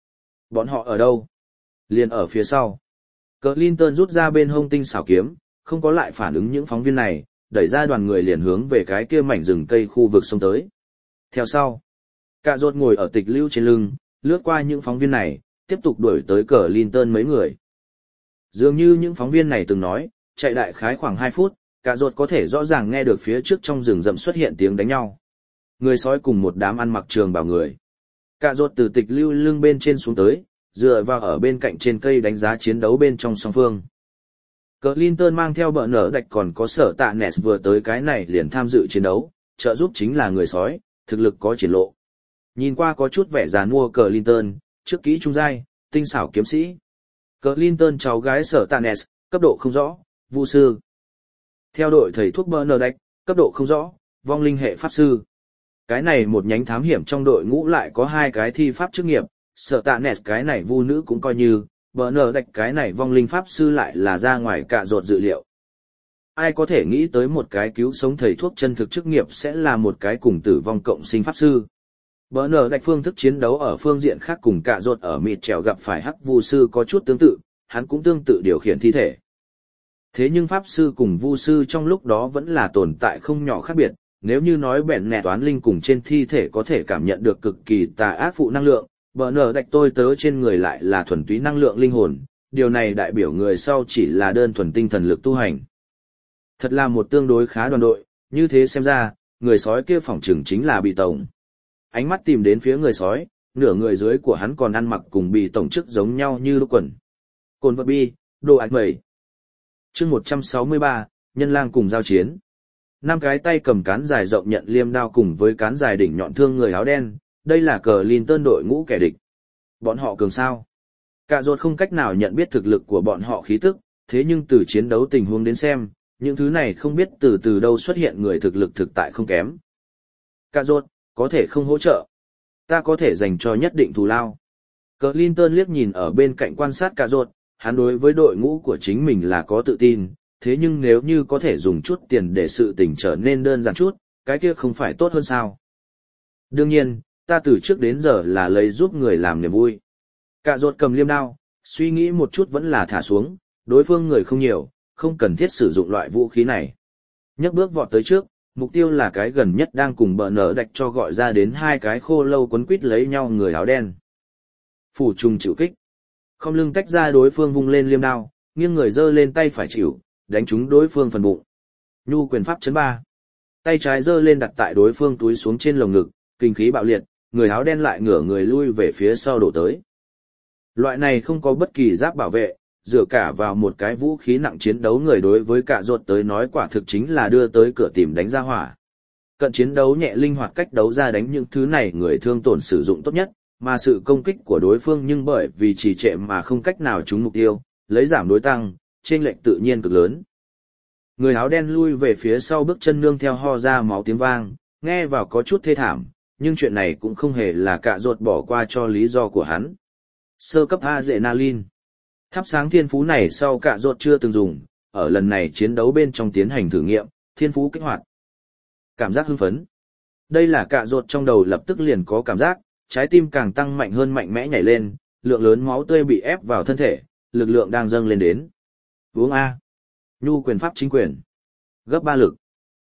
Speaker 1: Bọn họ ở đâu? Liền ở phía sau. Clinton rút ra bên hông tinh xảo kiếm, không có lại phản ứng những phóng viên này, đẩy ra đoàn người liền hướng về cái kia mảnh rừng cây khu vực xông tới. Theo sau, Cạ rột ngồi ở Tịch Lưu trên lưng, lướt qua những phóng viên này, tiếp tục đuổi tới Clinton mấy người. Dường như những phóng viên này từng nói, chạy đại khái khoảng 2 phút, Cạ rột có thể rõ ràng nghe được phía trước trong rừng rậm xuất hiện tiếng đánh nhau. Người sói cùng một đám ăn mặc trường bào người. Cạ rột từ Tịch Lưu lưng bên trên xuống tới, dựa vào ở bên cạnh trên cây đánh giá chiến đấu bên trong song phương. Clinton mang theo bợ nở đạch còn có sở tạ Ness vừa tới cái này liền tham dự chiến đấu, trợ giúp chính là người sói, thực lực có triển lộ. Nhìn qua có chút vẻ già nua Clinton, trước kỹ trung giai, tinh xảo kiếm sĩ. Clinton cháu gái sở tạ Ness, cấp độ không rõ, vu sư. Theo đội thầy thuốc bợ nở đạch, cấp độ không rõ, vong linh hệ pháp sư. Cái này một nhánh thám hiểm trong đội ngũ lại có 2 cái thi pháp chức nghiệp, sở tạ Ness cái này vu nữ cũng coi như, bờ nở đạch cái này vong linh pháp sư lại là ra ngoài cạ rột dự liệu. Ai có thể nghĩ tới một cái cứu sống thầy thuốc chân thực chức nghiệp sẽ là một cái cùng tử vong cộng sinh pháp sư. Bờ nở đạch phương thức chiến đấu ở phương diện khác cùng cạ rột ở mịt trèo gặp phải hắc vu sư có chút tương tự, hắn cũng tương tự điều khiển thi thể. Thế nhưng pháp sư cùng vu sư trong lúc đó vẫn là tồn tại không nhỏ khác biệt, nếu như nói bẹn nẹ toán linh cùng trên thi thể có thể cảm nhận được cực kỳ tà ác phụ năng lượng, bờ nở đạch tôi tớ trên người lại là thuần túy năng lượng linh hồn, điều này đại biểu người sau chỉ là đơn thuần tinh thần lực tu hành. Thật là một tương đối khá đoàn đội, như thế xem ra, người sói kia phỏng chừng chính là Bì Tổng. Ánh mắt tìm đến phía người sói, nửa người dưới của hắn còn ăn mặc cùng Bì Tổng chức giống nhau như lúc quần. Cồn vật bi, đồ ảnh mẩy. Chương 163, nhân lang cùng giao chiến. 5 cái tay cầm cán dài rộng nhận liêm đao cùng với cán dài đỉnh nhọn thương người áo đen, đây là Clinton đội ngũ kẻ địch. Bọn họ cường sao? Cạ rột không cách nào nhận biết thực lực của bọn họ khí tức, thế nhưng từ chiến đấu tình huống đến xem, những thứ này không biết từ đâu xuất hiện người thực lực thực tại không kém. Cạ rột, có thể không hỗ trợ. Ta có thể dành cho nhất định thù lao. Clinton liếc nhìn ở bên cạnh quan sát Cạ rột, hắn đối với đội ngũ của chính mình là có tự tin, thế nhưng nếu như có thể dùng chút tiền để sự tình trở nên đơn giản chút, cái kia không phải tốt hơn sao? Đương nhiên, ta từ trước đến giờ là lấy giúp người làm niềm vui. Cạ rột cầm liêm đao, suy nghĩ một chút vẫn là thả xuống, đối phương người không nhiều, không cần thiết sử dụng loại vũ khí này. Nhấc bước vọt tới trước, mục tiêu là cái gần nhất đang cùng bờ nở đạch cho gọi ra đến 2 cái khô lâu quấn quít lấy nhau người áo đen. Phủ trùng chịu kích. Không lưng tách ra đối phương vung lên liêm đao, nghiêng người giơ lên tay phải chịu, đánh trúng đối phương phần bụng. Nhu quyền pháp chấn 3. Tay trái giơ lên đặt tại đối phương túi xuống trên lồng ngực, kinh khí bạo liệt, người áo đen lại ngửa người lui về phía sau đổ tới. Loại này không có bất kỳ giáp bảo vệ, dựa cả vào một cái vũ khí nặng chiến đấu người đối với Cạ rột tới nói quả thực chính là đưa tới cửa tìm đánh ra hỏa. Cận chiến đấu nhẹ linh hoạt cách đấu ra đánh những thứ này người thương tổn sử dụng tốt nhất, mà sự công kích của đối phương nhưng bởi vì trì trệ mà không cách nào trúng mục tiêu, lấy giảm đối tăng, chênh lệch tự nhiên cực lớn. Người áo đen lui về phía sau bước chân nương theo ho ra máu tiếng vang, nghe vào có chút thê thảm, nhưng chuyện này cũng không hề là Cạ rột bỏ qua cho lý do của hắn. Sơ cấp adrenaline. Thắp sáng thiên phú này sau Cạ rột chưa từng dùng, ở lần này chiến đấu bên trong tiến hành thử nghiệm, thiên phú kích hoạt. Cảm giác hưng phấn. Đây là Cạ rột trong đầu lập tức liền có cảm giác, trái tim càng tăng mạnh hơn mạnh mẽ nhảy lên, lượng lớn máu tươi bị ép vào thân thể, lực lượng đang dâng lên đến. Uống A. Nhu quyền pháp chính quyền. Gấp 3 lực.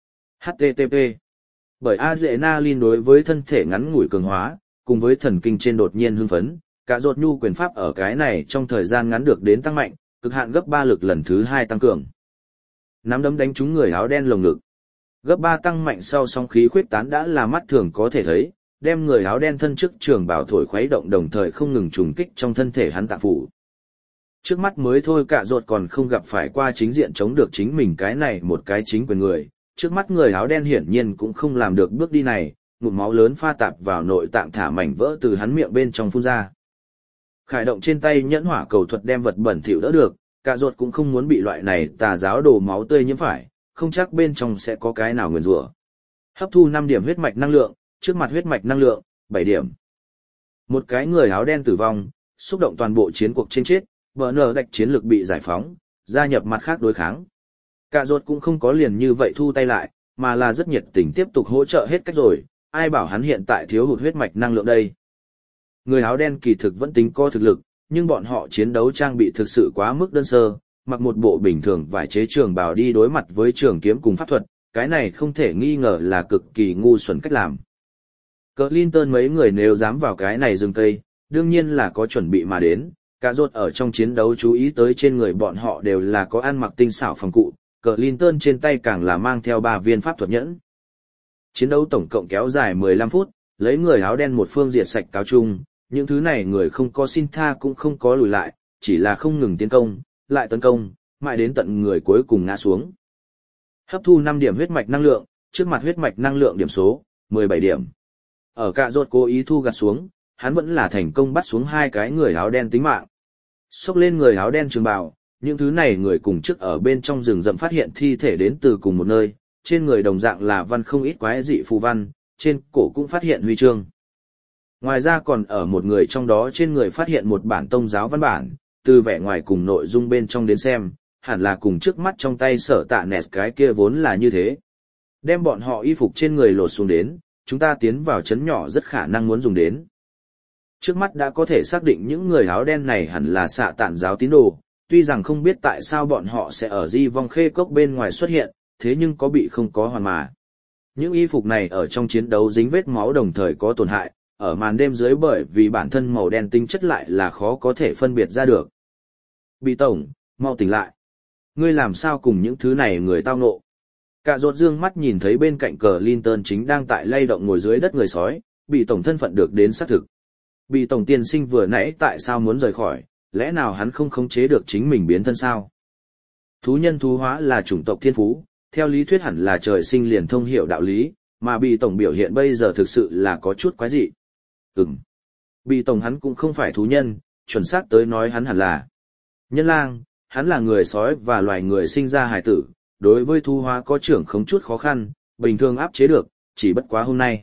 Speaker 1: HTTP. Bởi adrenaline đối với thân thể ngắn ngủi cường hóa, cùng với thần kinh trên đột nhiên hưng phấn, Cạ rột nhu quyền pháp ở cái này trong thời gian ngắn được đến tăng mạnh, cực hạn gấp 3 lực lần thứ 2 tăng cường. Nắm đấm đánh trúng người áo đen lồng ngực. Gấp 3 tăng mạnh sau sóng khí khuyết tán đã là mắt thường có thể thấy, đem người áo đen thân trước trường bảo thổi khuấy động đồng thời không ngừng trùng kích trong thân thể hắn tạng phủ. Trước mắt mới thôi Cạ Rốt còn không gặp phải qua chính diện chống được chính mình cái này một cái chính quyền người, trước mắt người áo đen hiển nhiên cũng không làm được bước đi này, ngụm máu lớn pha tạp vào nội tạng thả mảnh vỡ từ hắn miệng bên trong phun ra. Khải động trên tay nhẫn hỏa cầu thuật đem vật bẩn thỉu đỡ được, Cạ Rốt cũng không muốn bị loại này tà giáo đổ máu tươi nhiễm phải, không chắc bên trong sẽ có cái nào nguyền rủa. Hấp thu 5 điểm huyết mạch năng lượng, trước mặt huyết mạch năng lượng, 7 điểm. Một cái người áo đen tử vong, xúc động toàn bộ chiến cuộc trên chết, bờ nở đạch chiến lược bị giải phóng, gia nhập mặt khác đối kháng. Cạ Rốt cũng không có liền như vậy thu tay lại, mà là rất nhiệt tình tiếp tục hỗ trợ hết cách rồi, ai bảo hắn hiện tại thiếu hụt huyết mạch năng lượng đây. Người áo đen kỳ thực vẫn tính có thực lực, nhưng bọn họ chiến đấu trang bị thực sự quá mức đơn sơ, mặc một bộ bình thường vải chế trường bào đi đối mặt với trường kiếm cùng pháp thuật, cái này không thể nghi ngờ là cực kỳ ngu xuẩn cách làm. Clinton mấy người nếu dám vào cái này rừng cây, đương nhiên là có chuẩn bị mà đến, Cạ Rốt ở trong chiến đấu chú ý tới trên người bọn họ đều là có ăn mặc tinh xảo phòng cụ, Clinton trên tay càng là mang theo 3 viên pháp thuật nhẫn. Chiến đấu tổng cộng kéo dài 15 phút, lấy người áo đen một phương diệt sạch cáo chung, những thứ này người không có xin tha cũng không có lùi lại, chỉ là không ngừng tiến công, lại tấn công, mãi đến tận người cuối cùng ngã xuống. Hấp thu 5 điểm huyết mạch năng lượng, trước mặt huyết mạch năng lượng điểm số, 17 điểm. Ở Cạ Rốt cố ý thu gặt xuống, hắn vẫn là thành công bắt xuống 2 cái người áo đen tính mạng. Xốc lên người áo đen trường bào, những thứ này người cùng trước ở bên trong rừng rậm phát hiện thi thể đến từ cùng một nơi, trên người đồng dạng là văn không ít quái dị phù văn, trên cổ cũng phát hiện huy chương. Ngoài ra còn ở một người trong đó trên người phát hiện một bản tông giáo văn bản, từ vẻ ngoài cùng nội dung bên trong đến xem, hẳn là cùng trước mắt trong tay Sở Tạ Nẹt cái kia vốn là như thế. Đem bọn họ y phục trên người lột xuống đến, chúng ta tiến vào trấn nhỏ rất khả năng muốn dùng đến. Trước mắt đã có thể xác định những người áo đen này hẳn là Xạ Tản giáo tín đồ, tuy rằng không biết tại sao bọn họ sẽ ở Di Vong Khê Cốc bên ngoài xuất hiện, thế nhưng có bị không có hoàn mà. Những y phục này ở trong chiến đấu dính vết máu đồng thời có tổn hại, ở màn đêm dưới bởi vì bản thân màu đen tinh chất lại là khó có thể phân biệt ra được. Bị tổng, mau tỉnh lại. Ngươi làm sao cùng những thứ này người tao nộ? Cạ Rốt dương mắt nhìn thấy bên cạnh Clinton chính đang tại lay động ngồi dưới đất người sói, bị tổng thân phận được đến xác thực. Bị tổng tiên sinh vừa nãy tại sao muốn rời khỏi, lẽ nào hắn không khống chế được chính mình biến thân sao? Thú nhân thú hóa là chủng tộc thiên phú, theo lý thuyết hẳn là trời sinh liền thông hiểu đạo lý, mà bị tổng biểu hiện bây giờ thực sự là có chút quái dị. Bị tổng hắn cũng không phải thú nhân, chuẩn xác tới nói hắn hẳn là nhân lang, hắn là người sói và loài người sinh ra hài tử, đối với thú hóa có trưởng không chút khó khăn, bình thường áp chế được, chỉ bất quá hôm nay.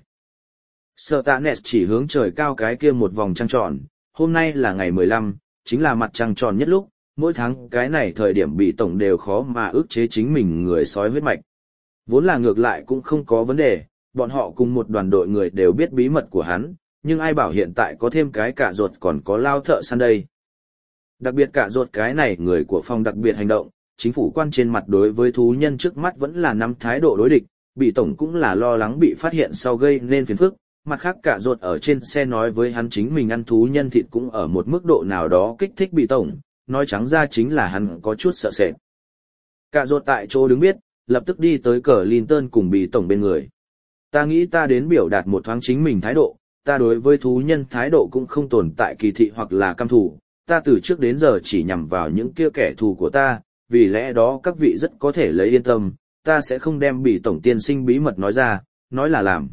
Speaker 1: Sở Tạ Nẹt chỉ hướng trời cao cái kia một vòng trăng tròn, hôm nay là ngày 15, chính là mặt trăng tròn nhất lúc, mỗi tháng cái này thời điểm bị tổng đều khó mà ức chế chính mình người sói huyết mạch. Vốn là ngược lại cũng không có vấn đề, bọn họ cùng một đoàn đội người đều biết bí mật của hắn, nhưng ai bảo hiện tại có thêm cái Cạ Rốt còn có Lao Thợ Săn đây. Đặc biệt Cạ Rốt cái này người của phòng đặc biệt hành động, chính phủ quan trên mặt đối với thú nhân trước mắt vẫn là nắm thái độ đối địch, bị tổng cũng là lo lắng bị phát hiện sau gây nên phiền phức. Mặt khác Cạ Rốt ở trên xe nói với hắn chính mình ăn thú nhân thịt cũng ở một mức độ nào đó kích thích bị tổng, nói trắng ra chính là hắn có chút sợ sệt. Cạ Rốt tại chỗ đứng biết, lập tức đi tới Clinton cùng bị tổng bên người. Ta nghĩ ta đến biểu đạt một thoáng chính mình thái độ, ta đối với thú nhân thái độ cũng không tồn tại kỳ thị hoặc là căm thù, ta từ trước đến giờ chỉ nhằm vào những kia kẻ thù của ta, vì lẽ đó các vị rất có thể lấy yên tâm, ta sẽ không đem bị tổng tiên sinh bí mật nói ra, nói là làm.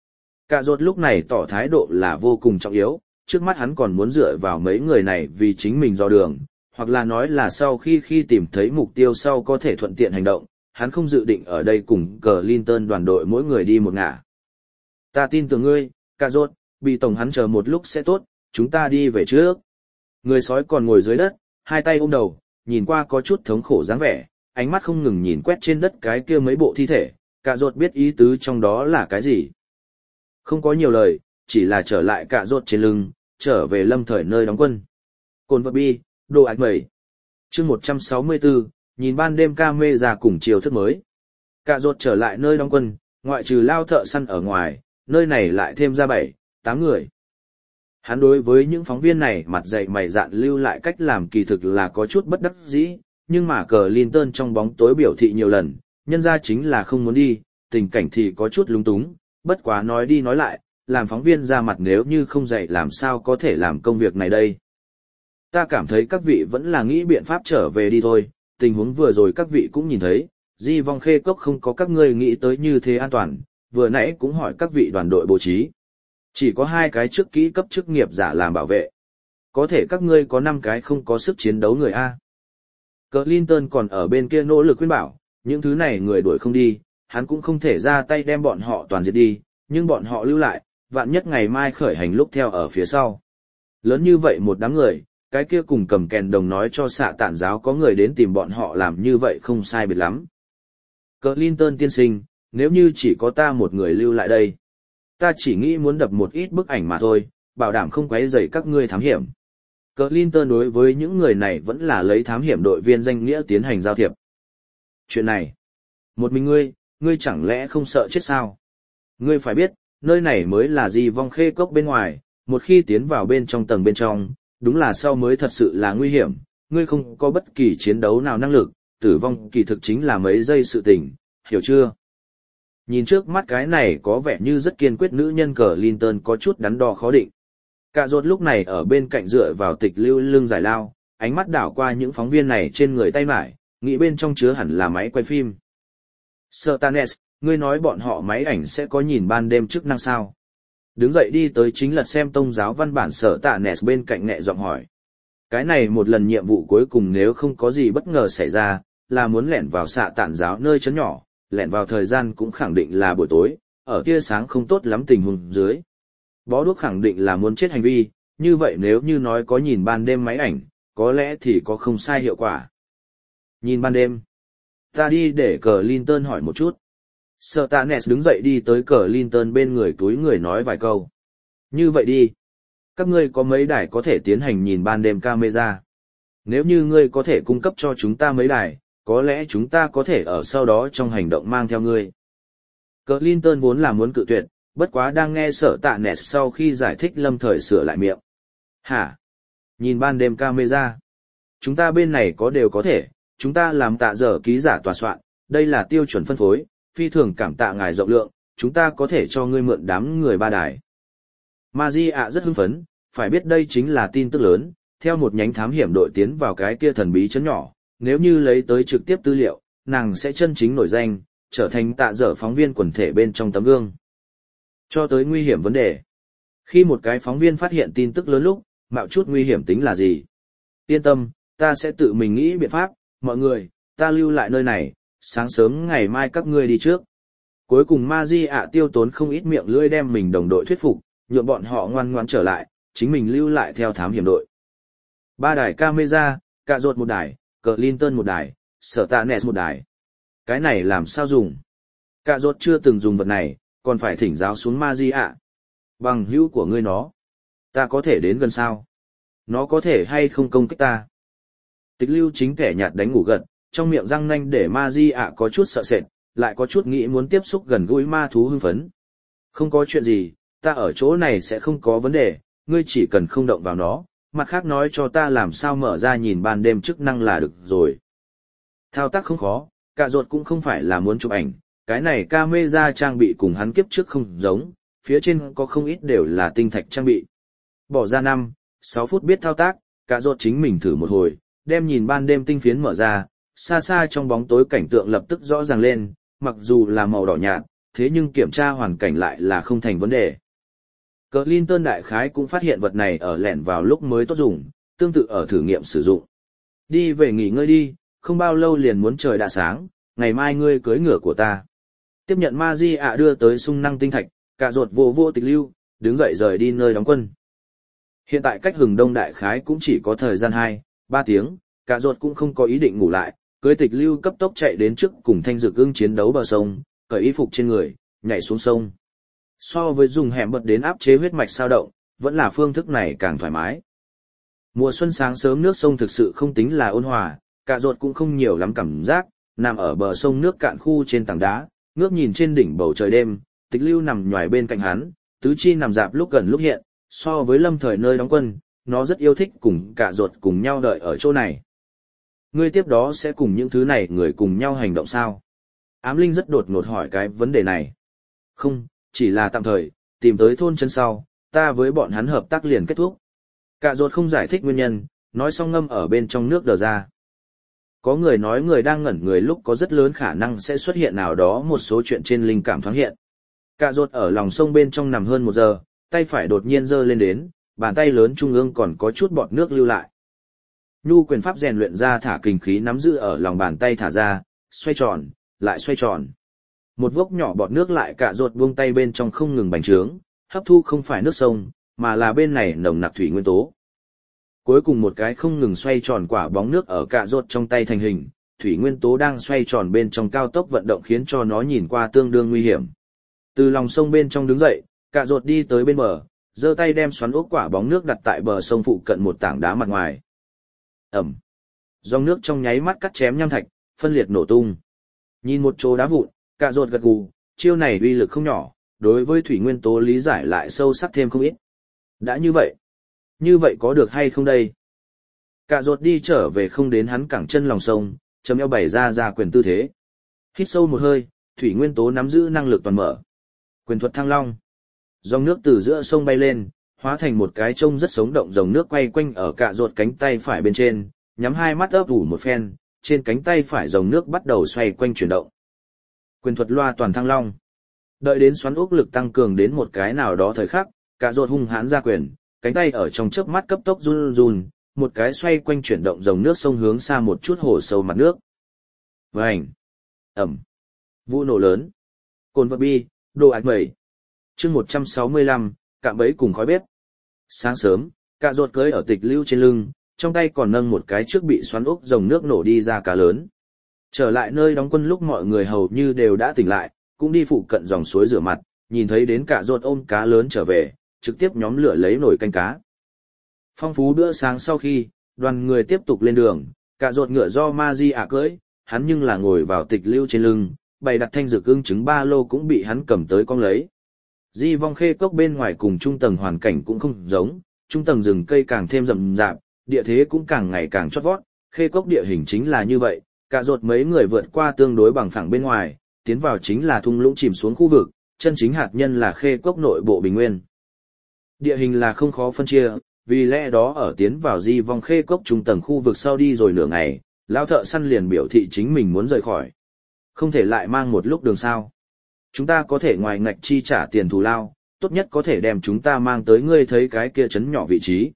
Speaker 1: Cạ Rốt lúc này tỏ thái độ là vô cùng trọng yếu, trước mắt hắn còn muốn dựa vào mấy người này vì chính mình dò đường, hoặc là nói là sau khi tìm thấy mục tiêu sau có thể thuận tiện hành động, hắn không dự định ở đây cùng Clinton đoàn đội mỗi người đi một ngả. Ta tin tưởng ngươi, Cạ Rốt, bị tổng hắn chờ một lúc sẽ tốt, chúng ta đi về trước. Người sói còn ngồi dưới đất, hai tay ôm đầu, nhìn qua có chút thống khổ dáng vẻ, ánh mắt không ngừng nhìn quét trên đất cái kia mấy bộ thi thể, Cạ Rốt biết ý tứ trong đó là cái gì. Không có nhiều lời, chỉ là trở lại Cạ Rốt trên lưng, trở về lâm thời nơi đóng quân. Cồn vật bi, đồ ạch mẩy. Chương 164, nhìn ban đêm ca mê ra cùng chiều thức mới. Cạ Rốt trở lại nơi đóng quân, ngoại trừ Lao Thợ Săn ở ngoài, nơi này lại thêm ra 7-8 người. Hắn đối với những phóng viên này mặt dày mày dạn lưu lại cách làm kỳ thực là có chút bất đắc dĩ, nhưng mà Clinton trong bóng tối biểu thị nhiều lần, nhân ra chính là không muốn đi, tình cảnh thì có chút lúng túng, bất quá nói đi nói lại, làm phóng viên ra mặt nếu như không dạy làm sao có thể làm công việc này đây. Ta cảm thấy các vị vẫn là nghĩ biện pháp trở về đi thôi, tình huống vừa rồi các vị cũng nhìn thấy, Di Vong Khê Cốc không có các ngươi nghĩ tới như thế an toàn, vừa nãy cũng hỏi các vị đoàn đội bố trí. Chỉ có 2 cái trước kỹ cấp chức nghiệp giả làm bảo vệ. Có thể các ngươi có 5 cái không có sức chiến đấu người A. Clinton còn ở bên kia nỗ lực khuyên bảo, những thứ này người đuổi không đi, hắn cũng không thể ra tay đem bọn họ toàn diệt đi, nhưng bọn họ lưu lại, vạn nhất ngày mai khởi hành lúc theo ở phía sau. Lớn như vậy một đám người, cái kia cùng cầm kèn đồng nói cho xạ tản giáo có người đến tìm bọn họ làm như vậy không sai biệt lắm. Clinton tiên sinh, nếu như chỉ có ta một người lưu lại đây, ta chỉ nghĩ muốn đập một ít bức ảnh mà thôi, bảo đảm không quấy rầy các ngươi thám hiểm. Clinton đối với những người này vẫn là lấy thám hiểm đội viên danh nghĩa tiến hành giao thiệp. Chuyện này, một mình ngươi chẳng lẽ không sợ chết sao? Ngươi phải biết, nơi này mới là Di Vong Khê Cốc bên ngoài, một khi tiến vào bên trong tầng bên trong, đúng là sau mới thật sự là nguy hiểm, ngươi không có bất kỳ chiến đấu nào năng lực, tử vong kỳ thực chính là mấy giây sự tình, hiểu chưa? Nhìn trước mắt cái này có vẻ như rất kiên quyết nữ nhân Clinton có chút đắn đo khó định. Cả rốt lúc này ở bên cạnh dựa vào tịch lưu lưng giải lao, ánh mắt đảo qua những phóng viên này trên người tay mải, nghĩ bên trong chứa hẳn là máy quay phim. Sertanes, ngươi nói bọn họ máy ảnh sẽ có nhìn ban đêm chức năng sao? Đứng dậy đi tới chính lật xem tông giáo văn bản Sertanes bên cạnh nhẹ giọng hỏi. Cái này một lần nhiệm vụ cuối cùng nếu không có gì bất ngờ xảy ra, là muốn lẻn vào xạ tản giáo nơi chấn nhỏ, lẻn vào thời gian cũng khẳng định là buổi tối, ở tia sáng không tốt lắm tình huống dưới. Bó đuốc khẳng định là muốn chết hành vi, như vậy nếu như nói có nhìn ban đêm máy ảnh, có lẽ thì có không sai hiệu quả. Nhìn ban đêm. Ta đi để Clinton hỏi một chút. Sertanes đứng dậy đi tới Clinton bên người túi người nói vài câu. Như vậy đi. Các ngươi có mấy đài có thể tiến hành nhìn ban đêm camera. Nếu như ngươi có thể cung cấp cho chúng ta mấy đài, có lẽ chúng ta có thể ở sau đó trong hành động mang theo ngươi. Clinton vốn là muốn cự tuyệt, bất quá đang nghe Sertanes sau khi giải thích lâm thời sửa lại miệng. Hả? Nhìn ban đêm camera. Chúng ta bên này có đều có thể, chúng ta làm tạ dở ký giả tòa soạn, đây là tiêu chuẩn phân phối, phi thường cảm tạ ngài rộng lượng, chúng ta có thể cho ngươi mượn đám người 3 đài. Magia rất hưng phấn, phải biết đây chính là tin tức lớn, theo một nhánh thám hiểm đội tiến vào cái kia thần bí chấn nhỏ, nếu như lấy tới trực tiếp tư liệu, nàng sẽ chân chính nổi danh, trở thành tạ dở phóng viên quần thể bên trong tấm gương. Cho tới nguy hiểm vấn đề. Khi một cái phóng viên phát hiện tin tức lớn lúc, mạo chút nguy hiểm tính là gì? Yên tâm, ta sẽ tự mình nghĩ biện pháp, mọi người, ta lưu lại nơi này, sáng sớm ngày mai các ngươi đi trước. Cuối cùng Magia tiêu tốn không ít miệng lưỡi đem mình đồng đội thuyết phục, nhượng bọn họ ngoan ngoãn trở lại, chính mình lưu lại theo thám hiểm đội. 3 đài camera, Cạ Rốt 1 đài, Clinton 1 đài, Sertanes 1 đài. Cái này làm sao dùng? Cạ Rốt chưa từng dùng vật này, còn phải thỉnh giáo xuống Magia. Bằng hữu của ngươi nó, ta có thể đến gần sao? Nó có thể hay không công kích ta? Tịch lưu chính kẻ nhạt đánh ngủ gật, trong miệng răng nanh để Magia có chút sợ sệt, lại có chút nghĩ muốn tiếp xúc gần gũi ma thú hưng phấn. Không có chuyện gì, ta ở chỗ này sẽ không có vấn đề, ngươi chỉ cần không động vào nó, mặt khác nói cho ta làm sao mở ra nhìn ban đêm chức năng là được rồi. Thao tác không khó, Cạ Rốt cũng không phải là muốn chụp ảnh, cái này camera trang bị cùng hắn kiếp trước không giống, phía trên có không ít đều là tinh thạch trang bị. Bỏ ra 5-6 phút biết thao tác, Cạ Rốt chính mình thử một hồi, đem nhìn ban đêm tinh phiến mở ra, xa xa trong bóng tối cảnh tượng lập tức rõ ràng lên, mặc dù là màu đỏ nhạt, thế nhưng kiểm tra hoàn cảnh lại là không thành vấn đề. Clinton đại khái cũng phát hiện vật này ở lẻn vào lúc mới tốt dùng, tương tự ở thử nghiệm sử dụng. Đi về nghỉ ngơi đi, không bao lâu liền muốn trời đã sáng, ngày mai ngươi cưới ngựa của ta. Tiếp nhận Magia đưa tới sung năng tinh thạch, Cạ Rốt vô vô tịch lưu, đứng dậy rời đi nơi đóng quân. Hiện tại cách hừng đông đại khái cũng chỉ có thời gian 2-3 tiếng, Cạ Rốt cũng không có ý định ngủ lại, cưới tịch lưu cấp tốc chạy đến trước cùng Thanh Dược Ưng chiến đấu bờ sông, cởi y phục trên người, nhảy xuống sông. So với dùng hẻm bật đến áp chế huyết mạch sao động, vẫn là phương thức này càng thoải mái. Mùa xuân sáng sớm nước sông thực sự không tính là ôn hòa, Cạ Rốt cũng không nhiều lắm cảm giác, nằm ở bờ sông nước cạn khu trên tảng đá, ngước nhìn trên đỉnh bầu trời đêm, tịch lưu nằm nhoài bên cạnh hắn, tứ chi nằm dạp lúc gần lúc hiện, so với lâm thời nơi đóng quân, nó rất yêu thích cùng Cạ Rốt cùng nhau đợi ở chỗ này. Ngươi tiếp đó sẽ cùng những thứ này người cùng nhau hành động sao? Ám Linh rất đột ngột hỏi cái vấn đề này. Không, chỉ là tạm thời, tìm tới thôn chân sau, ta với bọn hắn hợp tác liền kết thúc. Cạ Rốt không giải thích nguyên nhân, Nói xong ngâm ở bên trong nước đờ ra. Có người nói người đang ngẩn người lúc có rất lớn khả năng sẽ xuất hiện nào đó một số chuyện trên linh cảm thoáng hiện. Cạ rốt ở lòng sông bên trong nằm hơn 1 giờ, tay phải đột nhiên giơ lên đến, bàn tay lớn trung ương còn có chút bọt nước lưu lại. Nhu quyền pháp rèn luyện ra thả kình khí nắm giữ ở lòng bàn tay thả ra, xoay tròn, lại xoay tròn. Một vốc nhỏ bọt nước lại Cạ rốt buông tay bên trong không ngừng bành trướng, hấp thu không phải nước sông, mà là bên này nồng nặc thủy nguyên tố. Cuối cùng một cái không ngừng xoay tròn quả bóng nước ở Cạ rốt trong tay thành hình, thủy nguyên tố đang xoay tròn bên trong cao tốc vận động khiến cho nó nhìn qua tương đương nguy hiểm. Từ lòng sông bên trong đứng dậy, Cạ rốt đi tới bên bờ, giơ tay đem xoắn ốc quả bóng nước đặt tại bờ sông phụ cận một tảng đá mặt ngoài. Ẩm. Dòng nước trong nháy mắt cắt chém nham thạch, phân liệt nổ tung. Nhìn một chỗ đá vụn, Cạ rốt gật gù, chiêu này uy lực không nhỏ, đối với thủy nguyên tố lý giải lại sâu sắc thêm không ít. Đã như vậy có được hay không đây? Cạ rốt đi trở về không đến hắn cẳng chân lòng sông, chấm eo bày ra quyền tư thế. Hít sâu một hơi, thủy nguyên tố nắm giữ năng lực toàn mở. Quyền thuật Thăng Long. Dòng nước từ giữa sông bay lên, hóa thành một cái trông rất sống động dòng nước quay quanh ở Cạ rốt cánh tay phải bên trên, nhắm hai mắt ấp ủ một phen, trên cánh tay phải dòng nước bắt đầu xoay quanh chuyển động. Quyền thuật Loa Toàn Thăng Long. Đợi đến xoắn ốc lực tăng cường đến một cái nào đó thời khắc, Cạ rốt hung hãn ra quyền, cánh tay ở trong chớp mắt cấp tốc run run, một cái xoay quanh chuyển động dòng nước sông hướng xa một chút hồ sâu mặt nước. Vành. Ẩm. Vụ nổ lớn. Cồn vật bi, đồ ạch mẩy. Chương 165, cạm bẫy cùng khói bếp. Sáng sớm, Cạ rốt cưỡi ở tịch lưu trên lưng, trong tay còn nâng một cái trước bị xoắn ốc dòng nước nổ đi ra cá lớn. Trở lại nơi đóng quân lúc mọi người hầu như đều đã tỉnh lại, cũng đi phụ cận dòng suối rửa mặt, nhìn thấy đến Cạ rốt ôm cá lớn trở về, trực tiếp nhóm lửa lấy nồi canh cá. Phong phú bữa sáng sau khi, đoàn người tiếp tục lên đường, Cạ rốt ngựa do Ma-di-ạ cưỡi, hắn nhưng là ngồi vào tịch lưu trên lưng, bày đặt thanh dược ưng trứng ba lô cũng bị hắn cầm tới cong lấy. Di vong khê cốc bên ngoài cùng trung tầng hoàn cảnh cũng không giống, trung tầng rừng cây càng thêm rậm rạp, địa thế cũng càng ngày càng chót vót, khê cốc địa hình chính là như vậy, Cạ rốt mấy người vượt qua tương đối bằng phẳng bên ngoài, tiến vào chính là thung lũng chìm xuống khu vực, chân chính hạt nhân là khê cốc nội bộ bình nguyên. Địa hình là không khó phân chia, vì lẽ đó ở tiến vào di vong khê cốc trung tầng khu vực sau đi rồi nửa ngày, lão thợ săn liền biểu thị chính mình muốn rời khỏi. Không thể lại mang một lúc đường sao. Chúng ta có thể ngoài ngạch chi trả tiền thù lao, tốt nhất có thể đem chúng ta mang tới ngươi thấy cái kia chấn nhỏ vị trí.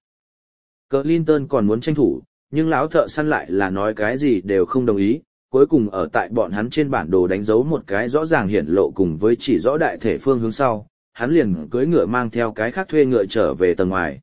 Speaker 1: Clinton còn muốn tranh thủ, nhưng lão thợ săn lại là nói cái gì đều không đồng ý, cuối cùng ở tại bọn hắn trên bản đồ đánh dấu một cái rõ ràng hiển lộ cùng với chỉ rõ đại thể phương hướng sau, hắn liền cưỡi ngựa mang theo cái khác thuê ngựa trở về tầng ngoài.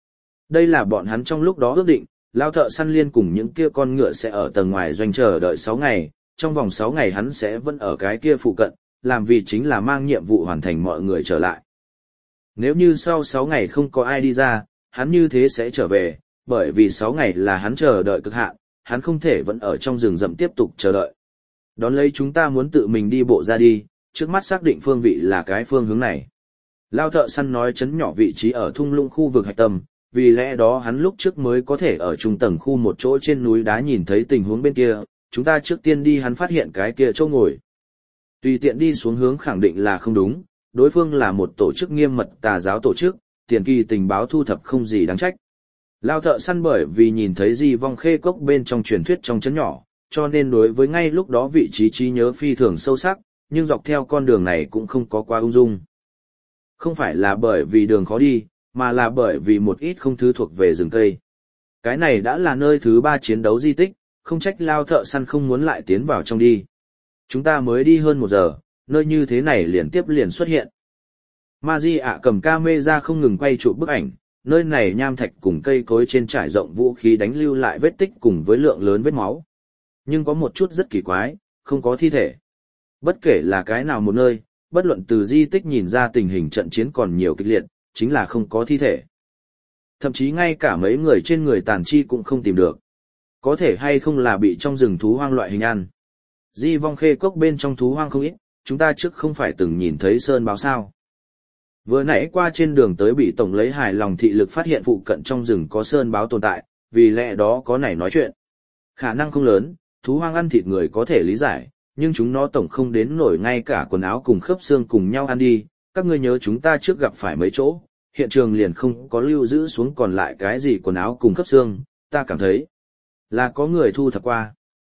Speaker 1: Đây là bọn hắn trong lúc đó ước định, lão thợ săn liên cùng những kia con ngựa sẽ ở tầng ngoài doanh chờ đợi 6 ngày, trong vòng 6 ngày hắn sẽ vẫn ở cái kia phụ cận, làm vì chính là mang nhiệm vụ hoàn thành mọi người trở lại. Nếu như sau 6 ngày không có ai đi ra, hắn như thế sẽ trở về, bởi vì 6 ngày là hắn chờ đợi cực hạn, hắn không thể vẫn ở trong rừng rậm tiếp tục chờ đợi. Đón lấy chúng ta muốn tự mình đi bộ ra đi, trước mắt xác định phương vị là cái phương hướng này. Lao thợ săn nói chấn nhỏ vị trí ở thung lũng khu vực hạch tâm, vì lẽ đó hắn lúc trước mới có thể ở trung tầng khu một chỗ trên núi đá nhìn thấy tình huống bên kia, chúng ta trước tiên đi hắn phát hiện cái kia chỗ ngồi. Tùy tiện đi xuống hướng khẳng định là không đúng, đối phương là một tổ chức nghiêm mật tà giáo tổ chức, tiền kỳ tình báo thu thập không gì đáng trách. Lao thợ săn bởi vì nhìn thấy di vong khê cốc bên trong truyền thuyết trong chấn nhỏ, cho nên đối với ngay lúc đó vị trí trí nhớ phi thường sâu sắc, nhưng dọc theo con đường này cũng không có quá ung dung. Không phải là bởi vì đường khó đi, mà là bởi vì một ít không thứ thuộc về rừng cây. Cái này đã là nơi thứ 3 chiến đấu di tích, không trách Lao thợ săn không muốn lại tiến vào trong đi. Chúng ta mới đi hơn 1 giờ, nơi như thế này liền tiếp liền xuất hiện. Ma-di-ạ cầm camera không ngừng quay chụp bức ảnh, nơi này nham thạch cùng cây cối trên trải rộng vũ khí đánh lưu lại vết tích cùng với lượng lớn vết máu. Nhưng có một chút rất kỳ quái, không có thi thể. Bất kể là cái nào một nơi, bất luận từ di tích nhìn ra tình hình trận chiến còn nhiều kịch liệt, chính là không có thi thể. Thậm chí ngay cả mấy người trên người tàn chi cũng không tìm được. Có thể hay không là bị trong rừng thú hoang loại hình ăn. Di vong khê cốc bên trong thú hoang không ít, chúng ta trước không phải từng nhìn thấy sơn báo sao. Vừa nãy qua trên đường tới bị tổng lấy hài lòng thị lực phát hiện phụ cận trong rừng có sơn báo tồn tại, vì lẽ đó có nảy nói chuyện. Khả năng không lớn, thú hoang ăn thịt người có thể lý giải, nhưng chúng nó tổng không đến nổi ngay cả quần áo cùng khớp xương cùng nhau ăn đi. Các ngươi nhớ chúng ta trước gặp phải mấy chỗ, hiện trường liền không có lưu giữ xuống còn lại cái gì quần áo cùng khớp xương, ta cảm thấy là có người thu thập qua.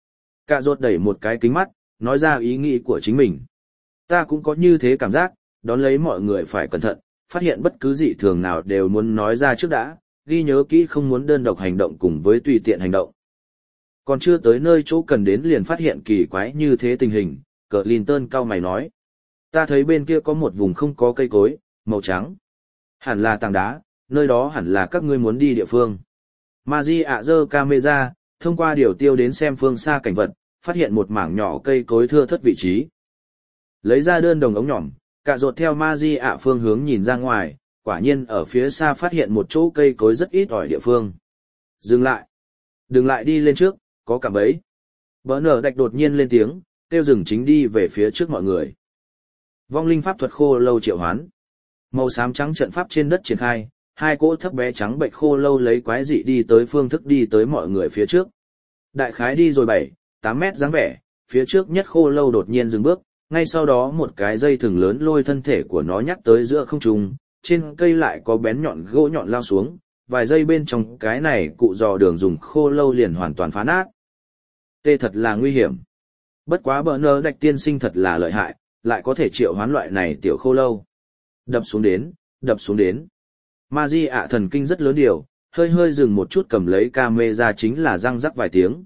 Speaker 1: Cạ rốt đẩy một cái kính mắt, nói ra ý nghĩ của chính mình. Ta cũng có như thế cảm giác, đón lấy mọi người phải cẩn thận, phát hiện bất cứ dị thường nào đều muốn nói ra trước đã, ghi nhớ kỹ không muốn đơn độc hành động cùng với tùy tiện hành động. Còn chưa tới nơi chỗ cần đến liền phát hiện kỳ quái như thế tình hình, Clinton cau mày nói. Ta thấy bên kia có một vùng không có cây cối, màu trắng. Hẳn là tảng đá, nơi đó hẳn là các ngươi muốn đi địa phương. Maji ạ giơ camera, thông qua điều tiêu đến xem phương xa cảnh vật, phát hiện một mảng nhỏ cây cối thưa thớt vị trí. Lấy ra đơn đồng ống nhỏm, Cạ rốt theo Maji ạ phương hướng nhìn ra ngoài, quả nhiên ở phía xa phát hiện một chỗ cây cối rất ít ỏi địa phương. Dừng lại. Đừng lại đi lên trước, có cạm bẫy. Bỡ nở đạch đột nhiên lên tiếng, kêu dừng chính đi về phía trước mọi người. Vong linh pháp thuật khô lâu triệu hoán. Màu xám trắng trận pháp trên đất triển khai, hai cỗ thấp bé trắng bệnh khô lâu lấy quái dị đi tới phương thức đi tới mọi người phía trước. Đại khái đi rồi 7-8 mét dáng vẻ, phía trước nhất khô lâu đột nhiên dừng bước, ngay sau đó một cái dây thừng lớn lôi thân thể của nó nhắc tới giữa không trung, trên cây lại có bén nhọn gỗ nhọn lao xuống, vài giây bên trong cái này cụ dò đường dùng khô lâu liền hoàn toàn phá nát. Tê thật là nguy hiểm. Bất quá bỡ nơ đạch tiên sinh thật là lợi hại, lại có thể triệu hoán loại này tiểu khô lâu. Đập xuống đến, đập xuống đến. Maji ạ thần kinh rất lớn điều, hơi hơi dừng một chút cầm lấy camera chính là răng rắc vài tiếng.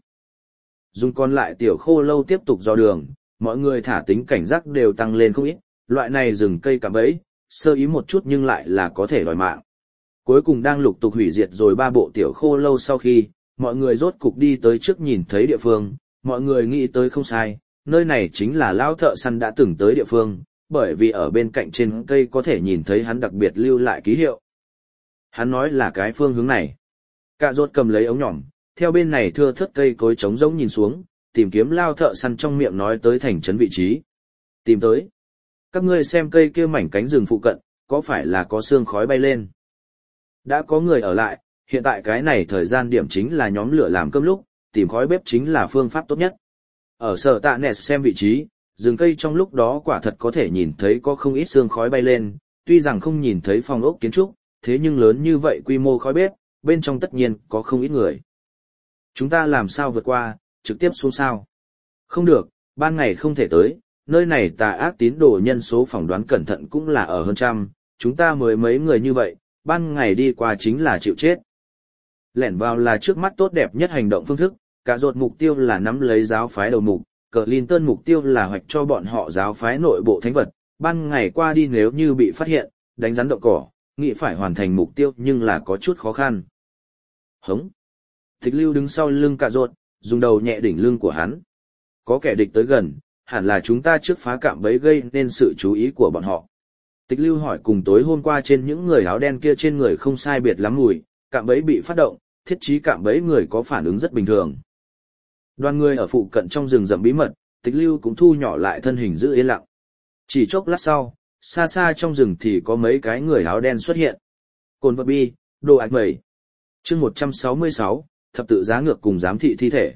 Speaker 1: Dùng còn lại tiểu khô lâu tiếp tục dò đường, mọi người thả tính cảnh giác đều tăng lên không ít, loại này rừng cây cạm bẫy, sơ ý một chút nhưng lại là có thể đòi mạng. Cuối cùng đang lục tục hủy diệt rồi 3 bộ tiểu khô lâu sau khi, mọi người rốt cục đi tới trước nhìn thấy địa phương, mọi người nghĩ tới không sai, nơi này chính là lão thợ săn đã từng tới địa phương, bởi vì ở bên cạnh trên cây có thể nhìn thấy hắn đặc biệt lưu lại ký hiệu. Hắn nói là cái phương hướng này. Cạ rốt cầm lấy ống nhỏm, theo bên này thưa thớt cây cối trống rỗng nhìn xuống, tìm kiếm lao thợ săn trong miệng nói tới thành trấn vị trí. Tìm tới. Các ngươi xem cây kia mảnh cánh rừng phụ cận, có phải là có sương khói bay lên? Đã có người ở lại, hiện tại cái này thời gian điểm chính là nhóm lửa làm cơm lúc, tìm khói bếp chính là phương pháp tốt nhất. Ở sở tạ nẹt xem vị trí, rừng cây trong lúc đó quả thật có thể nhìn thấy có không ít sương khói bay lên, tuy rằng không nhìn thấy phòng ốc kiến trúc, thế nhưng lớn như vậy quy mô khói bếp, bên trong tất nhiên có không ít người. Chúng ta làm sao vượt qua, trực tiếp xuống sao? Không được, ban ngày không thể tới, nơi này tà ác tín đồ nhân số phỏng đoán cẩn thận cũng là ở hơn trăm, chúng ta mới mấy người như vậy, ban ngày đi qua chính là chịu chết. Lẻn vào là trước mắt tốt đẹp nhất hành động phương thức, Cạ rốt mục tiêu là nắm lấy giáo phái đầu mục, Clinton mục tiêu là hoạch cho bọn họ giáo phái nội bộ thánh vật, ban ngày qua đi nếu như bị phát hiện, đánh rắn động cỏ, nghĩ phải hoàn thành mục tiêu nhưng là có chút khó khăn. Hống. Tịch Lưu đứng sau lưng Cạ rốt, dùng đầu nhẹ đỉnh lưng của hắn. Có kẻ địch tới gần, hẳn là chúng ta trước phá cạm bẫy gây nên sự chú ý của bọn họ. Tịch Lưu hỏi cùng tối hôm qua trên những người áo đen kia trên người không sai biệt lắm mùi, cạm bẫy bị phát động, thiết trí cạm bẫy người có phản ứng rất bình thường. Đoàn người ở phụ cận trong rừng rậm bí mật, Tịch Lưu cũng thu nhỏ lại thân hình giữ yên lặng. Chỉ chốc lát sau, xa xa trong rừng thì có mấy cái người áo đen xuất hiện. Cồn vật bi, đồ ạch mẩy. Chương 166, thập tự giá ngược cùng giám thị thi thể.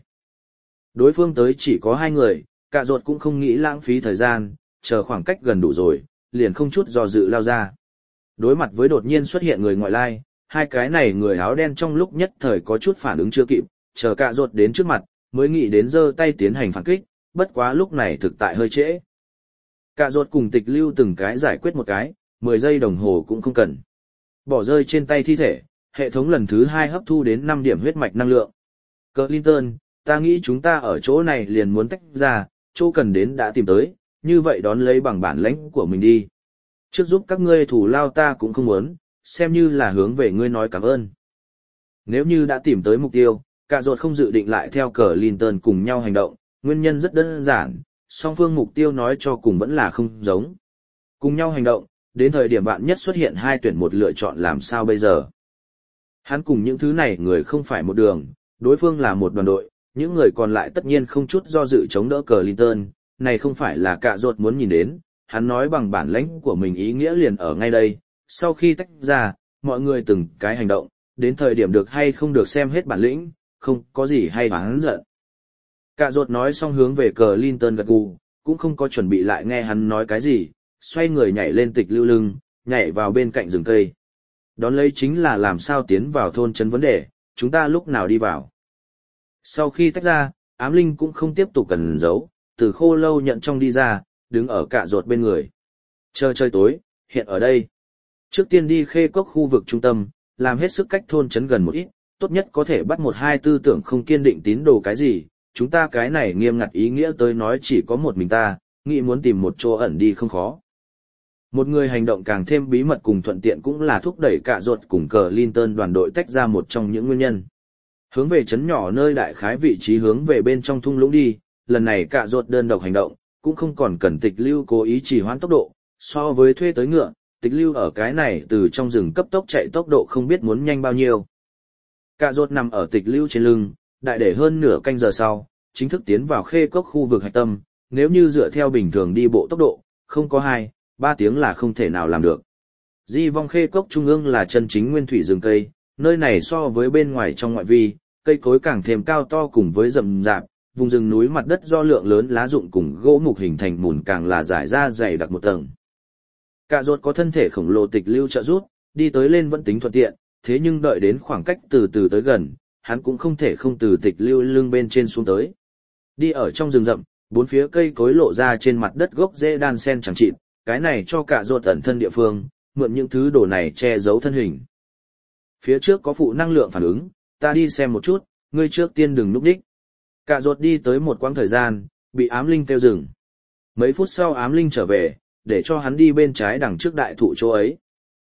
Speaker 1: Đối phương tới chỉ có 2 người, Cạ rốt cũng không nghĩ lãng phí thời gian, chờ khoảng cách gần đủ rồi, liền không chút do dự lao ra. Đối mặt với đột nhiên xuất hiện người ngoại lai, 2 cái này người áo đen trong lúc nhất thời có chút phản ứng chưa kịp, chờ Cạ rốt đến trước mặt, mới nghĩ đến giơ tay tiến hành phản kích, bất quá lúc này thực tại hơi trễ. Cạ rốt cùng Tịch Lưu từng cái giải quyết một cái, 10 giây đồng hồ cũng không cần. Bỏ rơi trên tay thi thể, hệ thống lần thứ 2 hấp thu đến 5 điểm huyết mạch năng lượng. Clinton, ta nghĩ chúng ta ở chỗ này liền muốn tách ra, chỗ cần đến đã tìm tới, như vậy đón lấy bằng bản lãnh của mình đi. Trước giúp các ngươi thủ lao ta cũng không muốn, xem như là hướng về ngươi nói cảm ơn. Nếu như đã tìm tới mục tiêu, Cạ rốt không dự định lại theo Clinton cùng nhau hành động, nguyên nhân rất đơn giản, song phương mục tiêu nói cho cùng vẫn là không giống. Cùng nhau hành động, đến thời điểm bạn nhất xuất hiện 2 tuyển một lựa chọn làm sao bây giờ. Hắn cùng những thứ này người không phải một đường, đối phương là một đoàn đội, những người còn lại tất nhiên không chút do dự chống đỡ Clinton, này không phải là Cạ rốt muốn nhìn đến, hắn nói bằng bản lãnh của mình ý nghĩa liền ở ngay đây, sau khi tách ra, mọi người từng cái hành động, đến thời điểm được hay không được xem hết bản lĩnh, không có gì hay hắn giận. Cạ rốt nói xong hướng về Clinton gật gù, cũng không có chuẩn bị lại nghe hắn nói cái gì, xoay người nhảy lên Tịch Lưu lưng, nhảy vào bên cạnh rừng cây. Đón lấy chính là làm sao tiến vào thôn trấn vấn đề, chúng ta lúc nào đi vào. Sau khi tách ra, ám linh cũng không tiếp tục cần giấu, từ khô lâu nhận trong đi ra, đứng ở cạ ruột bên người. Chờ trời tối, hiện ở đây. Trước tiên đi khê cốc khu vực trung tâm, làm hết sức cách thôn trấn gần một ít, tốt nhất có thể bắt một hai tư tưởng không kiên định tín đồ cái gì, chúng ta cái này nghiêm ngặt ý nghĩa tới nói chỉ có một mình ta, nghĩ muốn tìm một chỗ ẩn đi không khó. Một người hành động càng thêm bí mật cùng thuận tiện cũng là thúc đẩy cạ ruột cùng cờ Linton đoàn đội tách ra một trong những nguyên nhân. Hướng về trấn nhỏ nơi đại khái vị trí hướng về bên trong thung lũng đi, lần này cạ ruột đơn độc hành động, cũng không còn cần Tịch Lưu cố ý trì hoãn tốc độ, so với thuê tới ngựa, Tịch Lưu ở cái này từ trong rừng cấp tốc chạy tốc độ không biết muốn nhanh bao nhiêu. Cạ ruột nằm ở Tịch Lưu trên lưng, đại để hơn nửa canh giờ sau, chính thức tiến vào khê cốc khu vực hạch tâm, nếu như dựa theo bình thường đi bộ tốc độ, không có 2-3 tiếng là không thể nào làm được. Di vong khê cốc trung ương là chân chính nguyên thủy rừng cây, nơi này so với bên ngoài trong ngoại vi, cây cối càng thêm cao to cùng với rậm rạp, vùng rừng núi mặt đất do lượng lớn lá rụng cùng gỗ mục hình thành mùn càng là rải ra dày đặc một tầng. Cạ ruột có thân thể khổng lồ Tịch Lưu trợ giúp, đi tới lên vẫn tính thuận tiện, thế nhưng đợi đến khoảng cách từ từ tới gần, hắn cũng không thể không từ Tịch Lưu lưng bên trên xuống tới. Đi ở trong rừng rậm, bốn phía cây cối lộ ra trên mặt đất gốc rễ đan sen chẳng chịt, cái này cho Cạ ruột ẩn thân địa phương, mượn những thứ đồ này che giấu thân hình. Phía trước có phụ năng lượng phản ứng, ta đi xem một chút, ngươi trước tiên đừng núp đích. Cạ ruột đi tới một quãng thời gian, bị ám linh kêu dừng. Mấy phút sau ám linh trở về, để cho hắn đi bên trái đằng trước đại thụ chỗ ấy.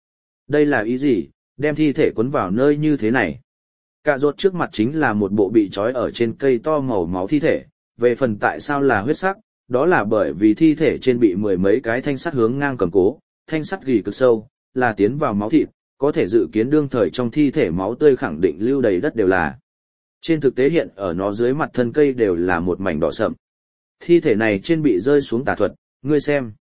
Speaker 1: Đây là ý gì, đem thi thể cuốn vào nơi như thế này? Cạ ruột trước mặt chính là một bộ bị trói ở trên cây to màu máu thi thể, về phần tại sao là huyết sắc, đó là bởi vì thi thể trên bị mười mấy cái thanh sắt hướng ngang cầm cố, thanh sắt gỉ cực sâu, là tiến vào máu thịt, có thể dự kiến đương thời trong thi thể máu tươi khẳng định lưu đầy đất đều là. Trên thực tế hiện ở nó dưới mặt thân cây đều là một mảnh đỏ sậm. Thi thể này trên bị rơi xuống tà thuật, ngươi xem.